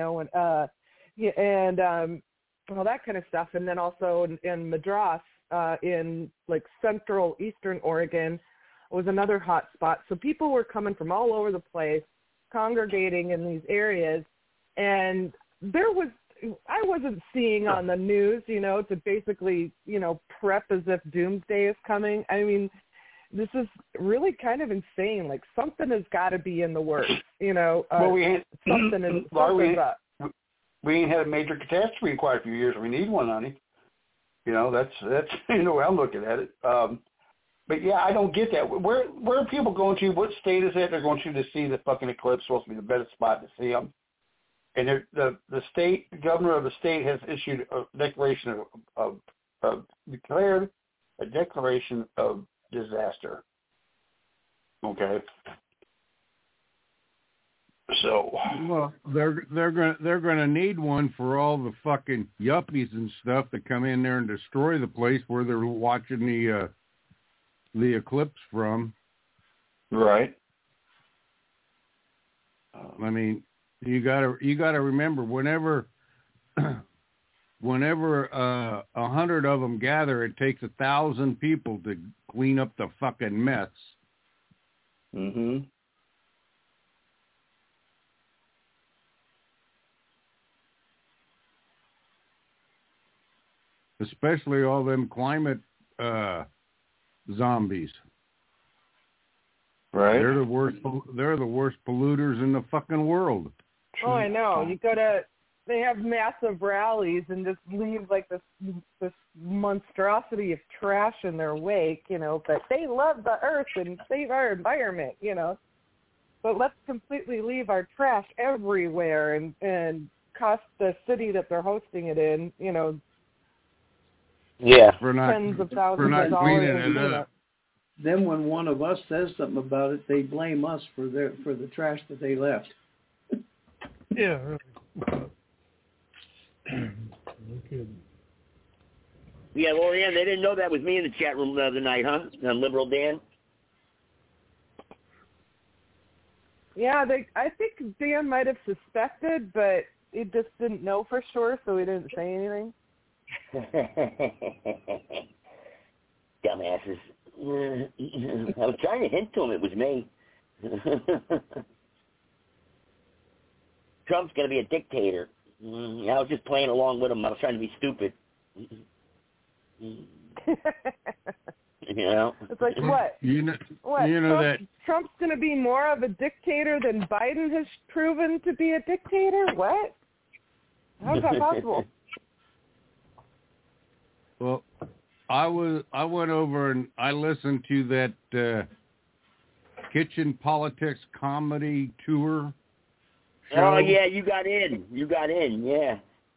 and all that kind of stuff. And then also in Madras, in central eastern Oregon, was another hot spot. So people were coming from all over the place, congregating in these areas. And I wasn't seeing on the news, to basically, prep as if doomsday is coming. This is really kind of insane. Like, something has got to be in the works, something's up.
We ain't had a major catastrophe in quite a few years. We need one, honey. That's the way I'm looking at it. But yeah, I don't get that. Where are people going to? What state is it? They're going to see the fucking eclipse. Supposed to be the best spot to see them. And the governor of the state has issued a declaration declared a declaration of disaster. Okay. So
they're gonna need one for all the fucking yuppies and stuff that come in there and destroy the place where they're watching the eclipse from.
Right.
You gotta remember whenever 100 of them gather, it takes 1,000 people to clean up the fucking mess.
Mm-hmm.
Especially all them climate zombies.
Right.
They're the worst polluters in the fucking world.
Oh, I know. They have massive rallies and just leave this monstrosity of trash in their wake, but they love the earth and save our environment, But let's completely leave our trash everywhere and cost the city that they're hosting it in, tens of thousands of dollars.
Then when one of us says something about it, they blame us for the trash that they left.
Yeah.
Yeah, Lorianne, they didn't know that was me in the chat room the other night, huh? Liberal Dan.
Yeah, I think Dan might have suspected, but he just didn't know for sure, so he didn't say anything.
Dumbasses. I was trying to hint to him it was me. Trump's going to be a dictator. I was just playing along with him. I was trying to be stupid.
It's like, what? Trump's going to be more of a dictator than Biden has proven to be a dictator? What? How's that possible?
Well, I went over and I listened to that Kitchen Politics comedy tour show.
Oh yeah, you got in, yeah.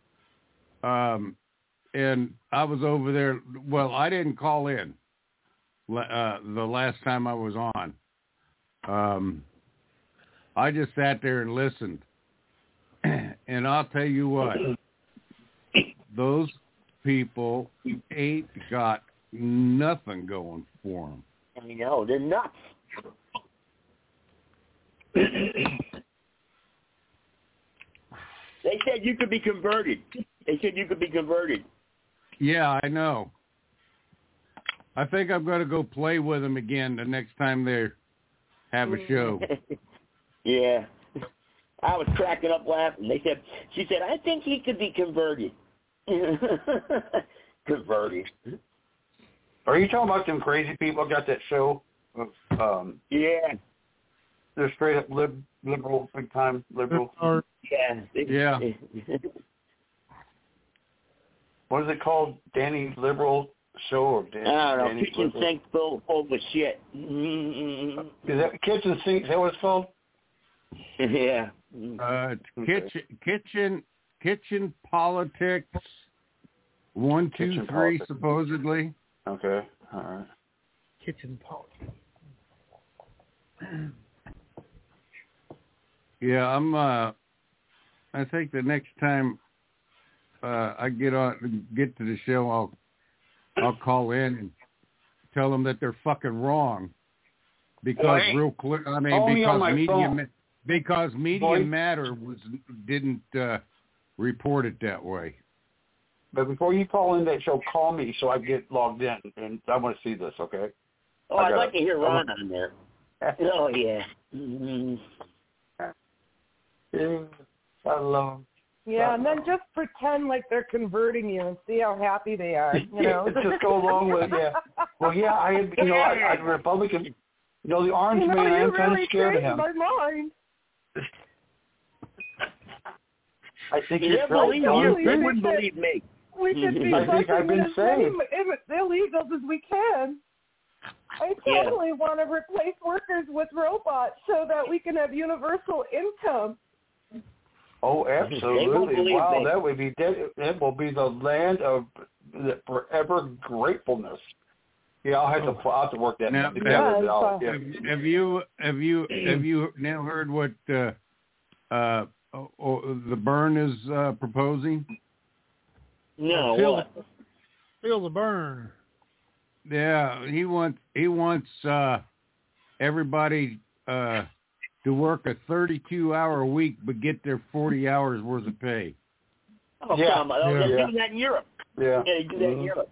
And I was over there. Well, I didn't call in the last time I was on. I just sat there and listened. And I'll tell you what, those people ain't got nothing going for them.
I know, they're nuts. They said you could be converted.
Yeah, I know. I think I'm going to go play with them again the next time they have a show.
Yeah. I was cracking up laughing. She said, I think he could be converted. Converted.
Are you talking about them crazy people got that show?
Yeah.
They're straight up liberal, big time liberal.
Yeah.
What is it called? Danny Liberal Show or Danny?
I don't know.
Danny's
Kitchen
Liberal?
sink full of shit.
Is that kitchen sink? Is that what it's called?
Yeah.
Kitchen politics. 1, 2, 3,
politics.
supposedly.
Okay. All right.
Kitchen politics.
Yeah, I think the next time I get to the show, I'll call in and tell them that they're fucking wrong. Because real clear, I mean, because Media Matter didn't report it that way.
But before you call in that show, call me so I get logged in, and I want to see this. Okay.
Oh, I'd like to hear Ron on there. Oh yeah. Mm-hmm.
Yeah, I love them.
Yeah, and then just pretend like they're converting you and see how happy they are. You know,
just go along with it. Yeah. Well, yeah, I'm Republican. The orange man. I'm kind of scared of him.
My mind.
I think
you wouldn't believe me.
We should be
I've been
as many illegals as we can. I totally want to replace workers with robots so that we can have universal income.
Oh, absolutely! Wow, that would be it. Will be the land of the forever gratefulness. Yeah, I'll have to work that
now,
together.
Have you now heard what the Burn is proposing?
No.
Feel the burn.
Yeah, he wants everybody to work a 32-hour week but get their 40 hours worth of pay.
Oh, come on. They're doing that in Europe.
Yeah.
They do that in Europe.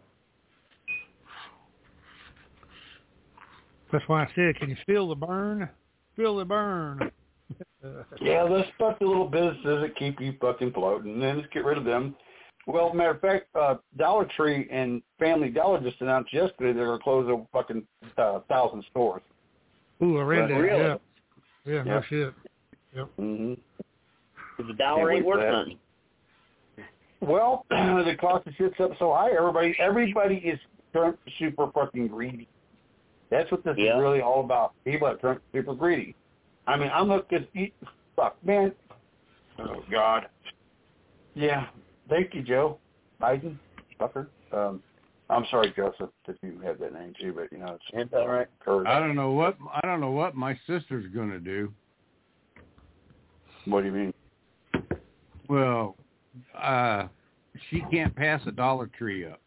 That's why I said, can you feel the burn? Feel the burn.
Yeah, let's fuck the little businesses that keep you fucking floating, and then let's get rid of them. Well, matter of fact, Dollar Tree and Family Dollar just announced yesterday they're going to close over fucking 1,000 stores.
Ooh, I read that.
Really?
Yeah. Yeah, no shit. Yep.
Mm-hmm.
The dollar ain't worth nothing.
Well, the cost of shit's up so high. Everybody is super fucking greedy. That's what this is really all about. People are super greedy. I mean, I'm looking. Fuck, man. Oh God. Yeah. Thank you, Joe Biden. Fucker. I'm sorry, Joseph, that you had that name too, but it's
all right.
I don't know what my sister's gonna do.
What do you mean?
Well, she can't pass a Dollar Tree up.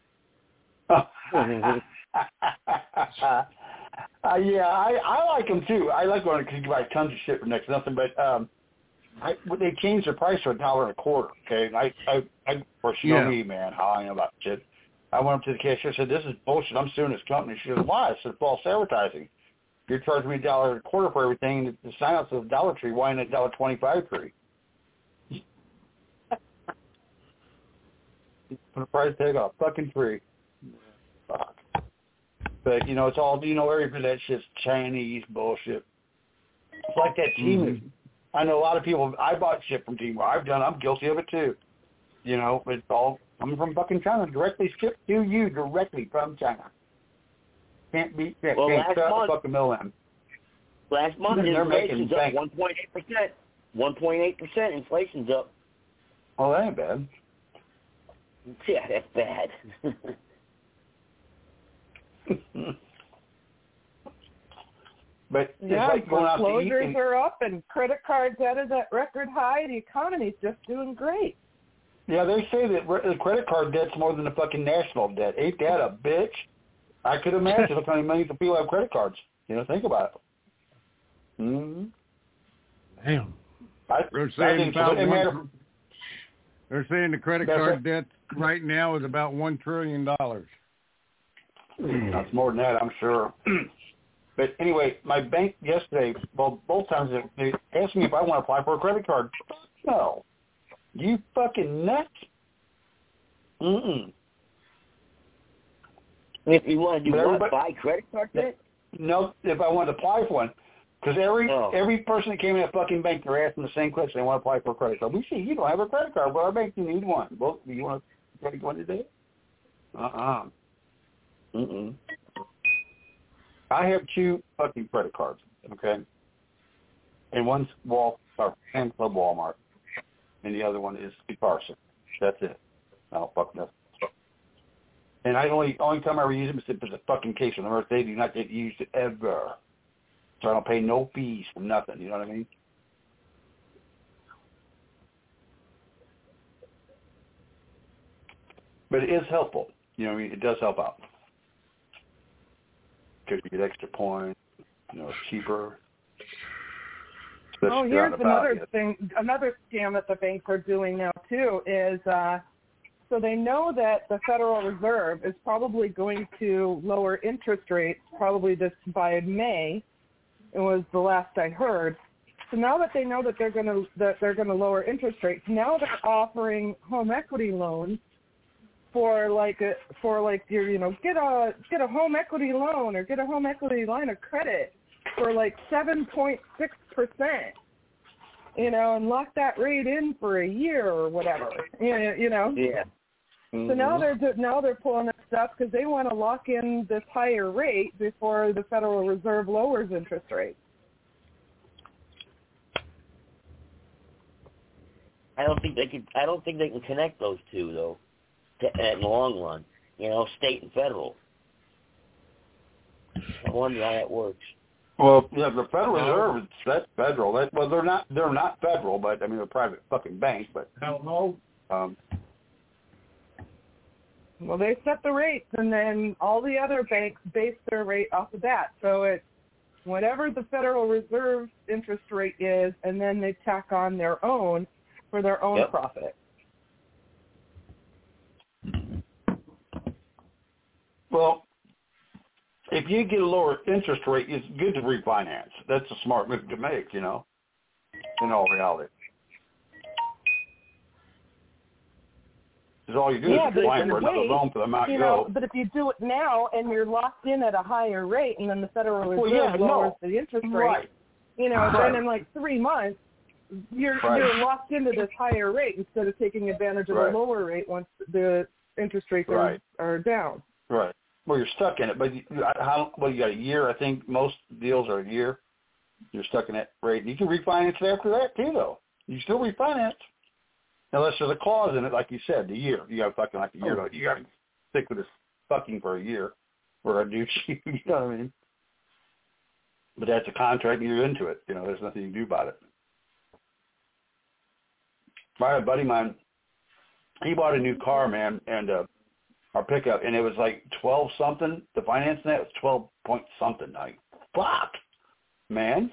Yeah, I like them too. I like going because you can buy tons of shit for next to nothing. But they changed the price to $1.25. Okay, of course, you know me, man. How I know about shit. I went up to the cashier and said, "This is bullshit. I'm suing this company." She said, "Why?" I said, "False advertising. You're charging me $1.25 for everything. The sign out says Dollar Tree. Why ain't it $1.25 free?" Put a price tag on fucking free. Fuck. But it's all area for that shit's Chinese bullshit. It's like that Temu. I know a lot of people. I bought shit from Temu. I'm guilty of it too. It's all coming from fucking China, directly shipped to you directly from China. Can't beat that.
Well,
can't cut the fucking middleman.
Last month, inflation's up 1.8%. 1.8% inflation's up.
Oh, that ain't bad.
Yeah, that's bad.
But it's like going out to eat.
Foreclosures are up and credit card debt is at record high. The economy's just doing great.
Yeah, they say that the credit card debt's more than the fucking national debt. Ain't that a bitch? I could imagine how many millions of people have credit cards. Think about it. Mm-hmm.
Damn.
They're saying the credit card debt right now is about $1 trillion.
That's more than that, I'm sure. But anyway, my bank yesterday, both times, they asked me if I want to apply for a credit card. No. You fucking nuts?
Mm-mm. If you want to do what? Buy credit card debt?
No, if I want to apply for one. Because every person that came in that fucking bank, they're asking the same question. They want to apply for a credit card. We see you don't have a credit card, but our bank, you need one. Well, do you want a credit card today? Mm-mm. I have 2 fucking credit cards, okay? And one's Sam's Club Walmart, and the other one is Carson. That's it. Oh, fuck nothing. And I only time I ever use them is if it's a fucking case on the earth. They do not get used ever. So I don't pay no fees for nothing. You know what I mean? But it is helpful. You know what I mean? It does help out. Because you get extra points. You know, it's cheaper.
Oh, here's another thing, another scam that the banks are doing now, too, is so they know that the Federal Reserve is probably going to lower interest rates probably by May. It was the last I heard. So now that they know that they're going to lower interest rates, now they're offering home equity loans for your get a home equity loan or get a home equity line of credit for like 7.6%. And lock that rate in for a year or whatever. You know.
Yeah. Mm-hmm.
So now they're pulling this stuff because they want to lock in this higher rate before the Federal Reserve lowers interest rates.
I don't think they can connect those two though, in the long run. State and federal. I wonder how that works.
Well, yeah, the Federal Reserve, that's federal. They're not federal, but I mean they're private fucking banks. But
hello.
Well, they set the rates, and then all the other banks base their rate off of that. So it's whatever the Federal Reserve interest rate is, and then they tack on their own for their own profit.
Well, if you get a lower interest rate, it's good to refinance. That's a smart move to make, in all reality. Because all you do is apply for another loan for the amount you owe.
But if you do it now and you're locked in at a higher rate, and then the Federal Reserve lowers the interest rate, then in like 3 months, you're locked into this higher rate instead of taking advantage of the lower rate once the interest rates are down.
Right. Well, you're stuck in it. But you got a year? I think most deals are a year. You're stuck in that rate. You can refinance after that too, though. You still refinance. Unless there's a clause in it, like you said, the year. You got fucking like a year. You got to stick with this fucking for a year or a new cheap. You know what I mean? But that's a contract and you're into it. There's nothing you can do about it. My buddy of mine, he bought a new car, man, and our pickup, and it was like 12 something. The finance net was 12 point something. Like, fuck, man.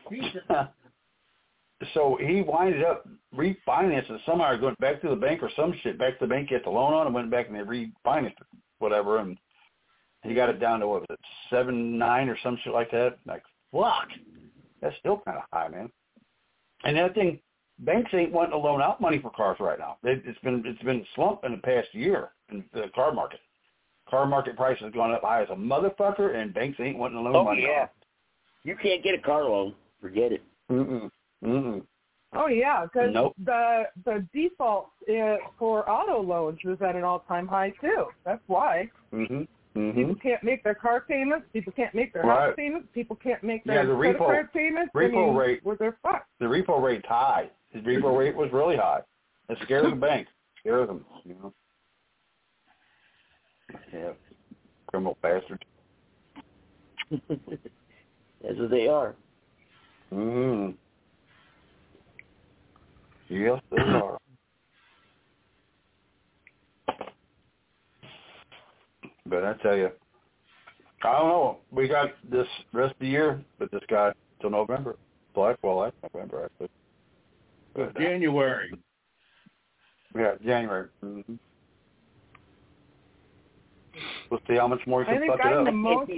So he winded up refinancing somehow, going back to the bank or some shit, back to the bank, get the loan on, and went back and they refinanced it, whatever, and he got it down to, 7.9 or some shit like that. Like, fuck, that's still kind of high, man. And that thing, banks ain't wanting to loan out money for cars right now. It's been slump in the past year in the car market. Car market prices have gone up high as a motherfucker, and banks ain't wanting to loan money.
Oh, yeah. You can't get a car loan. Forget it.
Mm-mm. Mm-mm.
Oh, yeah, because the default for auto loans is at an all-time high, too. That's why.
Mm-hmm. Mm-hmm.
People can't make their car payments. People can't make their house payments. People can't make their credit card payments.
Repo rate.
They're fucked.
The repo rate's high. The repo rate was really high. It scares the banks. It scares them, Yeah. Criminal bastards.
That's what they are.
Mm-hmm. Yes, they are. But I tell you, I don't know. We got this rest of the year with this guy till November. That's November, actually. But,
January.
Yeah, January. Mm-hmm. We'll see how much more he can fuck it up.
I am the most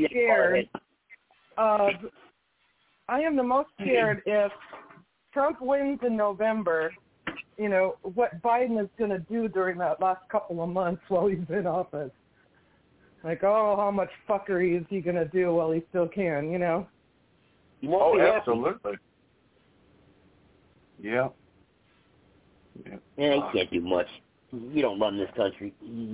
scared if Trump wins in November what Biden is going to do during that last couple of months while he's in office. Like, how much fuckery is he going to do while he still can,
Absolutely. Yeah.
Yeah, he can't do much. You don't run this country.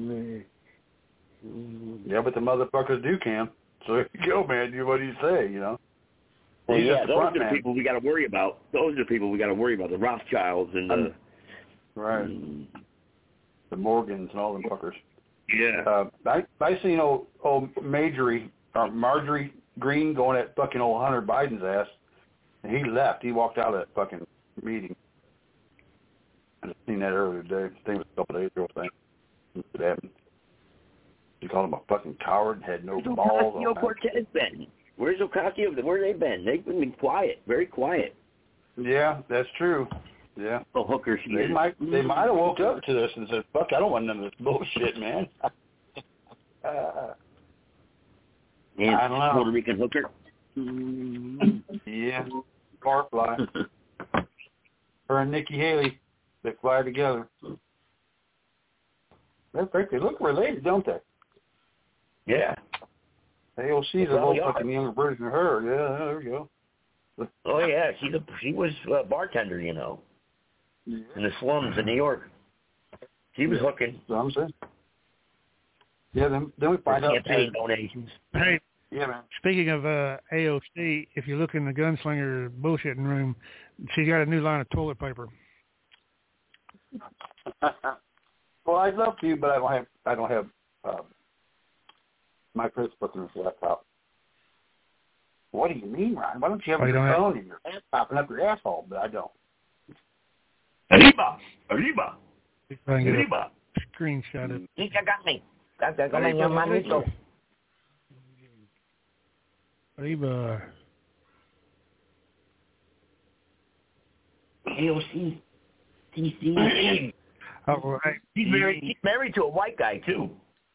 Yeah, but the motherfuckers do, Cam. So there you go, man. What do you say,
Well, yeah, those are the people we got to worry about. The Rothschilds and the...
Right. The Morgans and all them fuckers.
Yeah.
I seen old Marjorie Green going at fucking old Hunter Biden's ass, and he left. He walked out of that fucking meeting. I just seen that earlier today. I think it was a couple of days ago. It happened. He called him a fucking coward and had no balls.
Where's Ocasio-Cortez been? Where's Ocasio? Where have they been? They've been quiet, very quiet.
Yeah, that's true. Yeah.
Oh, hooker she is.
They might have woke up to this and said, fuck, I don't want none of this bullshit, man. I don't know.
Puerto Rican hooker?
Yeah. Barfly. Her and Nikki Haley, they fly together. They're frankly look related, don't they?
Yeah.
AOC's a little fucking younger version of her. Yeah, there we go.
Oh, yeah. She was a bartender, in the slums of New York. She was hooking.
That's what I'm saying. Yeah, then we find out.
Campaign donations.
Hey,
yeah, man.
Speaking of AOC, if you look in the gunslinger bullshitting room, she's got a new line of toilet paper.
Well, I'd love to, but I don't have my Facebook in this laptop. What do you mean, Ron? Why don't you have your phone in your ass popping up your asshole? But I don't.
Arriba.
Screenshot it.
You got me. Got me, manito.
Arriba.
AOC. TC.
Oh, right.
He's married to a white guy, too.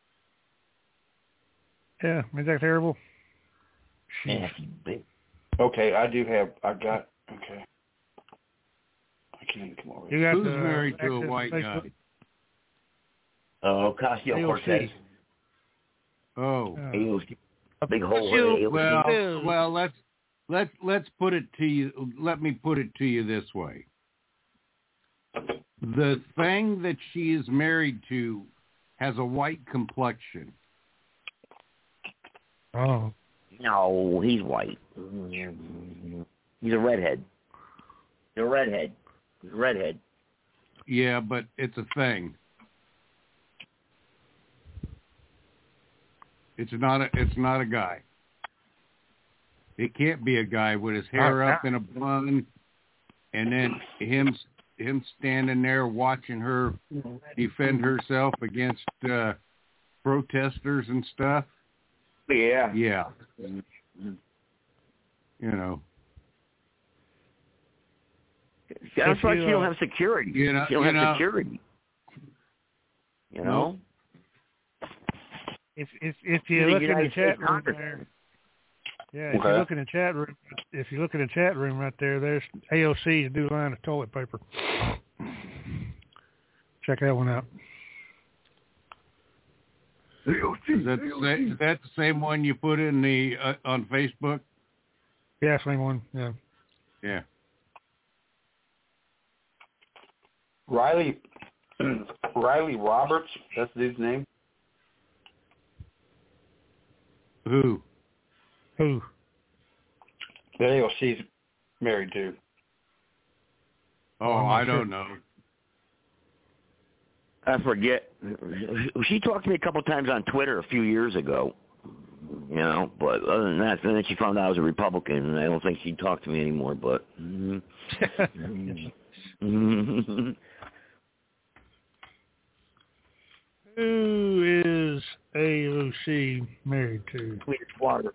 Yeah, is that terrible?
Yeah.
Okay, I got, okay. I can't even come over here.
Who's married to a white guy?
Ocasio-Cortez.
Oh.
AOC. Big hole.
Well, let's put it to you. Let me put it to you this way. The thing that she is married to has a white complexion.
Oh.
No, he's white. He's a redhead. He's a redhead.
Yeah, but it's a thing. It's not a guy. It can't be a guy with his hair up in a bun, and then him standing there watching her defend herself against protesters and stuff.
Yeah.
Yeah.
Sounds like she don't have security. She don't have security.
If you look in the chat room there, if you look in the chat room, right there, there's AOC's new line of toilet paper. Check that one out.
Is that the same one you put in the on Facebook?
Yeah, same one. Yeah.
Yeah.
Riley Roberts, that's the dude's name.
Who?
That AOC's married to.
Oh, I don't know.
I forget. She talked to me a couple times on Twitter a few years ago, but other than that, then she found out I was a Republican, and I don't think she'd talk to me anymore, but...
Who is AOC married to?
Water.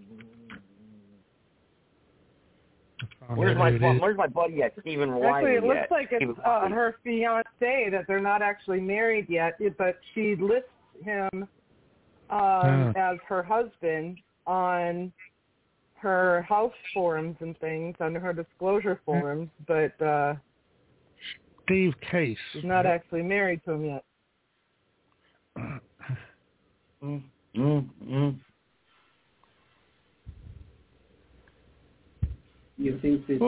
Where's my buddy at? Stephen Wiley.
Actually, it looks like it's her fiancé, that they're not actually married yet, but she lists him as her husband on her house forms and things, under her disclosure forms, but
Steve Case.
She's not actually married to him yet.
You think that?
Well,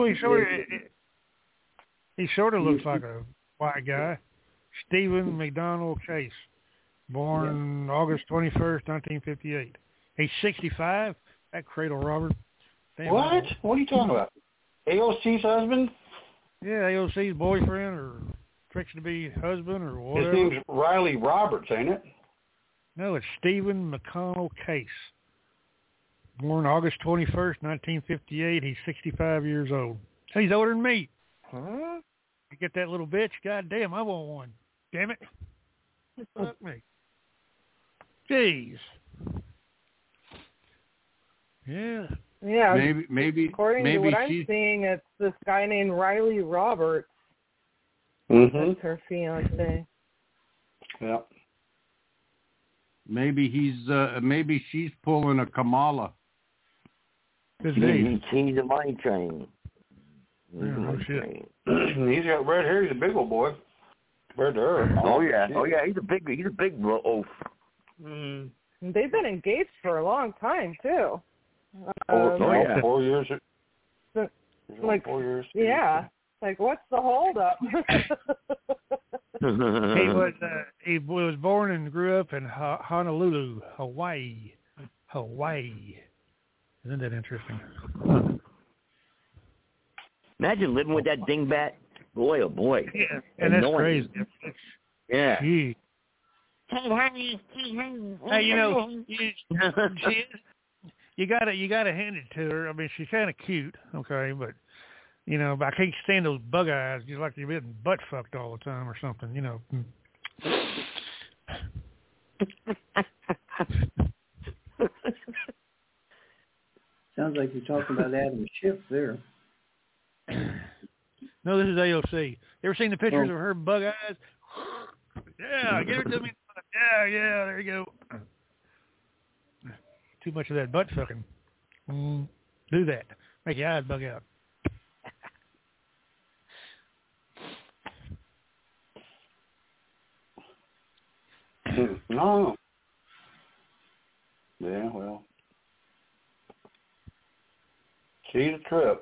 he sort of looks like a white guy. Stephen McDonald Case, born August 21st, 1958. He's 65. That cradle robber. Damn,
what? What are you talking about? AOC's husband?
Yeah, AOC's boyfriend or fixing to be husband or whatever.
His name's Riley Roberts, ain't it?
No, it's Stephen McConnell Case. Born August 21st, 1958. He's 65 years old. He's older than me. Huh? You get that little bitch? God damn, I want one. Damn it. Fuck me. Jeez. Yeah.
Yeah.
Maybe.
According to what I'm seeing, it's this guy named Riley Roberts.
Mm-hmm.
That's her fiance.
Yeah.
Maybe she's pulling a Kamala.
He's a money train.
He's got red hair. He's a big old boy. Compared to her.
Oh yeah. He's a big oaf.
They've been engaged for a long time too.
4 years.
Like
4 years.
Yeah. Like, what's the holdup?
He was born and grew up in Honolulu, Hawaii. Isn't that interesting?
Imagine living with that dingbat. Boy, oh boy.
Yeah, and that's crazy.
Yeah.
Gee. Hey, you gotta hand it to her. I mean, she's kind of cute, okay, but but I can't stand those bug eyes. Just like you're getting butt fucked all the time or something,
Sounds like you're talking about Adam Schiff there.
No, this is AOC. You ever seen the pictures of her bug eyes? Yeah, give it to me. Yeah, there you go. Too much of that butt fucking. Do that. Make your eyes bug out.
No. Yeah, well. See the trip.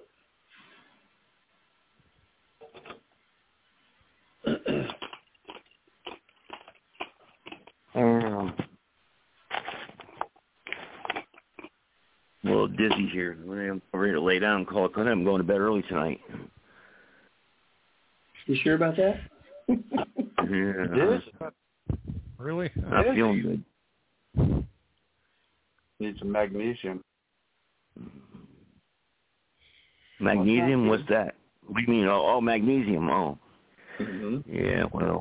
Well, dizzy here. I'm ready to lay down and call it good. I'm going to bed early tonight.
You sure about that?
Yeah.
Really?
I'm feeling good.
Need some magnesium.
Magnesium? What's that? What do you mean? Oh, magnesium. Oh.
Mm-hmm.
Yeah, well.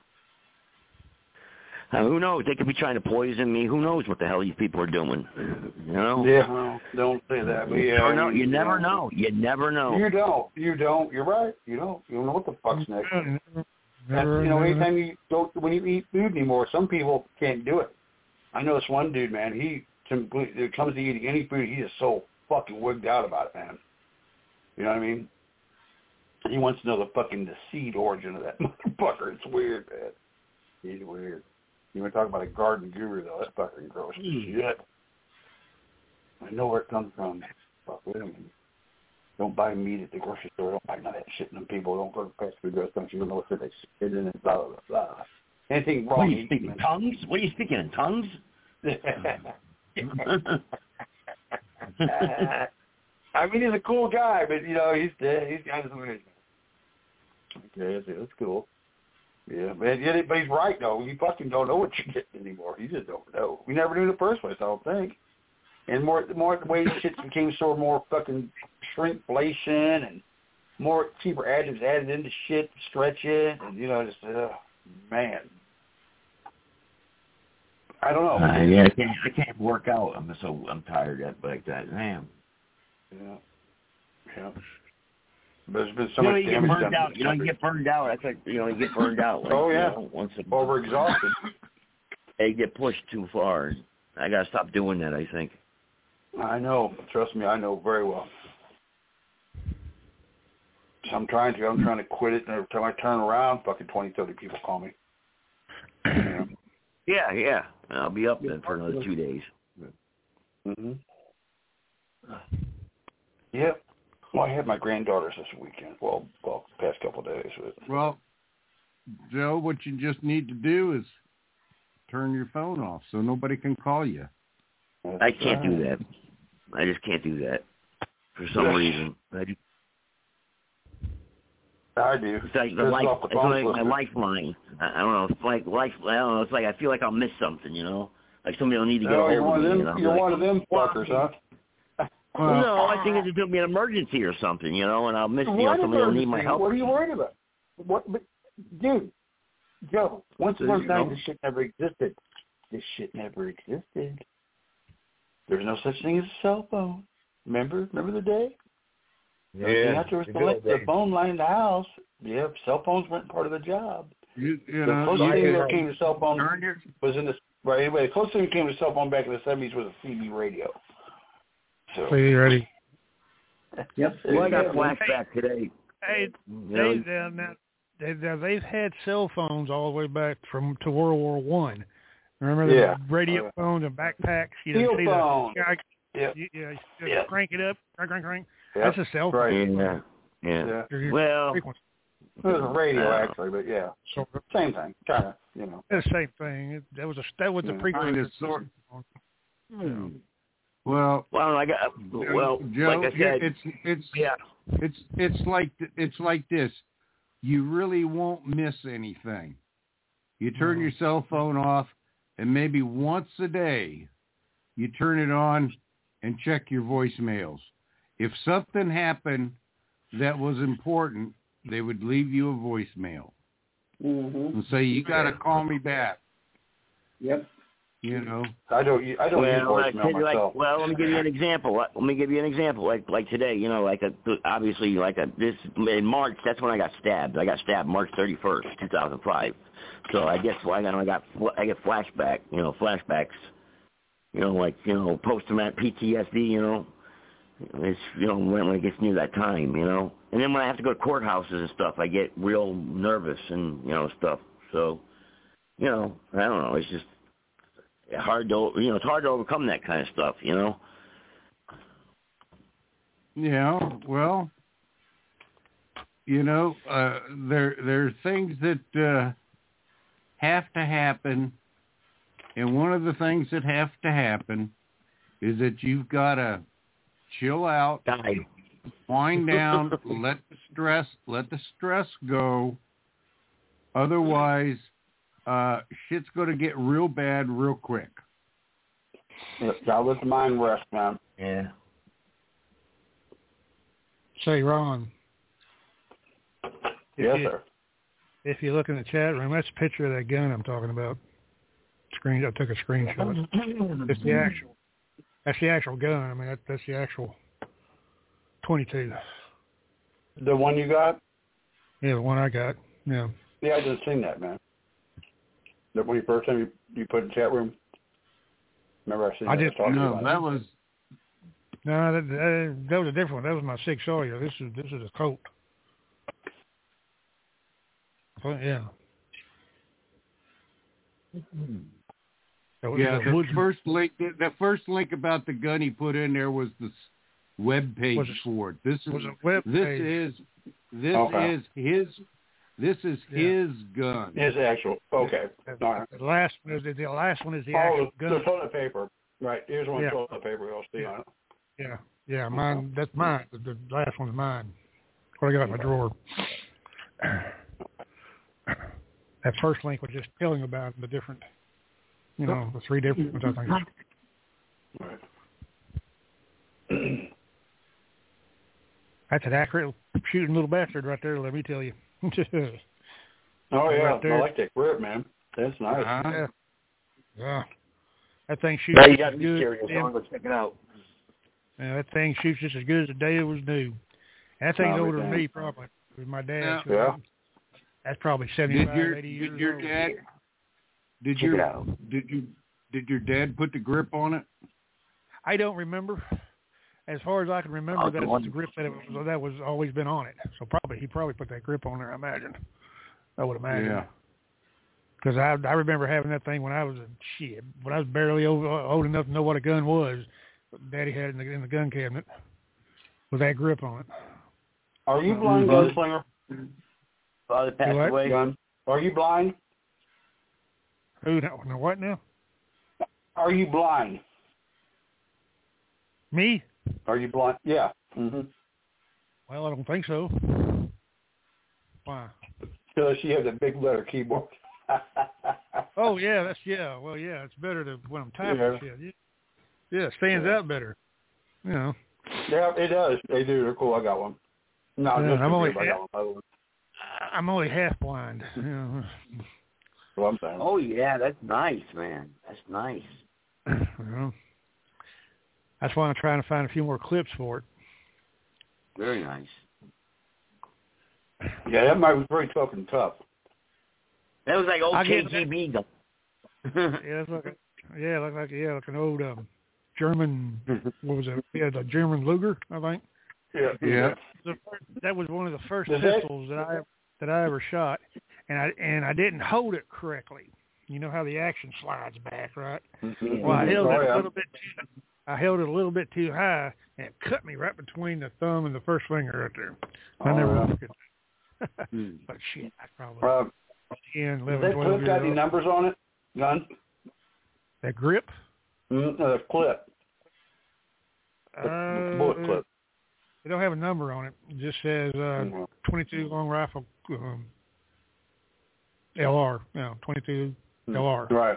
Who knows? They could be trying to poison me. Who knows what the hell these people are doing?
Yeah, well, don't say that. But yeah,
you never know. You never know.
You don't. You're right. You don't know what the fuck's next. Anytime you don't, when you eat food anymore, some people can't do it. I know this one dude, man. When it comes to eating any food, he's just so fucking wigged out about it, man. You know what I mean? He wants to know the seed origin of that motherfucker. It's weird, man. He's weird. You want to talk about a garden guru, though? That's fucking gross shit. I know where it comes from. Fuck with him. Don't buy meat at the grocery store. Don't buy none of that shit. And people don't go to fast food restaurants. You don't know what they spit in it, blah, blah, blah. Anything wrong.
What are you speaking in tongues? What are you speaking in tongues?
I mean, he's a cool guy, but, he's got his weird. Okay, that's cool. Yeah, but he's right, though. You fucking don't know what you're getting anymore. You just don't know. We never knew in the first place, I don't think. And more the way shit became so more fucking shrinkflation and more cheaper additives added into shit to stretch it. And, man. I don't know.
I can't work out. I'm tired of like that. Damn.
Yeah. But there's been so much damage done.
You get burned out. That's like, you get burned out. Like,
oh, yeah.
Once
overexhausted.
They get pushed too far. I got to stop doing that, I think.
I know. Trust me, I know very well. I'm trying to quit it, and every time I turn around, fucking 20, 30 people call me.
Yeah. I'll be up then for another 2 days.
Mm-hmm. Yep. Well, I had my granddaughters this weekend. Well, past couple of days.
Well, Joe, what you just need to do is turn your phone off so nobody can call you.
I can't do that. I just can't do that for some reason. I do. It's like my lifeline. I don't know. It's like I don't know. It's like I feel like I'll miss something. Like somebody will need to get a hold of me.
You're one of them fuckers, huh?
No, I think it's going to be an emergency or something, and I'll miss. Somebody will need my help.
What are you worried about? But, dude, Joe. Once upon a time, this shit never existed. There's no such thing as a cell phone. Remember the day?
Yeah.
You have to select the phone line in the house. Yeah, cell phones weren't part of the job. The closest thing that came to cell phone was in the right. Anyway, the closest thing that came to cell phone back in the 70s was a CB radio. So
you ready?
Yep.
Well, I got a flashback today.
Hey, they've had cell phones all the way back to World War One. Remember the radio phones and backpacks? You
Steel phone.
You crank it up, crank. That's a cell phone.
Yeah. Well,
it was a radio actually, but yeah, same thing, kind of,
The same thing. That was the precursor.
Well,
Joe,
like I said, it's like this. You really won't miss anything. You turn your cell phone off, and maybe once a day, you turn it on and check your voicemails. If something happened that was important, they would leave you a voicemail and say, "You got to call me back."
Yep.
I don't
use voicemail myself.
Let me give you an example. Like today, obviously, this in March. That's when I got stabbed. I got stabbed March 31st, 2005. So I guess I get flashbacks. Post-traumatic PTSD. It's when it gets near that time. And then when I have to go to courthouses and stuff, I get real nervous and stuff. So I don't know. It's just hard to it's hard to overcome that kind of stuff.
Yeah. Well, there are things that have to happen, and one of the things that have to happen is that you've got to chill out, wind down, let the stress go. Otherwise, shit's going to get real bad real quick.
Gotta let the mind rest, man.
Yeah.
Say, Ron.
Yes, sir.
If you look in the chat room, that's a picture of that gun I'm talking about. I took a screenshot. That's the actual gun. I mean, that's the actual 22.
The one you got?
Yeah, the one I got. Yeah.
Yeah, I just seen that, man. That when you first time you put in the chat room. Remember I seen that?
That was.
No, that was a different one. That was my Sig Sauer. This is a Colt. Oh, yeah.
The first link about the gun he put in there was the web page for it. This is his gun.
His actual. Okay.
The last one is the actual gun.
The toilet paper. Right. Here's one toilet paper we'll see on it.
Yeah. Mine. That's mine. The last one's mine. What I got in my drawer. That first link was just telling about the different, the three different ones, I think.
Right.
That's an accurate shooting little bastard right there, let me tell you.
Oh, yeah. Right, I like that grip, man. That's nice.
Yeah. That thing shoots
you got
as
me
good.
Curious. I'm going to check it out.
Yeah, that thing shoots just as good as the day it was new. And that thing's older than me, probably. With my dad.
Yeah.
That's probably 75, 80 years
old. Did your dad put the grip on it?
I don't remember. as far as I can remember, that's the grip that was always been on it. So he probably put that grip on there. I imagine. I would imagine.
Yeah.
Because I remember having that thing when I was barely old enough to know what a gun was. Daddy had it in the gun cabinet with that grip on it.
Are you blind, Gunslinger?
Father passed away.
Gun. Are you blind?
Who? No, what now?
Are you blind?
Me?
Are you blind? Yeah. Mm-hmm.
Well, I don't think so. Why?
Because she has a big letter keyboard.
Oh yeah, Well, yeah, it's better to when I'm typing shit. Yeah, it stands out better. You know.
Yeah, it does. They do. They're cool. I got one. No,
I'm only half blind. You know.
What I'm saying.
Oh yeah, that's nice, man. That's nice.
Well, that's why I'm trying to find a few more clips for it.
Very nice.
Yeah, that might be pretty fucking tough.
That was like old KGB gun.
Yeah, like an old German. What was it? Yeah, the German Luger, I think.
Yeah.
That was one of the first pistols that I ever shot, and I didn't hold it correctly. You know how the action slides back, right?
Mm-hmm.
Well, I held it a little bit too. I held it a little bit too high, and it cut me right between the thumb and the first finger right there. I never will forget that. But shit, I probably. 10, 11,
does that clip got any numbers on it? Gun?
That grip?
The clip. The bullet clip.
It don't have a number on it. It just says 22 long rifle LR. 22 LR.
Right.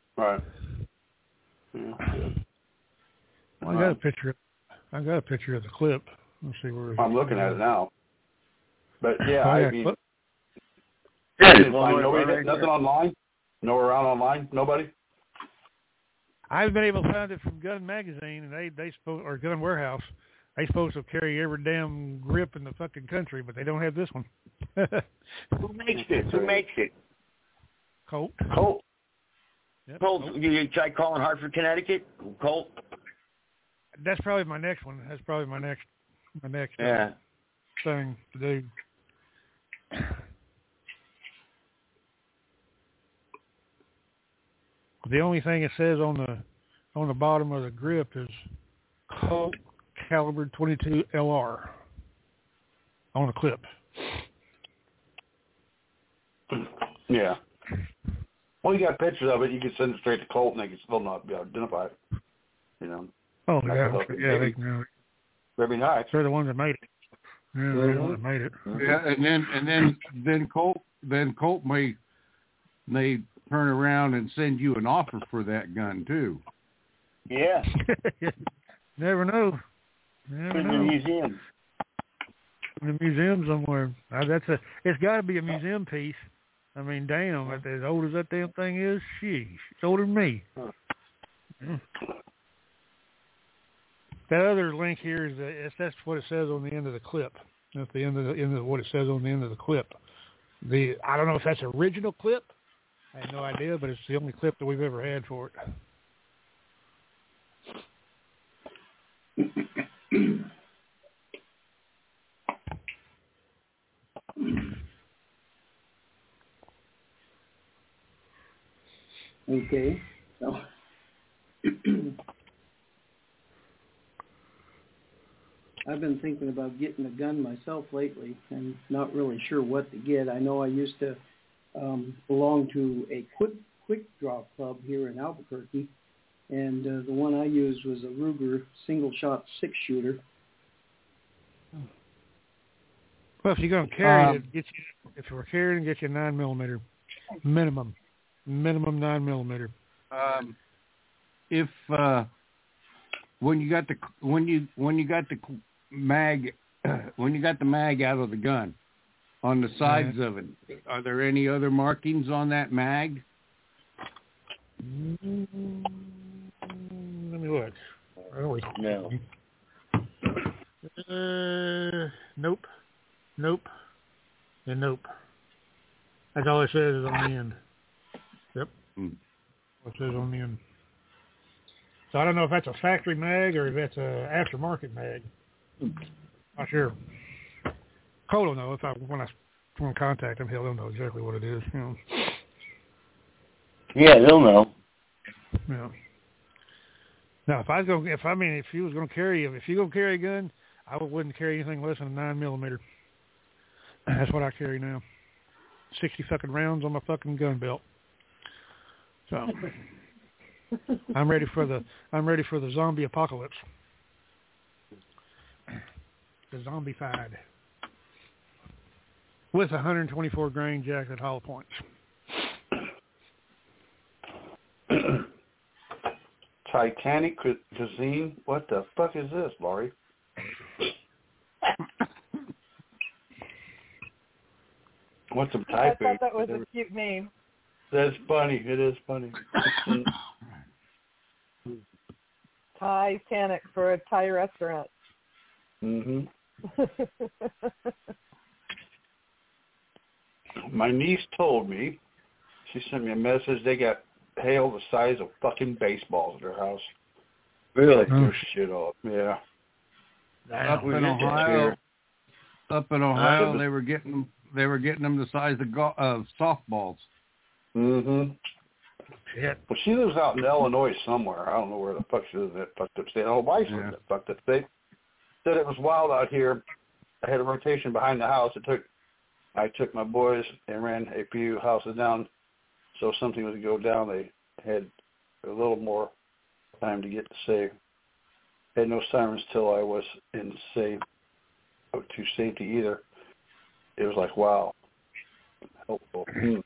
Yeah. Well, I got a picture. I got a picture of the clip. Let's see where.
I'm looking at it now. But yeah, I mean. Nothing online? Nowhere around online? Nobody?
I've been able to find it from Gun Magazine, and they supposed, or Gun Warehouse. They supposed to carry every damn grip in the fucking country, but they don't have this one.
Who makes it?
Colt. Yep.
Colt. You try calling Hartford, Connecticut? Colt.
That's probably my next one. That's probably my next thing to do. The only thing it says on the bottom of the grip is Colt caliber 22 LR on the clip.
Yeah. Well, you got pictures of it. You can send it straight to Colt, and they can still not be able to identify it. You know.
Oh yeah, they
That'd be nice.
They're the ones that made it. Yeah, they're the ones that made it.
Yeah, and then Colt may turn around and send you an offer for that gun too.
Yeah.
Never know.
In the museum.
In the museum somewhere. It's got to be a museum piece. I mean, damn, as old as that damn thing is, sheesh, it's older than me. That other link here that's what it says on the end of the clip. That's the end of what it says on the end of the clip. I don't know if that's an original clip. I have no idea, but it's the only clip that we've ever had for it.
Okay. So I've been thinking about getting a gun myself lately and not really sure what to get. I know I used to belong to a quick draw club here in Albuquerque, and the one I used was a Ruger single-shot 6-shooter.
Well, if you're going to carry it, if you're carrying, get you a 9mm minimum 9mm.
If when you got the mag out of the gun on the sides of it, are there any other markings on that mag?
Let me look.
No.
Nope, and nope. That's all it says is on the end. Yep. What it says on the end. So I don't know if that's a factory mag or if that's a aftermarket mag. Not sure. Cole will know when I contact him. He'll know exactly what it is. You know.
Yeah, he'll know.
Yeah. Now, if you was going to carry a gun, I wouldn't carry anything less than a 9mm. That's what I carry now. 60 fucking rounds on my fucking gun belt. So I'm ready for the zombie apocalypse. The zombie-fied. With 124 grain jack at hollow points.
Titanic cuisine? What the fuck is this, Laurie? What's some Thai food?
I thought that was a cute name.
That's funny. It is funny.
Titanic for a Thai restaurant.
Mhm. My niece told me, she sent me a message, they got hail the size of fucking baseballs at their house.
Really?
Their shit off. Yeah.
Up in Ohio, they were getting them the size of softballs.
Mhm. Shit. Well, she lives out in Illinois somewhere. I don't know where the fuck she lives in that fucked up state. Her wife lives in that fucked up state. Said it was wild out here. I had a rotation behind the house. I took my boys and ran a few houses down. So if something was to go down, they had a little more time to get to safe. Had no sirens till I was to safety either. It was like, wow, helpful.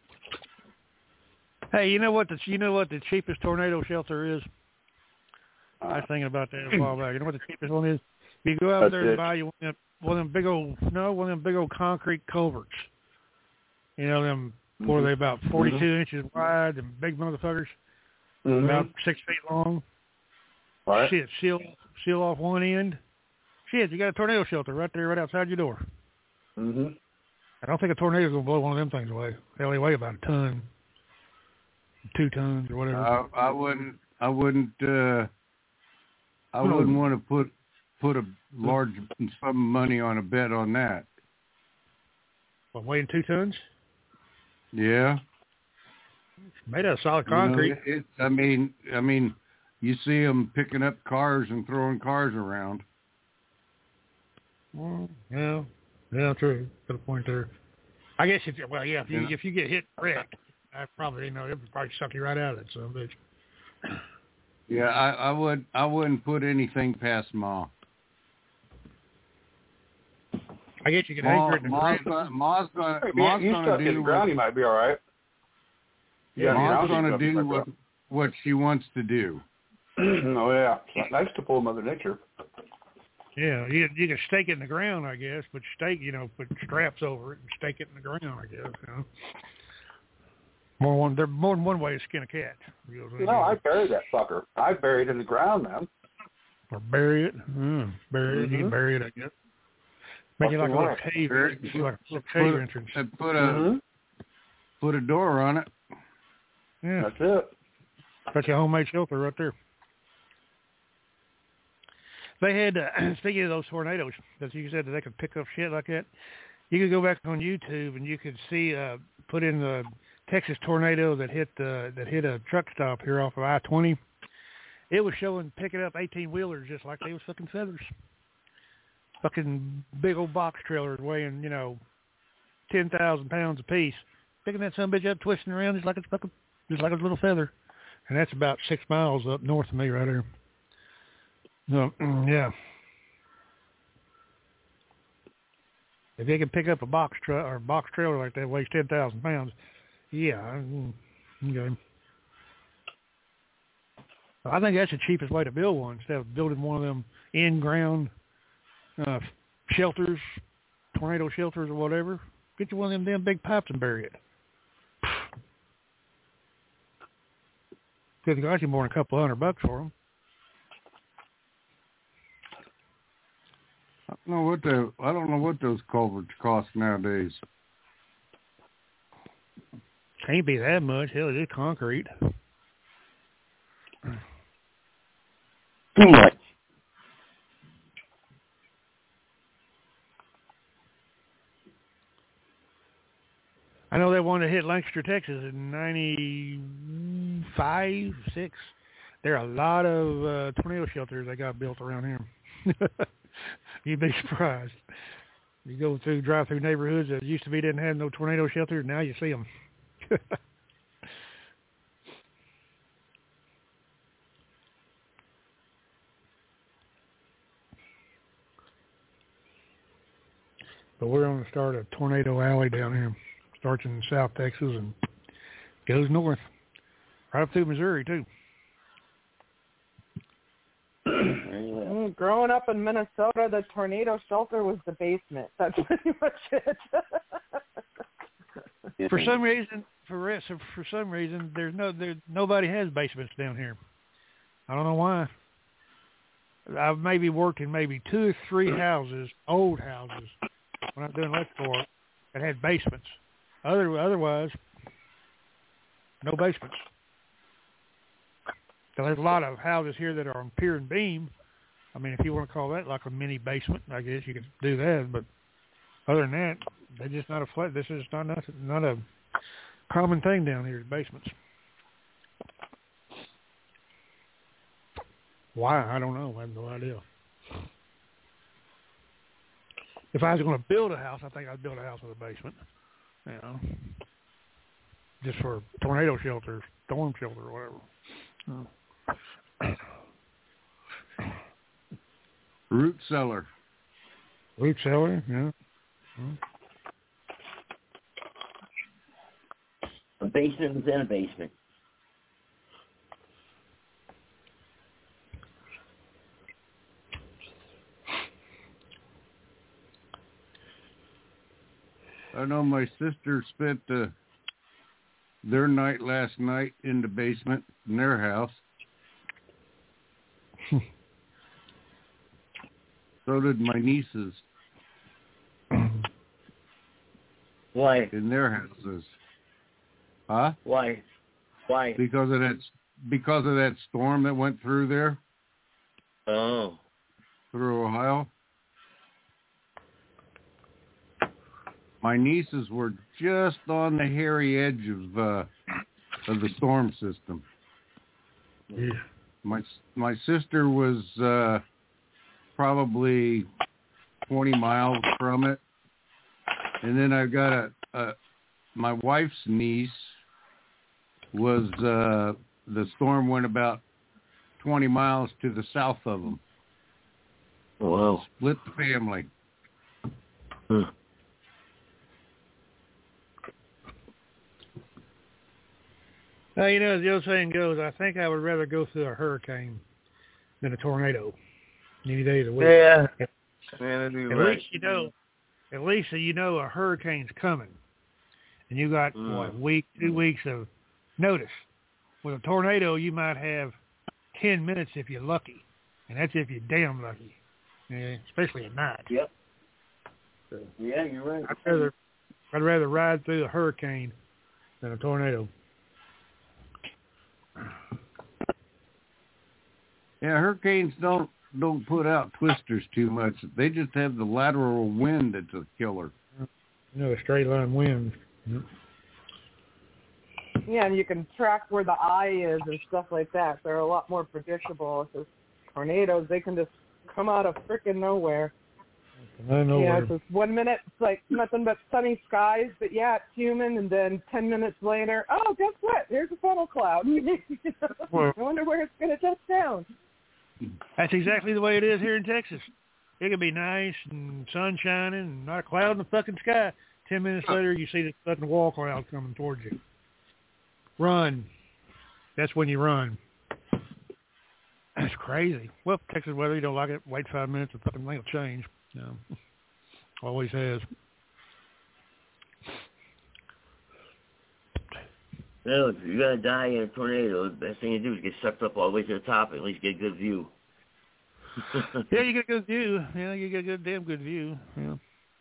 Hey, you know what the cheapest tornado shelter is? I was thinking about that a while back. You know what the cheapest one is? You go out there and buy you one of them big old concrete culverts. You know them. What are they, about 42 inches wide and big motherfuckers, about 6 feet long.
Right.
Shit, seal off one end. Shit, you got a tornado shelter right there, right outside your door.
Mhm.
I don't think a tornado's gonna blow one of them things away. They only weigh about a ton, 2 tons or whatever.
I wouldn't want to put a large sum of money on a bet on that.
What, weighing 2 tons?
Yeah.
Made out of solid concrete.
I mean, you see them picking up cars and throwing cars around.
Well, yeah, true. Good point there. I guess if you get hit wrecked, I probably it would probably suck you right out of it. So, bitch.
Yeah, I wouldn't put anything past Ma.
I guess you can anchor it in the ground.
Ma's gonna do
the ground. You might be all right.
Yeah, Ma's gonna do what she wants to do.
Oh yeah, it's nice to pull Mother Nature.
Yeah, you can stake it in the ground, I guess, but put straps over it and stake it in the ground, I guess. You know? More than one way to skin a cat.
No, I buried that fucker. I buried it in the ground, man.
Or bury it. Bury it. You can bury it, I guess. Make it like a little cave. Like a little cave entrance.
And put a door on it.
Yeah.
That's it.
That's your homemade shelter right there. They had, speaking of those tornadoes, as you said that they could pick up shit like that, you could go back on YouTube and you could see, put in the Texas tornado that hit a truck stop here off of I-20. It was showing picking up 18-wheelers just like they was fucking feathers. Fucking big old box trailers weighing, 10,000 pounds apiece. Picking that son of a bitch up, twisting around just like a little feather. And that's about 6 miles up north of me right here. So, yeah. If they can pick up a box truck or a box trailer like that weighs 10,000 pounds, yeah, okay. I think that's the cheapest way to build one instead of building one of them in-ground shelters, tornado shelters or whatever. Get you one of them damn big pipes and bury it. Could cost you more than a couple $100 for them.
I don't know what those culverts cost nowadays.
Can't be that much. Hell, it's concrete.
What?
I know they wanted to hit Lancaster, Texas in 95, 6. There are a lot of tornado shelters they got built around here. You'd be surprised. You go drive through neighborhoods that used to be didn't have no tornado shelters. Now you see them. But we're going to start a tornado alley down here. Starts in South Texas and goes north, right up through Missouri too.
Growing up in Minnesota, the tornado shelter was the basement. That's pretty much it.
For some reason, nobody has basements down here. I don't know why. I've maybe worked in maybe 2 or 3 houses, old houses, when I was doing electrical work, that had basements. Otherwise, no basements. So there's a lot of houses here that are on pier and beam. I mean, if you want to call that like a mini basement, I guess you could do that. But other than that, they're just not a flat. This is not a common thing down here, basements. Why? I don't know. I have no idea. If I was going to build a house, I think I'd build a house with a basement. You know, just for tornado shelter, storm shelter, or whatever.
Root cellar.
Root cellar, yeah.
A basement within a basement.
I know my sister spent their night last night in the basement in their house. So did my nieces.
Why?
In their houses. Huh?
Why?
Because of that storm that went through there.
Oh.
Through Ohio. My nieces were just on the hairy edge of the storm system.
Yeah.
My sister was probably 20 miles from it, and then I've got my wife's niece was the storm went about 20 miles to the south of them.
Wow.
Split the family.
Well, you know, as the old saying goes, I think I would rather go through a hurricane than a tornado any day of the week.
Yeah.
At least you know a hurricane's coming. And you got, 2 weeks of notice. With a tornado, you might have 10 minutes if you're lucky. And that's if you're damn lucky. Yeah, especially at night.
Yep. So, yeah, you're right.
I'd rather ride through a hurricane than a tornado.
Yeah, hurricanes don't put out twisters too much. They just have the lateral wind that's a killer.
You know, a straight line wind.
Yeah, and you can track where the eye is and stuff like that. They're a lot more predictable. Because tornadoes, they can just come out of frickin' nowhere. Yeah, it's just 1 minute, it's like nothing but sunny skies, but yeah, it's humid, and then 10 minutes later, oh, guess what? There's a funnel cloud. I wonder where it's going to touch down.
That's exactly the way it is here in Texas. It can be nice and sun shining and not a cloud in the fucking sky. 10 minutes later, you see the fucking wall cloud coming towards you. Run. That's when you run. That's crazy. Well, Texas weather, you don't like it, wait 5 minutes, the fucking thing will change. Always has.
Well, if you're going to die in a tornado, the best thing to do is get sucked up all the way to the top and at least get a good view.
Yeah, you get a good view. Yeah, you get a damn good view. Yeah.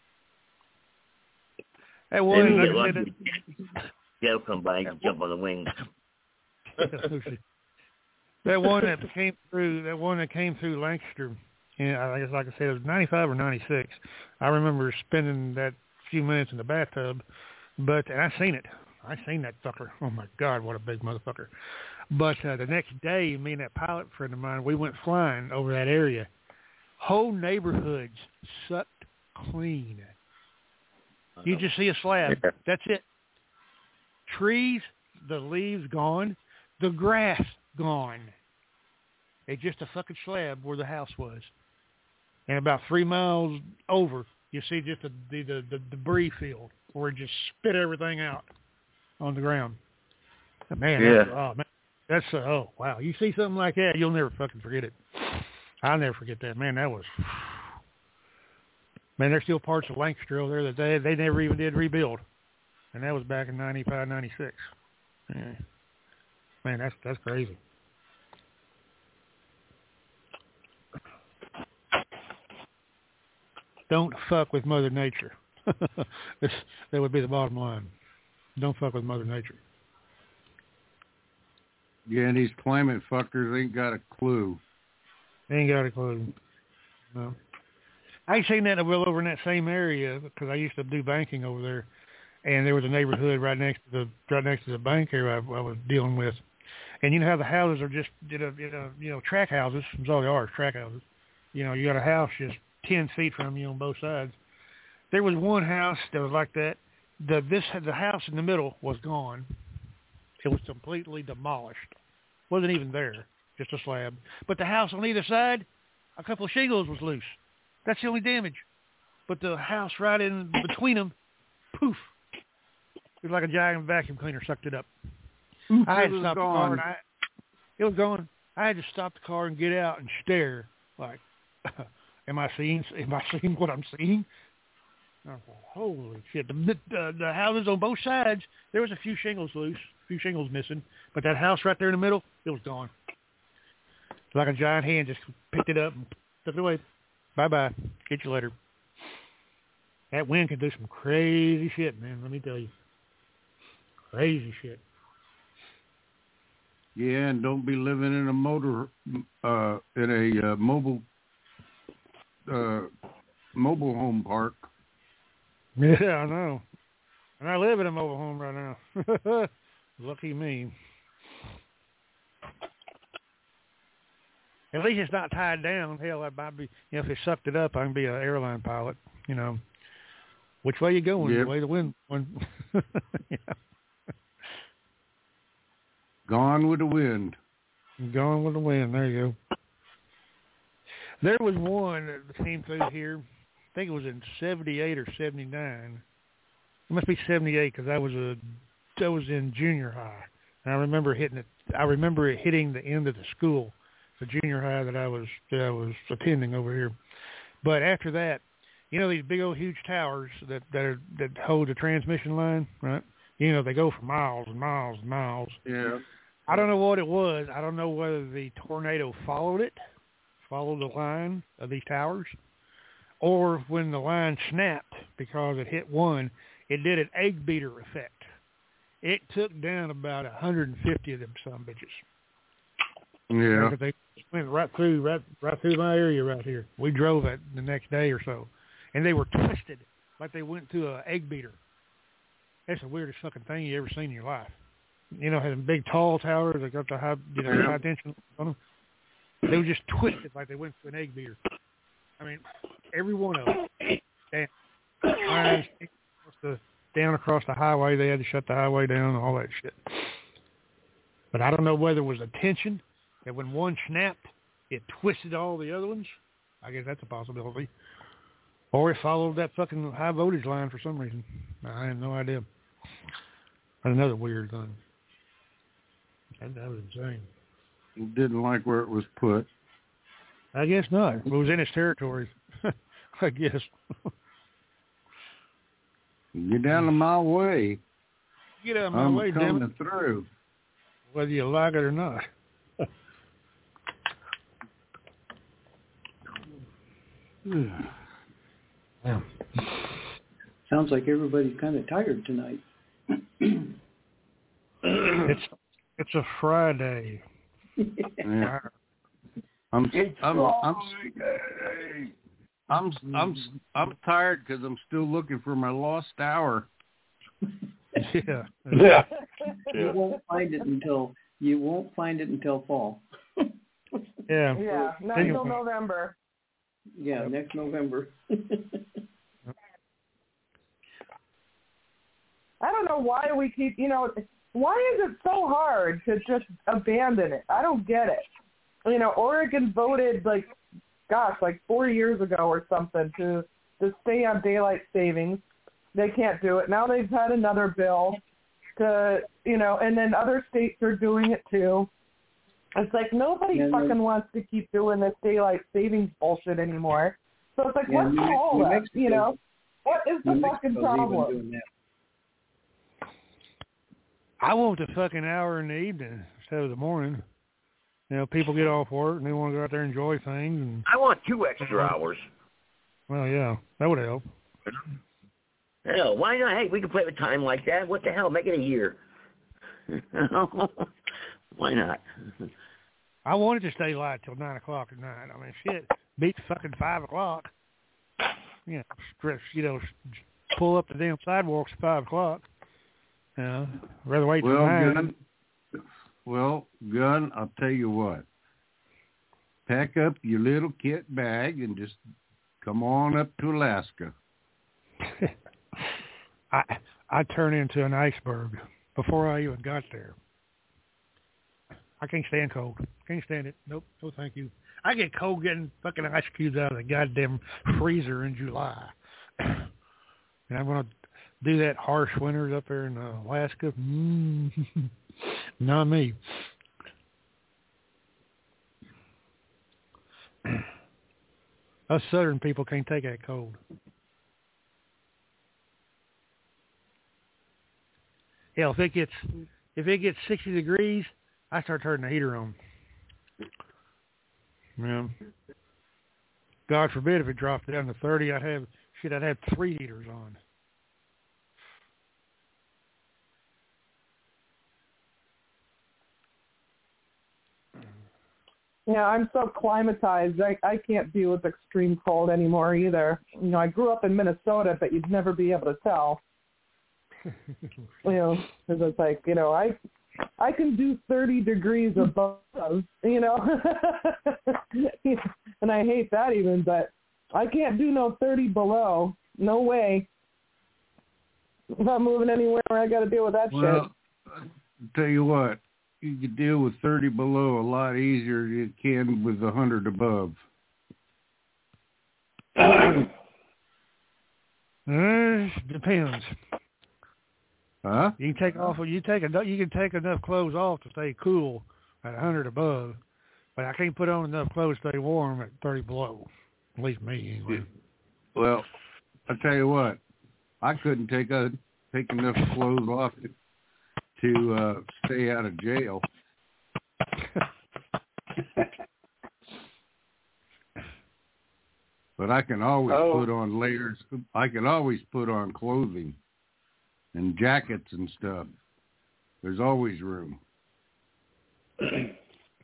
Hey, one, like
They'll come by and jump on the wing.
That one that came through Lancaster, and I guess, like I said, it was 95 or 96. I remember spending that few minutes in the bathtub, and I seen it. I seen that fucker. Oh my God, what a big motherfucker! But the next day, me and that pilot friend of mine, we went flying over that area. Whole neighborhoods sucked clean. You just see a slab. That's it. Trees, the leaves gone, the grass gone. It's just a fucking slab where the house was. And about 3 miles over, you see just the debris field where it just spit everything out on the ground. Man, that's oh wow. You see something like that, you'll never fucking forget it. I'll never forget that. Man, that was... Man, there's still parts of Lancaster over there that they never even did rebuild. And that was back in 95, 96. Yeah. Man, that's crazy. Don't fuck with Mother Nature. That would be the bottom line. Don't fuck with Mother Nature.
Yeah, and these climate fuckers ain't got a clue.
They ain't got a clue. No. I seen that over in that same area because I used to do banking over there, and there was a neighborhood right next to the bank here I was dealing with, and you know how the houses are just track houses. That's all they are, track houses. You know, you got a house just 10 feet from you on both sides. There was one house that was like that. The house in the middle was gone. It was completely demolished. Wasn't even there, just a slab. But the house on either side, a couple of shingles was loose. That's the only damage. But the house right in between them, poof. It was like a giant vacuum cleaner sucked it up. I had to stop the car. It was gone. I had to stop the car and get out and stare like, am I seeing what I'm seeing? I thought, holy shit. The houses on both sides, there was a few shingles loose, a few shingles missing. But that house right there in the middle, it was gone. Like a giant hand just picked it up and took it away. Bye-bye. Get you later. That wind can do some crazy shit, man. Let me tell you. Crazy shit.
Yeah, and don't be living in a mobile home park.
Yeah, I know. And I live in a mobile home right now. Lucky me. At least it's not tied down. Hell, I might be, if it sucked it up, I can be an airline pilot. You know, which way you going?
Yep.
The way the wind. Yeah.
Gone with the wind.
Gone with the wind. There you go. There was one that came through here. I think it was in 78 or 79. It must be 78 because I was in junior high, and I remember hitting it. I remember it hitting the end of the school, the junior high that I was attending over here. But after that, you know these big old huge towers that hold the transmission line, right? You know they go for miles and miles and miles.
Yeah.
I don't know what it was. I don't know whether the tornado followed the line of these towers, or when the line snapped because it hit one, it did an egg beater effect. It took down about 150 of them son bitches.
Yeah.
They went right through my area right here. We drove it the next day or so, and they were twisted like they went through an egg beater. That's the weirdest fucking thing you ever seen in your life. You know, having big tall towers that got the high tension on them. They were just twisted like they went through an egg beater. I mean, every one of them. Down across the highway, they had to shut the highway down and all that shit. But I don't know whether it was a tension that when one snapped, it twisted all the other ones. I guess that's a possibility. Or it followed that fucking high voltage line for some reason. I have no idea. Another weird thing. That was insane.
Didn't like where it was put.
I guess not. It was in its territory. I guess.
Get out of my way.
Get out of my way, damn it.
I'm coming through.
Whether you like it or not.
Yeah. Sounds like everybody's kind of tired tonight.
It's a Friday.
Yeah. I'm tired because I'm still looking for my lost hour.
Yeah.
You won't find it until fall.
Yeah.
Yeah, not until November.
Yeah, next November.
I don't know why we keep, why is it so hard to just abandon it? I don't get it. Oregon voted like 4 years ago or something to stay on daylight savings. They can't do it. Now they've had another bill to, and then other states are doing it too. It's like nobody fucking wants to keep doing this daylight savings bullshit anymore. So it's like, what's all that? What is the fucking problem?
I want the fucking hour in the evening instead of the morning. People get off work and they want to go out there and enjoy things. And
I want 2 extra hours.
Well, yeah, that would help.
Hell, why not? Hey, we can play with time like that. What the hell? Make it a year. Why not?
I wanted to stay light till 9 o'clock at night. I mean, shit, beat the fucking 5 o'clock. Stretch, pull up the damn sidewalks at 5 o'clock. Rather wait till 9.
Gun, I'll tell you what. Pack up your little kit bag and just come on up to Alaska.
I turn into an iceberg before I even got there. I can't stand cold. Can't stand it. Nope. No, thank you. I get cold getting fucking ice cubes out of the goddamn freezer in July. And I'm going to do that harsh winters up there in Alaska. Not me. Us southern people can't take that cold. Hell, if it gets 60 degrees, I start turning the heater on. Yeah. God forbid if it dropped down to 30, I'd have 3 heaters on.
Yeah, I'm so climatized. I can't deal with extreme cold anymore either. I grew up in Minnesota, but you'd never be able to tell. Because it's like, I can do 30 degrees above, and I hate that even, but I can't do no 30 below. No way. If I'm moving anywhere, I got to deal with that shit.
Well, I'll tell you what. You can deal with 30 below a lot easier than you can with 100 above.
Depends.
Huh?
You can take enough clothes off to stay cool at 100 above, but I can't put on enough clothes to stay warm at 30 below. At least me, anyway.
Well, I'll tell you what. I couldn't take enough clothes off to stay out of jail. But I can always put on layers. I can always put on clothing and jackets and stuff. There's always room.
Yeah,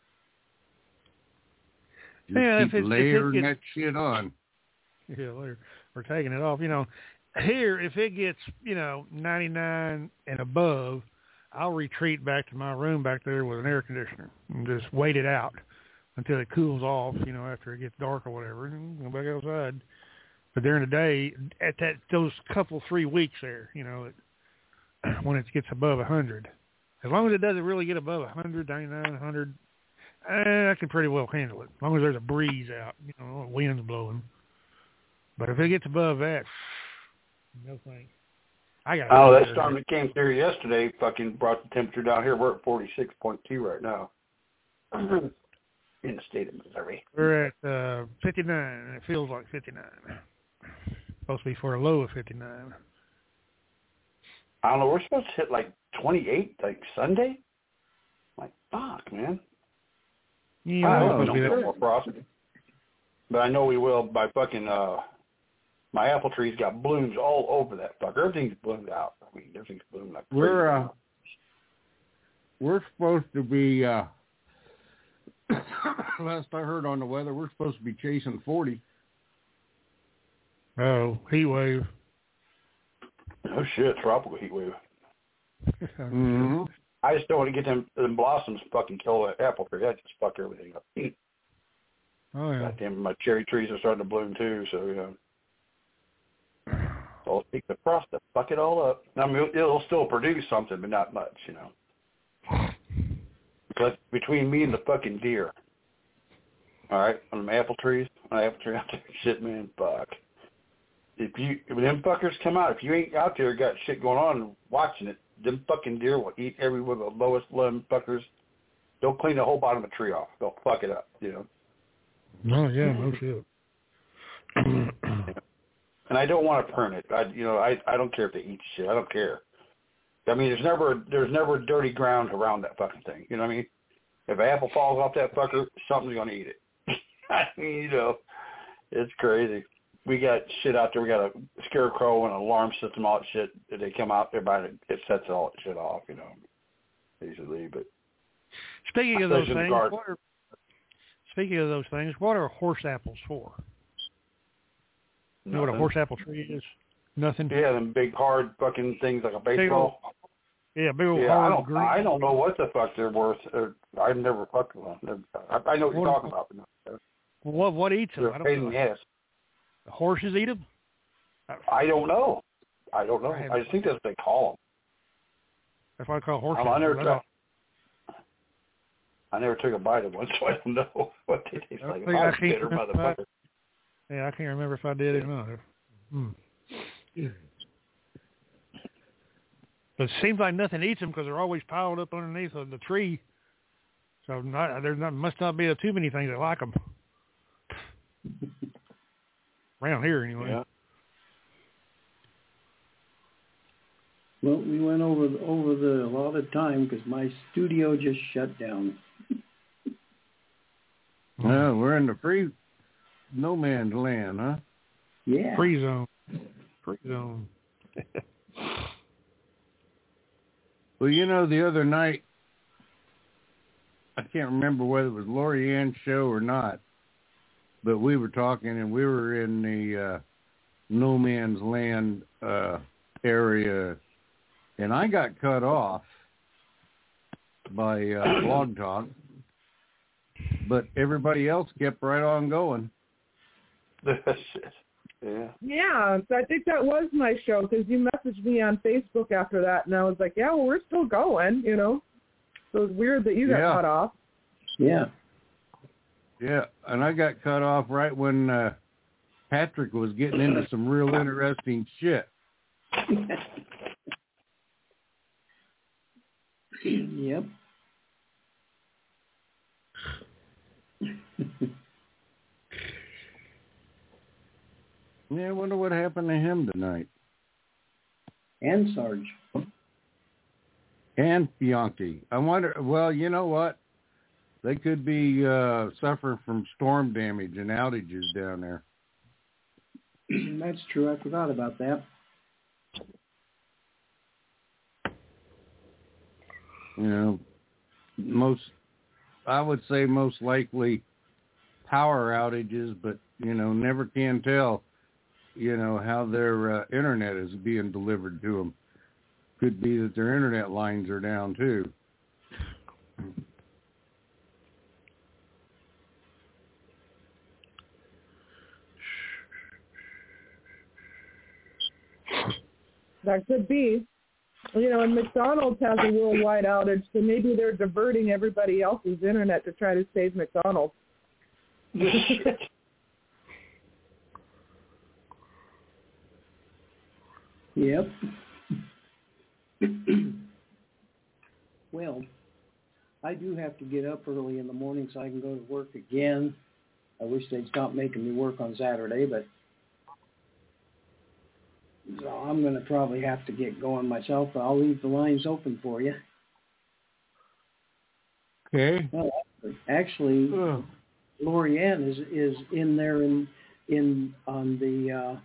keep layering that shit on.
Yeah, we're taking it off. Here, if it gets, 99 and above, I'll retreat back to my room back there with an air conditioner and just wait it out until it cools off, after it gets dark or whatever, and go back outside. But during the day, at those 3 weeks there, when it gets above 100, as long as it doesn't really get above 100, 99, 100, I can pretty well handle it. As long as there's a breeze out, wind's blowing. But if it gets above that, no thanks.
That storm that came through yesterday fucking brought the temperature down here. We're at 46.2 right now in the state of Missouri.
We're at 59, and it feels like 59. Supposed to be for a low of 59.
I don't know. We're supposed to hit like 28 like Sunday. Like, fuck, man.
Yeah,
I hope we don't get more frost. But I know we will by fucking... my apple tree's got blooms all over that fucker. Everything's bloomed out. I mean, everything's bloomed like crazy.
We're supposed to be last I heard on the weather, we're supposed to be chasing 40.
Oh, heat wave.
Oh shit, tropical heat wave.
Mm-hmm.
I just don't want to get them blossoms fucking kill the apple tree. That just fuck everything up.
Oh yeah.
Goddamn, my cherry trees are starting to bloom too, so So I'll take the frost to fuck it all up. I mean, it'll still produce something, but not much, But between me and the fucking deer, all right, on the apple trees, out there, shit, man, fuck. When them fuckers come out, if you ain't out there got shit going on and watching it, them fucking deer will eat every one of the lowest limb fuckers. They'll clean the whole bottom of the tree off. They'll fuck it up,
Oh yeah, no shit.
And I don't want to prune it. I don't care if they eat shit. I don't care. I mean, there's never dirty ground around that fucking thing. You know what I mean? If an apple falls off that fucker, something's gonna eat it. I mean, it's crazy. We got shit out there. We got a scarecrow and an alarm system, all that shit. If they come out, everybody, it sets all that shit off, easily. But
speaking of those things, what are horse apples for? You know what a horse apple tree is? Nothing.
Yeah, them big hard fucking things like a baseball.
Big old hard green.
I don't know what the fuck they're worth. I've never fucked with them. I know what you're talking about.
Well, what eats them?
They're a pain in the ass.
The horses eat them?
I don't know. I just think that's what they call them.
That's why I call horse
apples. I never took a bite of one, so I don't know what they taste like.
I can't remember. Yeah, I can't remember if I did it or not. But it seems like nothing eats them because they're always piled up underneath of the tree. So must not be too many things that like them. Around here, anyway.
Yeah.
Well, we went over the allotted time because my studio just shut down.
Well, we're in the free no man's land, huh?
Yeah.
Free zone.
Well, the other night, I can't remember whether it was Lori Ann's show or not, but we were talking and we were in the no man's land area, and I got cut off by Blog Talk, but everybody else kept right on going.
Yeah.
Yeah, I think that was my show because you messaged me on Facebook after that, and I was like, yeah, well, we're still going, So it's weird that you got cut off.
Yeah.
Yeah, and I got cut off right when Patrick was getting into some real interesting shit.
Yep.
Yeah, I wonder what happened to him tonight.
And Sarge.
And Bianchi. I wonder, well, you know what? They could be suffering from storm damage and outages down there.
That's true. I forgot about that.
I would say most likely power outages, but, never can tell, how their internet is being delivered to them. Could be that their internet lines are down, too.
That could be. And McDonald's has a worldwide outage, so maybe they're diverting everybody else's internet to try to save McDonald's.
Yep. Well, I do have to get up early in the morning so I can go to work again. I wish they'd stop making me work on Saturday, but so I'm going to probably have to get going myself, but I'll leave the lines open for you.
Okay.
Well, actually, Lori Ann is in there in on the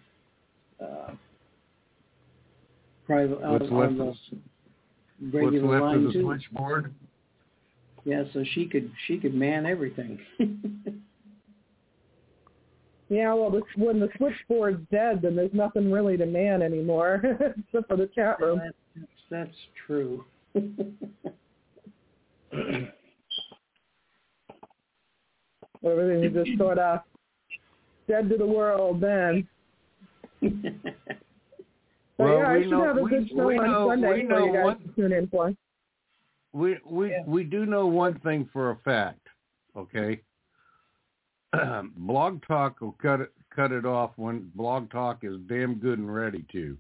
private
what's
on
left
the regular
of
line
the
too.
switchboard?
Yeah, so she could man everything.
Yeah, well, when the switchboard's dead, then there's nothing really to man anymore, except for the chat room.
That's true.
Everything is just sort of dead to the world then. So
Well,
yeah, I should have a good show on Sunday for you guys to tune in for.
We do know one thing for a fact, okay? Blog Talk will cut it off when Blog Talk is damn good and ready to.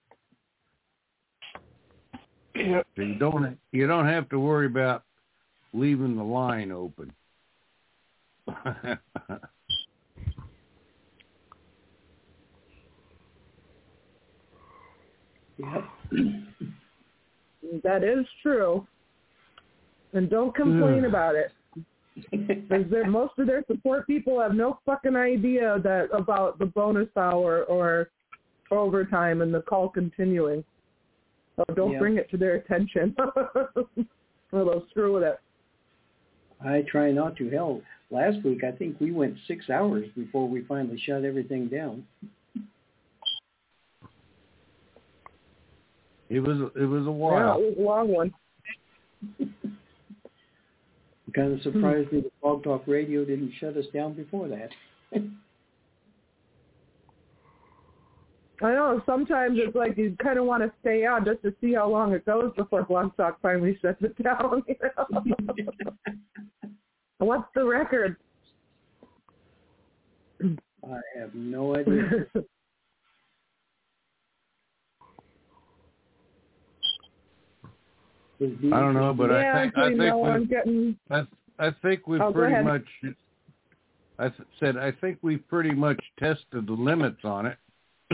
Yep.
So you don't have to worry about leaving the line open.
Yep.
That is true. And don't complain about it. Because most of their support people have no fucking idea about the bonus hour or overtime and the call continuing. So don't bring it to their attention. Or they'll screw with it.
I try not to. Hell, last week I think we went 6 hours before we finally shut everything down.
It was a while.
Yeah, it was a long one.
Kind of surprised me that Blog Talk Radio didn't shut us down before that.
I know, sometimes it's like you kind of want to stay on just to see how long it goes before Blog Talk finally shuts it down. You know? What's the record?
I have no idea.
I don't know, but I think we've pretty much. I think we've pretty much tested the limits on it.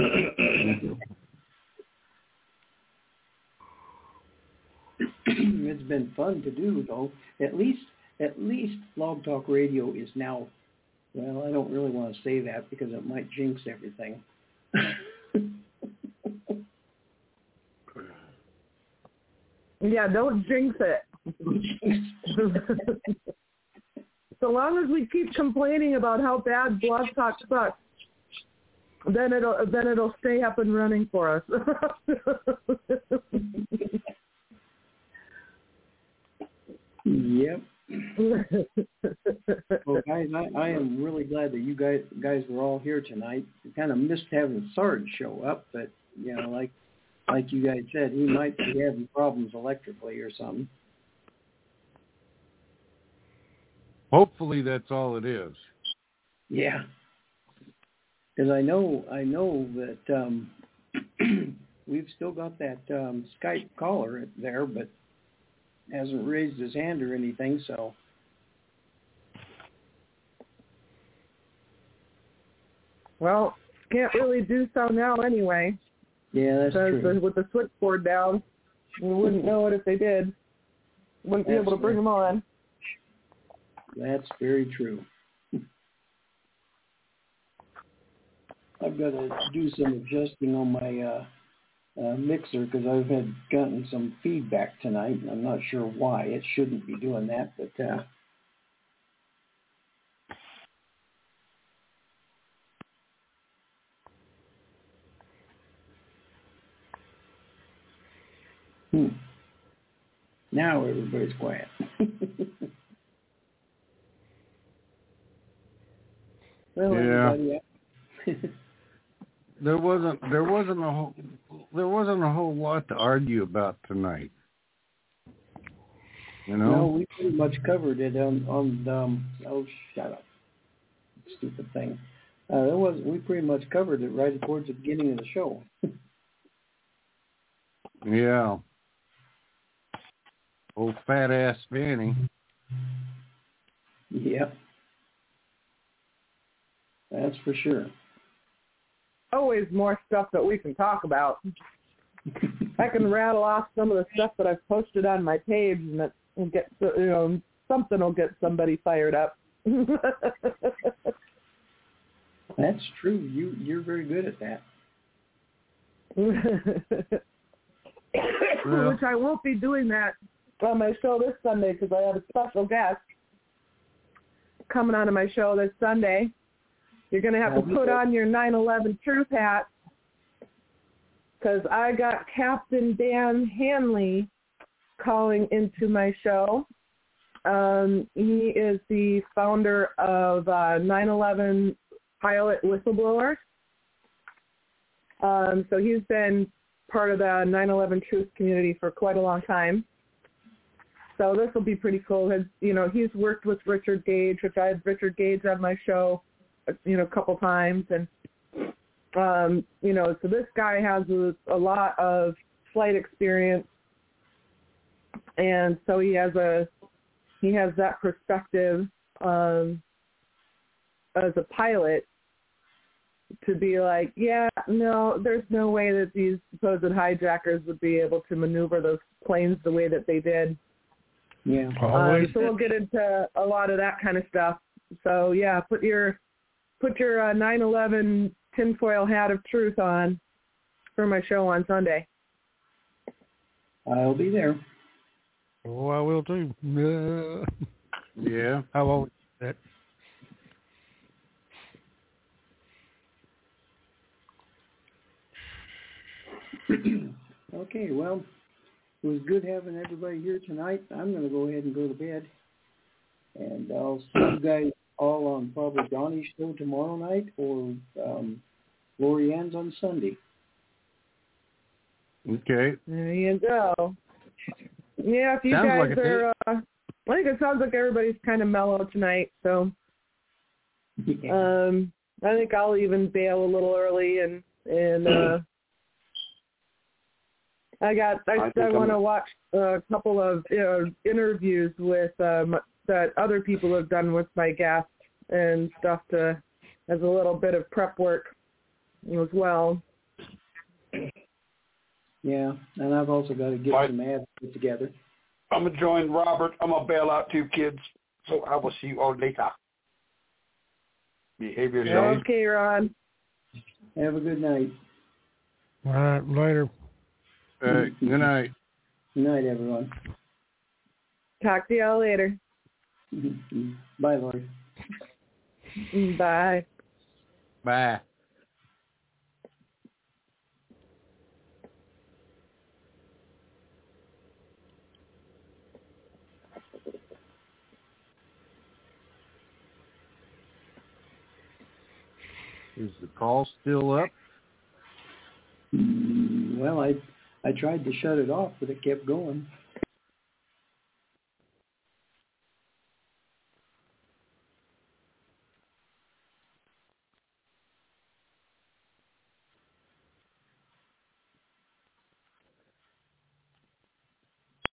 It's been fun to do, though. At least Blog Talk Radio is now. Well, I don't really want to say that because it might jinx everything.
Yeah, don't jinx it. So long as we keep complaining about how bad Blog Talk sucks, then it'll stay up and running for us.
Yep. Well, guys, I am really glad that you guys were all here tonight. I kind of missed having Sarge show up, but you know, like you guys said, he might be having problems electrically or something.
Hopefully that's all it is.
Yeah. Because I know that we've still got that Skype caller there, but hasn't raised his hand or anything, so.
Well, can't really do so now anyway.
Yeah, that's true.
With the switchboard down, we wouldn't know it if they did. Wouldn't be able to bring them on.
That's very true. I've got to do some adjusting on my mixer because I've gotten some feedback tonight, and I'm not sure why. It shouldn't be doing that, but now everybody's quiet. Well,
yeah.
everybody,
There wasn't a whole lot to argue about tonight. You know?
No, we pretty much covered it on oh, shut up. Stupid thing. We pretty much covered it right towards the beginning of the show.
Yeah. Old fat ass Fanny.
Yep. That's for sure.
Always more stuff that we can talk about. I can rattle off some of the stuff that I've posted on my page, and that will get, something will get somebody fired up.
That's true. You're very good at that.
Which I won't be doing that on my show this Sunday because I have a special guest coming onto my show this Sunday. You're going to have to put on your 9/11 Truth hat because I got Captain Dan Hanley calling into my show. He is the founder of 9/11 Pilot Whistleblowers. So he's been part of the 9/11 Truth community for quite a long time. So this will be pretty cool. He's worked with Richard Gage, which I had Richard Gage on my show, a couple times. And, so this guy has a lot of flight experience. And so he has that perspective as a pilot to be like, there's no way that these supposed hijackers would be able to maneuver those planes the way that they did.
Yeah.
So we'll get into a lot of that kind of stuff. So yeah, put your 9/11 tinfoil hat of truth on for my show on Sunday.
I'll be there.
Oh, I will too.
Yeah.
I'll always do that.
Okay, well, it was good having everybody here tonight. I'm going to go ahead and go to bed. And I'll see you guys all on probably Donnie's show tomorrow night or Lori Ann's on Sunday.
Okay.
There you go. Yeah, if you
sounds
guys
like
are, I think it sounds like everybody's kind of mellow tonight. So I think I'll even bail a little early and I want to watch a couple of interviews with that other people have done with my guests and stuff as a little bit of prep work as well.
Yeah, and I've also got to get some ads put together.
I'm going to join Robert. I'm going to bail out 2 kids. So I will see you all later. Behave yourself.
Okay, Ron.
Have a good night.
All right, later.
Good night.
Good night, everyone.
Talk to y'all later.
Bye, Lori.
Bye.
Bye. Is the call still up?
Well, I tried to shut it off, but it kept going.